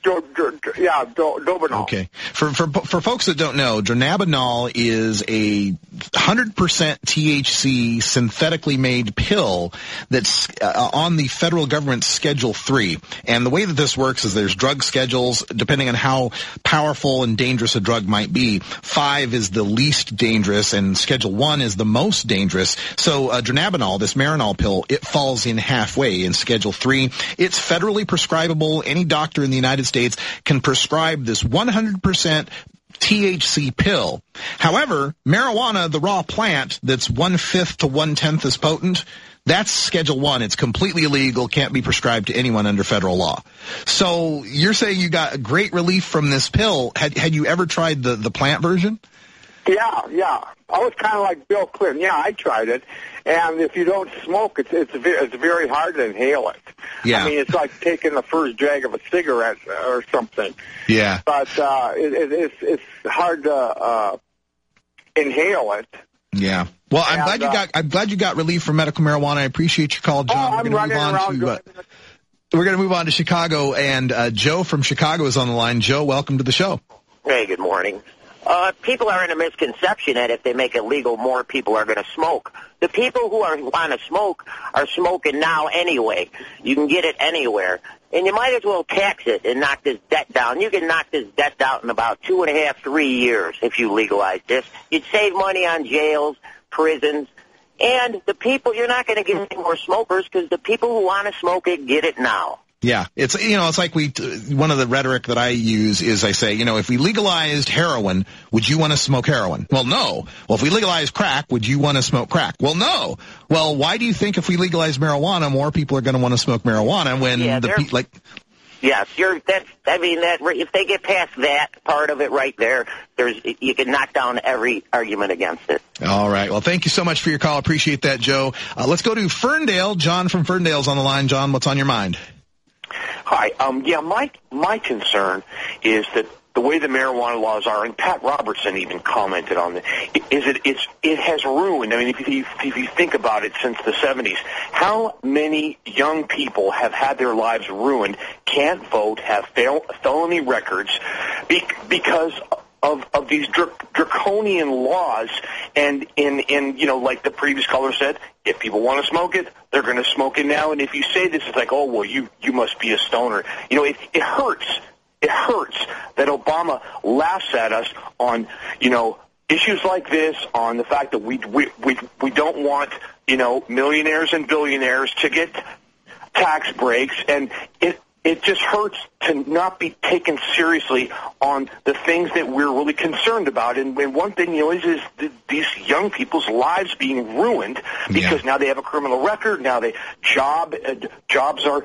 Dobinol. Okay. For folks that don't know, dronabinol is a 100% THC synthetically made pill that's on the federal government's Schedule 3. And the way that this works is there's drug schedules, depending on how powerful and dangerous a drug might be. 5 is the least dangerous, and Schedule 1 is the most dangerous. So dronabinol, this Marinol pill, it falls in halfway in Schedule 3. It's federally prescribable. Any doctor in the United States can prescribe this 100% THC pill. However, marijuana, the raw plant that's 1/5 to 1/10 as potent, that's Schedule 1. It's completely illegal, can't be prescribed to anyone under federal law. So you're saying you got great relief from this pill. Had you ever tried the plant version? Yeah. I was kind of like Bill Clinton. Yeah, I tried it. And if you don't smoke, it's very hard to inhale it. Yeah. I mean, it's like taking the first drag of a cigarette or something. Yeah. But it's hard to inhale it. Yeah. Well, I'm glad you got relief from medical marijuana. I appreciate your call, John. We're going to move on to Chicago, and Joe from Chicago is on the line. Joe, welcome to the show. Hey, good morning. People are in a misconception that if they make it legal, more people are going to smoke. The people who want to smoke are smoking now anyway. You can get it anywhere. And you might as well tax it and knock this debt down. You can knock this debt out in about 2.5, 3 years if you legalize this. You'd save money on jails, prisons, and the people, you're not going to get any more smokers because the people who want to smoke it get it now. Yeah, it's like one of the rhetoric that I use is I say, if we legalized heroin, would you want to smoke heroin? Well, no. Well, if we legalized crack, would you want to smoke crack? Well, no. Well, why do you think if we legalize marijuana, more people are going to want to smoke marijuana when Yes, if they get past that part of it right there, you can knock down every argument against it. All right. Well, thank you so much for your call. Appreciate that, Joe. Let's go to Ferndale. John from Ferndale's on the line. John, what's on your mind? Hi. My concern is that the way the marijuana laws are, and Pat Robertson even commented on it has ruined. I mean, if you think about it, since the 70s, how many young people have had their lives ruined, can't vote, have felony records because of these draconian laws, and like the previous caller said, if people want to smoke it, they're going to smoke it now. And if you say this, it's like, oh, well, you must be a stoner. It hurts. It hurts that Obama laughs at us on, issues like this, on the fact that we don't want, millionaires and billionaires to get tax breaks, and it just hurts to not be taken seriously on the things that we're really concerned about. And one thing, is these young people's lives being ruined because now they have a criminal record. Now jobs are,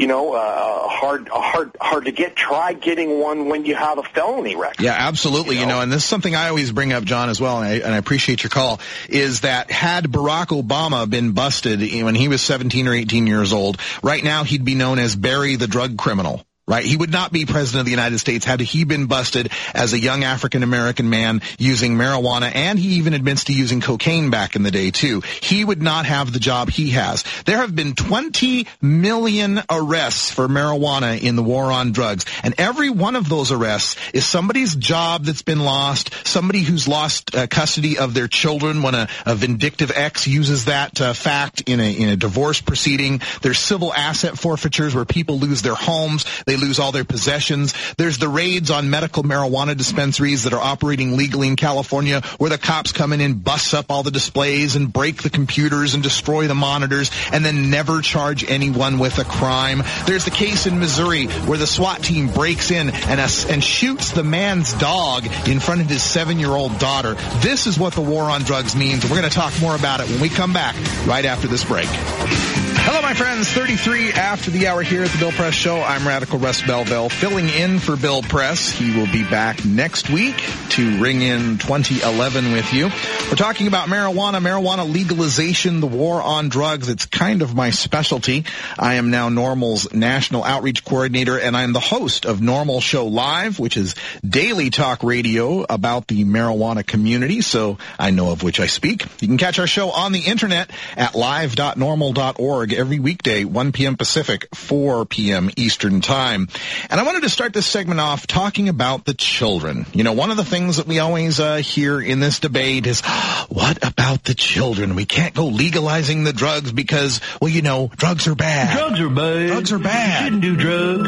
hard to get. Try getting one when you have a felony record. Yeah, absolutely. And this is something I always bring up, John, as well, and I appreciate your call, is that had Barack Obama been busted when he was 17 or 18 years old, right now he'd be known as Barry the drug criminal. Right? He would not be president of the United States had he been busted as a young African-American man using marijuana, and he even admits to using cocaine back in the day, too. He would not have the job he has. There have been 20 million arrests for marijuana in the war on drugs, and every one of those arrests is somebody's job that's been lost, somebody who's lost custody of their children when a vindictive ex uses that fact in a divorce proceeding. There's civil asset forfeitures where people lose their homes. They lose all their possessions. There's the raids on medical marijuana dispensaries that are operating legally in California, where the cops come in and bust up all the displays and break the computers and destroy the monitors and then never charge anyone with a crime. There's the case in Missouri where the SWAT team breaks in and shoots the man's dog in front of his 7-year-old daughter. This is what the war on drugs means. We're going to talk more about it when we come back right after this break. Hello, my friends. 33 after the hour here at the Bill Press Show. I'm Radical Russ Belville, filling in for Bill Press. He will be back next week to ring in 2011 with you. We're talking about marijuana legalization, the war on drugs. It's kind of my specialty. I am now NORML's National Outreach Coordinator, and I'm the host of NORML Show Live, which is daily talk radio about the marijuana community, so I know of which I speak. You can catch our show on the internet at live.norml.org every weekday, 1 p.m. Pacific, 4 p.m. Eastern Time. And I wanted to start this segment off talking about the children. One of the things that we always hear in this debate is, what about the children? We can't go legalizing the drugs because, drugs are bad. Drugs are bad. Drugs are bad. You shouldn't do drugs.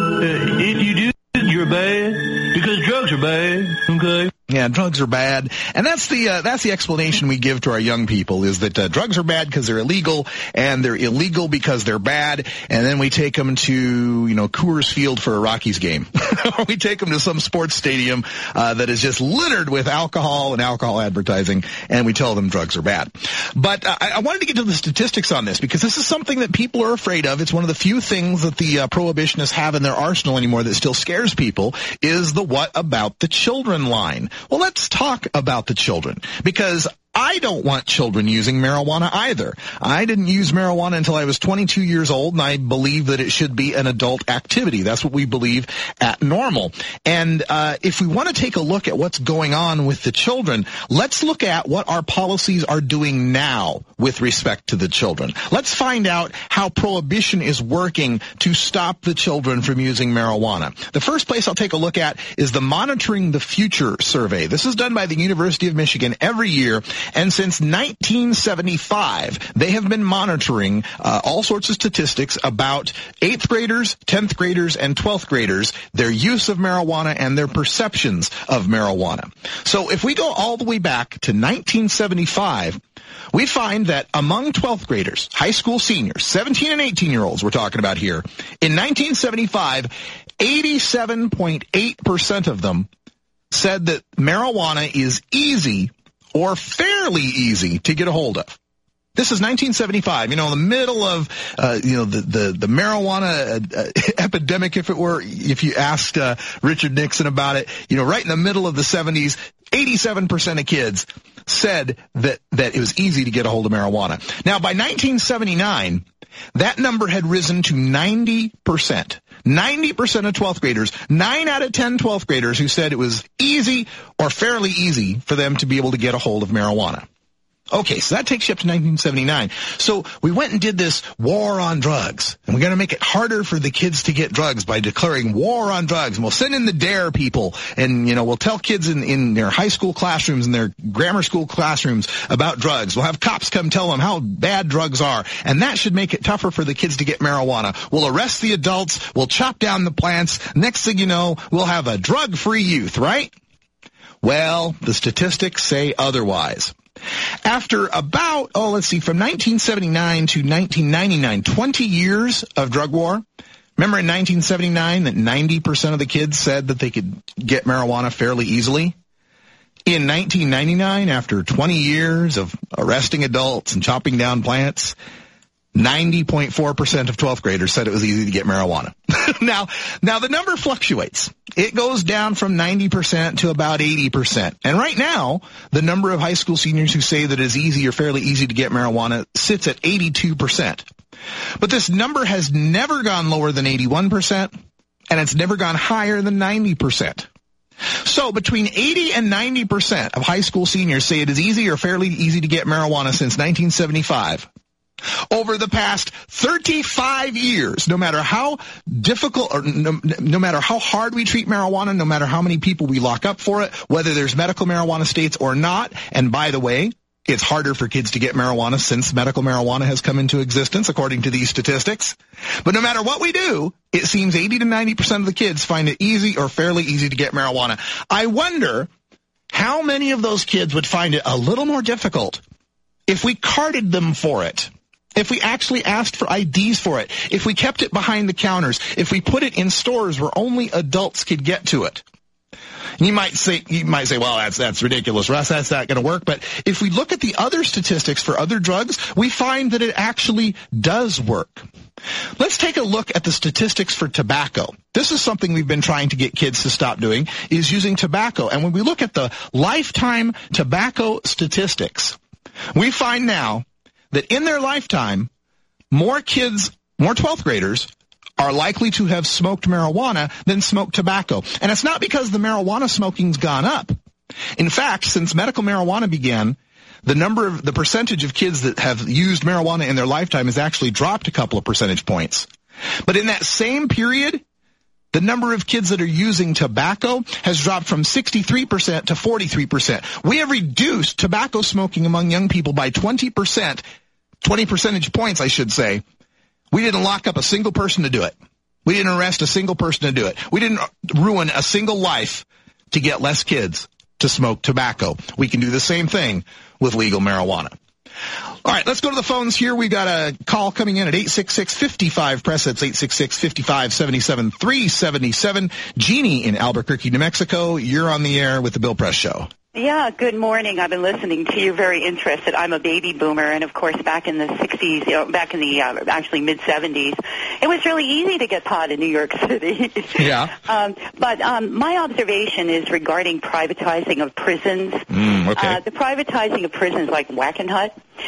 If you do, you're bad because drugs are bad, okay? Yeah, drugs are bad. And that's the explanation we give to our young people, is that drugs are bad because they're illegal, and they're illegal because they're bad. And then we take them to, Coors Field for a Rockies game. Or we take them to some sports stadium that is just littered with alcohol and alcohol advertising, and we tell them drugs are bad. But I wanted to get to the statistics on this, because this is something that people are afraid of. It's one of the few things that the prohibitionists have in their arsenal anymore that still scares people, is the what about the children line. Well, let's talk about the children, because I don't want children using marijuana either. I didn't use marijuana until I was 22 years old, and I believe that it should be an adult activity. That's what we believe at Normal. And if we want to take a look at what's going on with the children, let's look at what our policies are doing now with respect to the children. Let's find out how prohibition is working to stop the children from using marijuana. The first place I'll take a look at is the Monitoring the Future survey. This is done by the University of Michigan every year, and since 1975, they have been monitoring all sorts of statistics about 8th graders, 10th graders, and 12th graders, their use of marijuana and their perceptions of marijuana. So if we go all the way back to 1975, we find that among 12th graders, high school seniors, 17 and 18-year-olds we're talking about here, in 1975, 87.8% of them said that marijuana is easy or fairly easy to get a hold of. This is 1975, in the middle of, the marijuana epidemic, if you asked Richard Nixon about it, right in the middle of the 70s, 87% of kids said that it was easy to get a hold of marijuana. Now, by 1979, that number had risen to 90%. 90% of 12th graders, 9 out of 10 12th graders who said it was easy or fairly easy for them to be able to get a hold of marijuana. Okay, so that takes you up to 1979. So we went and did this war on drugs, and we're going to make it harder for the kids to get drugs by declaring war on drugs. And we'll send in the DARE people, and, we'll tell kids in their high school classrooms and their grammar school classrooms about drugs. We'll have cops come tell them how bad drugs are, and that should make it tougher for the kids to get marijuana. We'll arrest the adults. We'll chop down the plants. Next thing you know, we'll have a drug-free youth, right? Well, the statistics say otherwise. After about, from 1979 to 1999, 20 years of drug war. Remember in 1979 that 90% of the kids said that they could get marijuana fairly easily? In 1999, after 20 years of arresting adults and chopping down plants, 90.4% of 12th graders said it was easy to get marijuana. Now the number fluctuates. It goes down from 90% to about 80%. And right now, the number of high school seniors who say that it is easy or fairly easy to get marijuana sits at 82%. But this number has never gone lower than 81%, and it's never gone higher than 90%. So between 80 and 90% of high school seniors say it is easy or fairly easy to get marijuana since 1975. Over the past 35 years, no matter how difficult or no matter how hard we treat marijuana, no matter how many people we lock up for it, whether there's medical marijuana states or not, and by the way, it's harder for kids to get marijuana since medical marijuana has come into existence, according to these statistics. But no matter what we do, it seems 80 to 90% of the kids find it easy or fairly easy to get marijuana. I wonder how many of those kids would find it a little more difficult if we carded them for it. If we actually asked for IDs for it, if we kept it behind the counters, if we put it in stores where only adults could get to it. And you might say, well, that's ridiculous, Russ. That's not going to work. But if we look at the other statistics for other drugs, we find that it actually does work. Let's take a look at the statistics for tobacco. This is something we've been trying to get kids to stop doing, is using tobacco. And when we look at the lifetime tobacco statistics, we find now that in their lifetime, more 12th graders are likely to have smoked marijuana than smoked tobacco. And it's not because the marijuana smoking's gone up. In fact, since medical marijuana began, the percentage of kids that have used marijuana in their lifetime has actually dropped a couple of percentage points. But in that same period, the number of kids that are using tobacco has dropped from 63% to 43%. We have reduced tobacco smoking among young people by 20 percentage points, I should say. We didn't lock up a single person to do it. We didn't arrest a single person to do it. We didn't ruin a single life to get less kids to smoke tobacco. We can do the same thing with legal marijuana. All right, let's go to the phones here. We got a call coming in at 866-55-PRESS. That's 866-55-77-377. Jeannie in Albuquerque, New Mexico. You're on the air with the Bill Press Show. Yeah, good morning. I've been listening to you, very interested. I'm a baby boomer, and of course back in the 60s, back in the actually mid-70s, it was really easy to get pot in New York City. Yeah. But my observation is regarding privatizing of prisons. Okay. The privatizing of prisons like Wackenhut,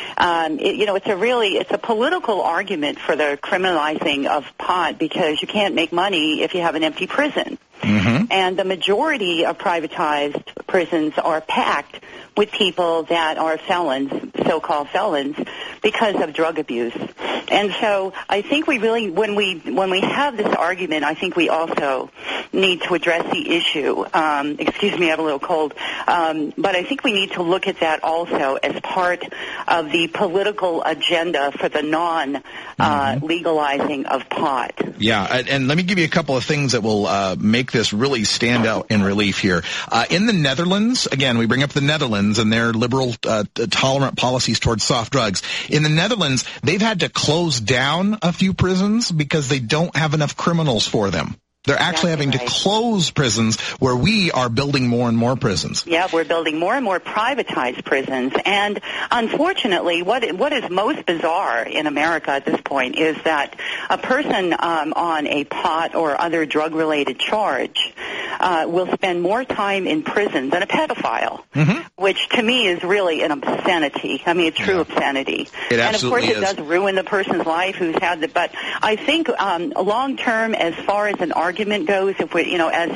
it's a political argument for the criminalizing of pot because you can't make money if you have an empty prison. Mm-hmm. And the majority of privatized prisons are packed with people that are felons, so-called felons, because of drug abuse. And so I think we really, when we have this argument, I think we also need to address the issue. Excuse me, I have a little cold. But I think we need to look at that also as part of the political agenda for the non-legalizing of pot. Yeah, and let me give you a couple of things that will make this really stand out in relief here. In the Netherlands, again, we bring up the Netherlands and their liberal, tolerant policies towards soft drugs. In the Netherlands, they've had to close down a few prisons because they don't have enough criminals for them. They're actually having to close prisons where we are building more and more prisons. Yeah, we're building more and more privatized prisons. And unfortunately, what is most bizarre in America at this point is that a person on a pot or other drug-related charge will spend more time in prison than a pedophile, which to me is really an obscenity. I mean, a true obscenity. It absolutely and of course, is. it does ruin the person's life who's had the. But I think long-term, as far as an argument goes, if we,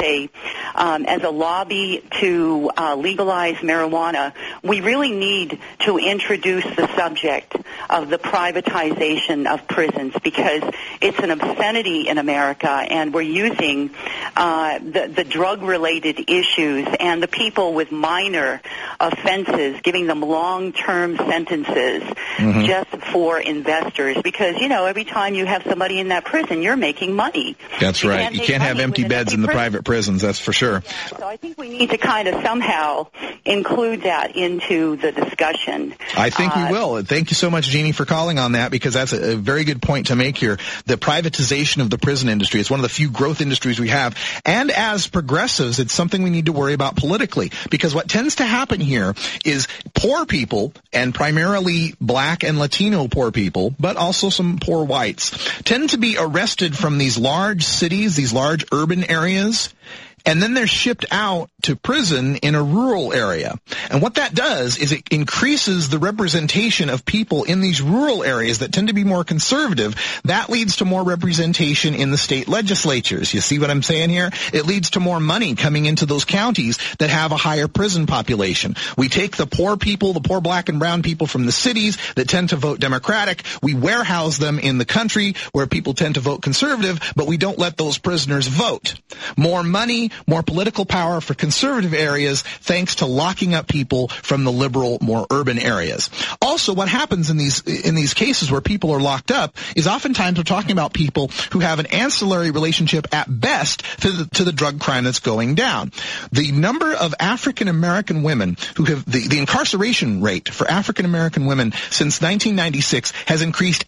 as a lobby to legalize marijuana, we really need to introduce the subject of the privatization of prisons because it's an obscenity in America, and we're using the drug-related issues and the people with minor offenses, giving them long-term sentences just for investors because, every time you have somebody in that prison, you're making money. That's right. You can't have empty beds in the private prisons, that's for sure. Yeah, so I think we need to kind of somehow include that into the discussion. I think we will. Thank you so much, Jeannie, for calling on that because that's a very good point to make here. The privatization of the prison industry is one of the few growth industries we have. And as progressives, it's something we need to worry about politically because what tends to happen here is poor people, and primarily black and Latino poor people, but also some poor whites, tend to be arrested from these large cities, these large urban areas, and then they're shipped out to prison in a rural area. And what that does is it increases the representation of people in these rural areas that tend to be more conservative. That leads to more representation in the state legislatures. You see what I'm saying here? It leads to more money coming into those counties that have a higher prison population. We take the poor people, the poor black and brown people from the cities that tend to vote Democratic. We warehouse them in the country where people tend to vote conservative, but we don't let those prisoners vote. More money, more political power for conservative areas thanks to locking up people from the liberal, more urban areas. Also, what happens in these cases where people are locked up is oftentimes we're talking about people who have an ancillary relationship at best to the drug crime that's going down. The number of African American women who have the incarceration rate for African American women since 1996 has increased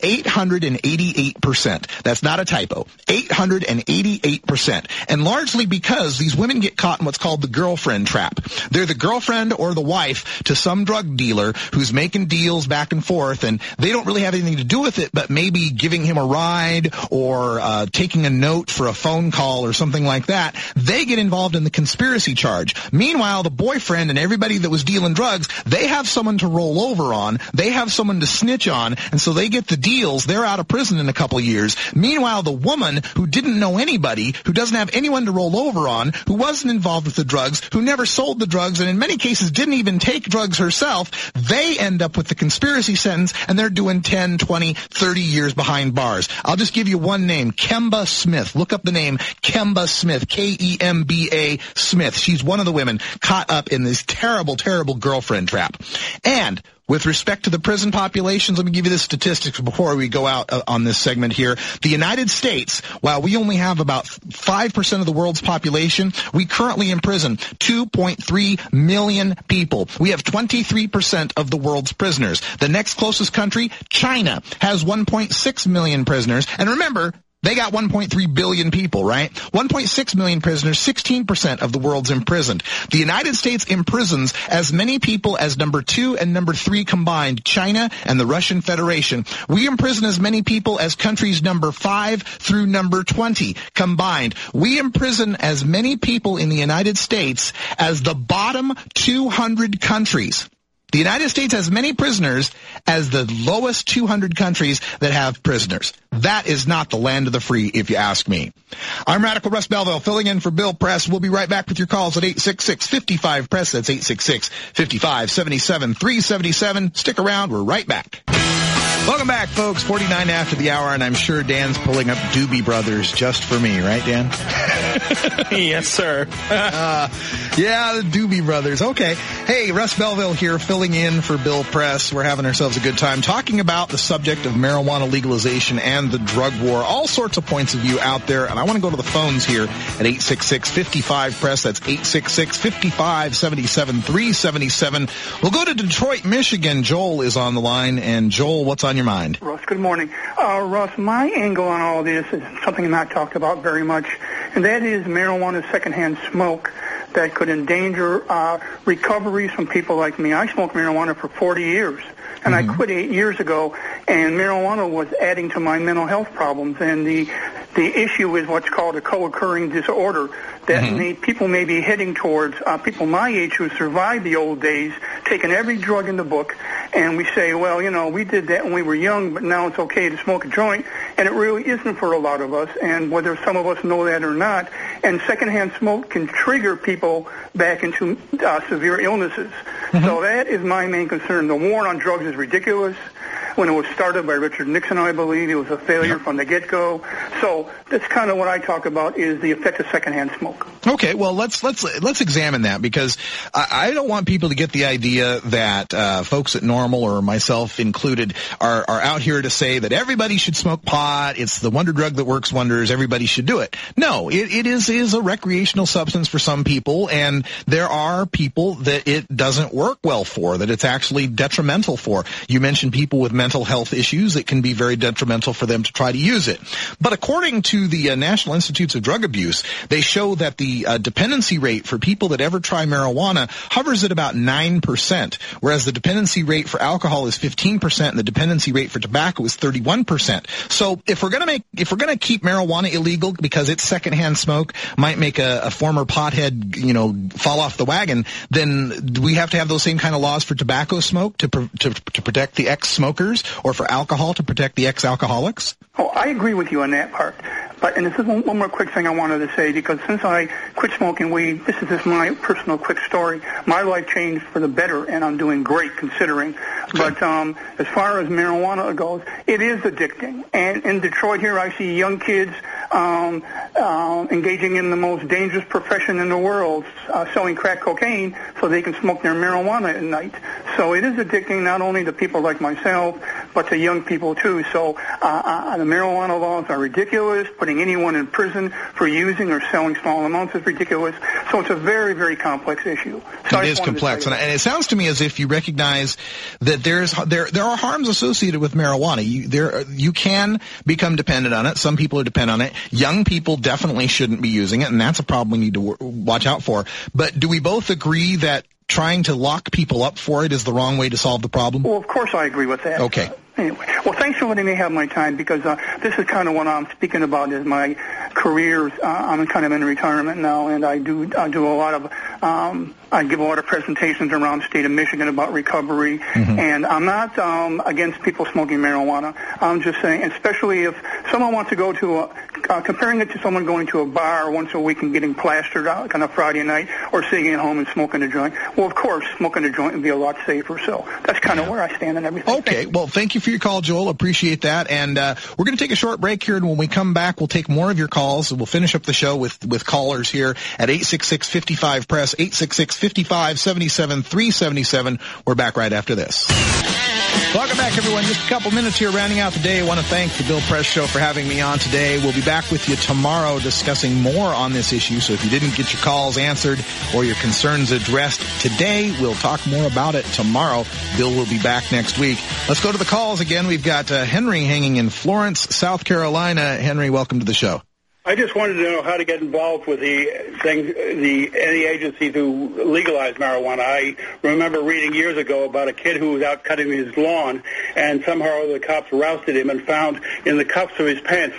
888%. That's not a typo. 888%. And largely because these women get caught in what's called the girlfriend trap. They're the girlfriend or the wife to some drug dealer who's making deals back and forth, and they don't really have anything to do with it, but maybe giving him a ride or taking a note for a phone call or something like that. They get involved in the conspiracy charge. Meanwhile, the boyfriend and everybody that was dealing drugs, they have someone to roll over on. They have someone to snitch on, and so they get the deals. They're out of prison in a couple of years. Meanwhile, the woman who didn't know anybody, who doesn't have anyone to roll over on, who wasn't involved with the drugs, who never sold the drugs, and in many cases didn't even take drugs herself, they end up with the conspiracy sentence, and they're doing 10, 20, 30 years behind bars. I'll just give you one name, Kemba Smith. Look up the name Kemba Smith, Kemba Smith. She's one of the women caught up in this terrible, terrible girlfriend trap. And with respect to the prison populations, let me give you the statistics before we go out on this segment here. The United States, while we only have about 5% of the world's population, we currently imprison 2.3 million people. We have 23% of the world's prisoners. The next closest country, China, has 1.6 million prisoners. And remember, They got 1.3 billion people, right? 1.6 million prisoners, 16% of the world's imprisoned. The United States imprisons as many people as number 2 and number 3 combined, China and the Russian Federation. We imprison as many people as countries number 5 through number 20 combined. We imprison as many people in the United States as the bottom 200 countries. The United States has many prisoners as the lowest 200 countries that have prisoners. That is not the land of the free, if you ask me. I'm Radical Russ Belville, filling in for Bill Press. We'll be right back with your calls at 866-55-PRESS. That's 866-55-77-377. Stick around. We're right back. Welcome back, folks. 49 after the hour, and I'm sure Dan's pulling up Doobie Brothers just for me, right, Dan? Yes, sir. Yeah, the Doobie Brothers. Okay. Hey, Russ Belville here, filling in for Bill Press. We're having ourselves a good time talking about the subject of marijuana legalization and the drug war. All sorts of points of view out there, and I want to go to the phones here at 866-55-PRESS. That's 866-55-77-377. We'll go to Detroit, Michigan. Joel is on the line, and Joel, what's on your mind? Russ, good morning. Russ, my angle on all this is something not talked about very much, and that is marijuana secondhand smoke that could endanger recoveries from people like me. I smoked marijuana for 40 years, and I quit 8 years ago, and marijuana was adding to my mental health problems, and the issue is what's called a co-occurring disorder that people may be heading towards, people my age who survived the old days, taking every drug in the book, and we say, well, you know, we did that when we were young, but now it's okay to smoke a joint, and it really isn't for a lot of us, and whether some of us know that or not, and secondhand smoke can trigger people back into severe illnesses. So that is my main concern. The war on drugs is ridiculous. When it was started by Richard Nixon, I believe, it was a failure from the get-go. So that's kind of what I talk about is the effect of secondhand smoke. Okay, well, let's examine that, because I don't want people to get the idea that folks at Normal, or myself included, are out here to say that everybody should smoke pot. It's the wonder drug that works wonders. Everybody should do it. No, it is a recreational substance for some people, and there are people that it doesn't work well for, that it's actually detrimental for. You mentioned people with mental health issues. It can be very detrimental for them to try to use it. But according to the National Institutes of Drug Abuse, they show that the dependency rate for people that ever try marijuana hovers at about 9%, whereas the dependency rate for alcohol is 15% and the dependency rate for tobacco is 31%. So if we're going to keep marijuana illegal because it's secondhand smoke, might make a former pothead, fall off the wagon, then we have to have those same kind of laws for tobacco smoke to protect the ex-smokers, or for alcohol to protect the ex-alcoholics? Oh, I agree with you on that part. And this is one more quick thing I wanted to say, because since I quit smoking weed, this is just my personal quick story. My life changed for the better, and I'm doing great considering. But as far as marijuana goes, it is addicting. And in Detroit here, I see young kids engaging in the most dangerous profession in the world, selling crack cocaine so they can smoke their marijuana at night. So it is addicting not only to people like myself, but to young people too. So the marijuana laws are ridiculous. Putting anyone in prison for using or selling small amounts is ridiculous. So it's a very, very complex issue. So it is complex, and it sounds to me as if you recognize that there are harms associated with marijuana. You can become dependent on it. Some people are dependent on it. Young people definitely shouldn't be using it, and that's a problem we need to watch out for. But do we both agree that trying to lock people up for it is the wrong way to solve the problem? Well, of course I agree with that. Okay. Anyway, well, thanks for letting me have my time, because this is kind of what I'm speaking about is my career. I'm kind of in retirement now, and I do a lot of I give a lot of presentations around the state of Michigan about recovery, and I'm not against people smoking marijuana. I'm just saying, especially if someone wants to go to comparing it to someone going to a bar once a week and getting plastered out on a Friday night, or sitting at home and smoking a joint. Well, of course, smoking a joint would be a lot safer. So that's kind of where I stand on everything. Okay. Well, thank you for your call, Joel. Appreciate that. And we're going to take a short break here, and when we come back, we'll take more of your calls. We'll finish up the show with callers here at 866-55-PRESS, 866-55-77-377. We're back right after this. Welcome back, everyone. Just a couple minutes here rounding out the day. I want to thank the Bill Press Show for having me on today. We'll be back with you tomorrow discussing more on this issue. So if you didn't get your calls answered or your concerns addressed today, we'll talk more about it tomorrow. Bill will be back next week. Let's go to the calls again. We've got Henry hanging in Florence, South Carolina. Henry, welcome to the show. I just wanted to know how to get involved with any agency to legalize marijuana. I remember reading years ago about a kid who was out cutting his lawn, and somehow the cops rousted him and found in the cuffs of his pants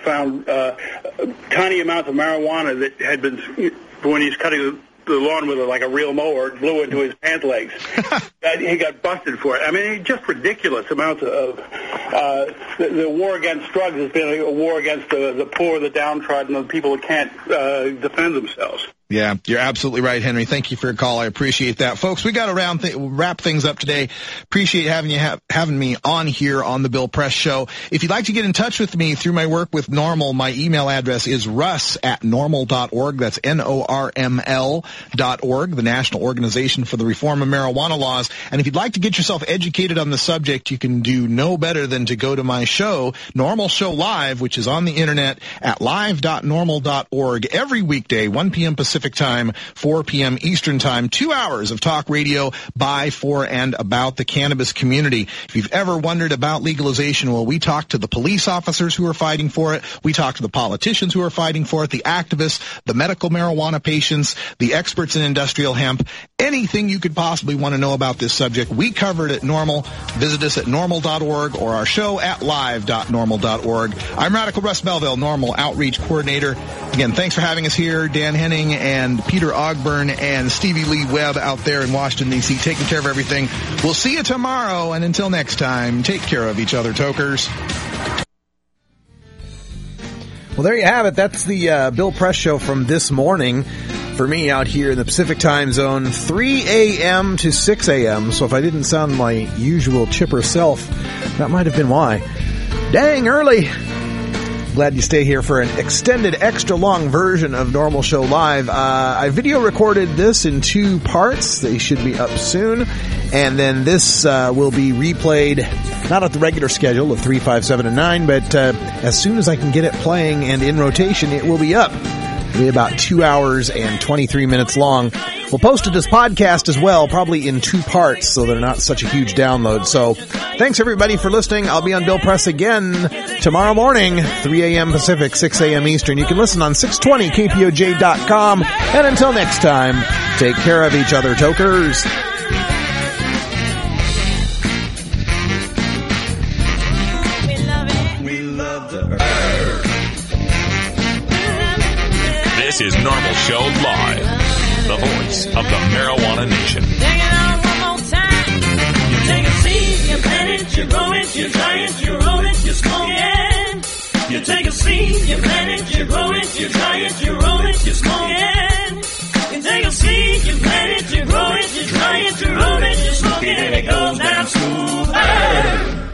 tiny amounts of marijuana that had been, when he's cutting the lawn with a real mower, blew into his pant legs. He got busted for it. I mean, just ridiculous amounts of the war against drugs has been a war against the poor, the downtrodden, the people that can't defend themselves. Yeah, you're absolutely right, Henry. Thank you for your call. I appreciate that. Folks, we got to wrap things up today. Appreciate having me on here on the Bill Press Show. If you'd like to get in touch with me through my work with NORML, my email address is russ@norml.org. That's NORML.org, the National Organization for the Reform of Marijuana Laws. And if you'd like to get yourself educated on the subject, you can do no better than to go to my show, NORML Show Live, which is on the internet at live.norml.org every weekday, 1 p.m. Pacific Time, 4 p.m. Eastern Time, 2 hours of talk radio by, for, and about the cannabis community. If you've ever wondered about legalization, well, we talk to the police officers who are fighting for it. We talk to the politicians who are fighting for it, the activists, the medical marijuana patients, the experts in industrial hemp, anything you could possibly want to know about this subject. We cover it at NORML. Visit us at norml.org or our show at live.norml.org. I'm Radical Russ Belville, NORML Outreach Coordinator. Again, thanks for having us here, Dan Henning and Peter Ogburn and Stevie Lee Webb out there in Washington, D.C., taking care of everything. We'll see you tomorrow, and until next time, take care of each other, tokers. Well, there you have it. That's the Bill Press Show from this morning for me out here in the Pacific Time Zone, 3 a.m. to 6 a.m. So if I didn't sound my usual chipper self, that might have been why. Dang early. Glad you stay here for an extended, extra-long version of NORML Show Live. I video recorded this in 2 parts. They should be up soon. And then this will be replayed, not at the regular schedule of 3, 5, 7, and 9, but as soon as I can get it playing and in rotation, it will be up. It'll be about 2 hours and 23 minutes long. We'll post it as podcast as well, probably in 2 parts, so they're not such a huge download. So thanks, everybody, for listening. I'll be on Bill Press again tomorrow morning, 3 a.m. Pacific, 6 a.m. Eastern. You can listen on 620kpoj.com. And until next time, take care of each other, tokers. This is NORML Show Live, the voice of the marijuana nation. Take it out one more time. You take a seed, you plant it, you grow it, you dry it, you roll it, you smoke it. You take a seed, you plant it, you grow it, you dry it, you roll it, you smoke it. You take a seed, you plant it, you grow it, you dry it, you roll it, you smoke it, and it goes down smooth.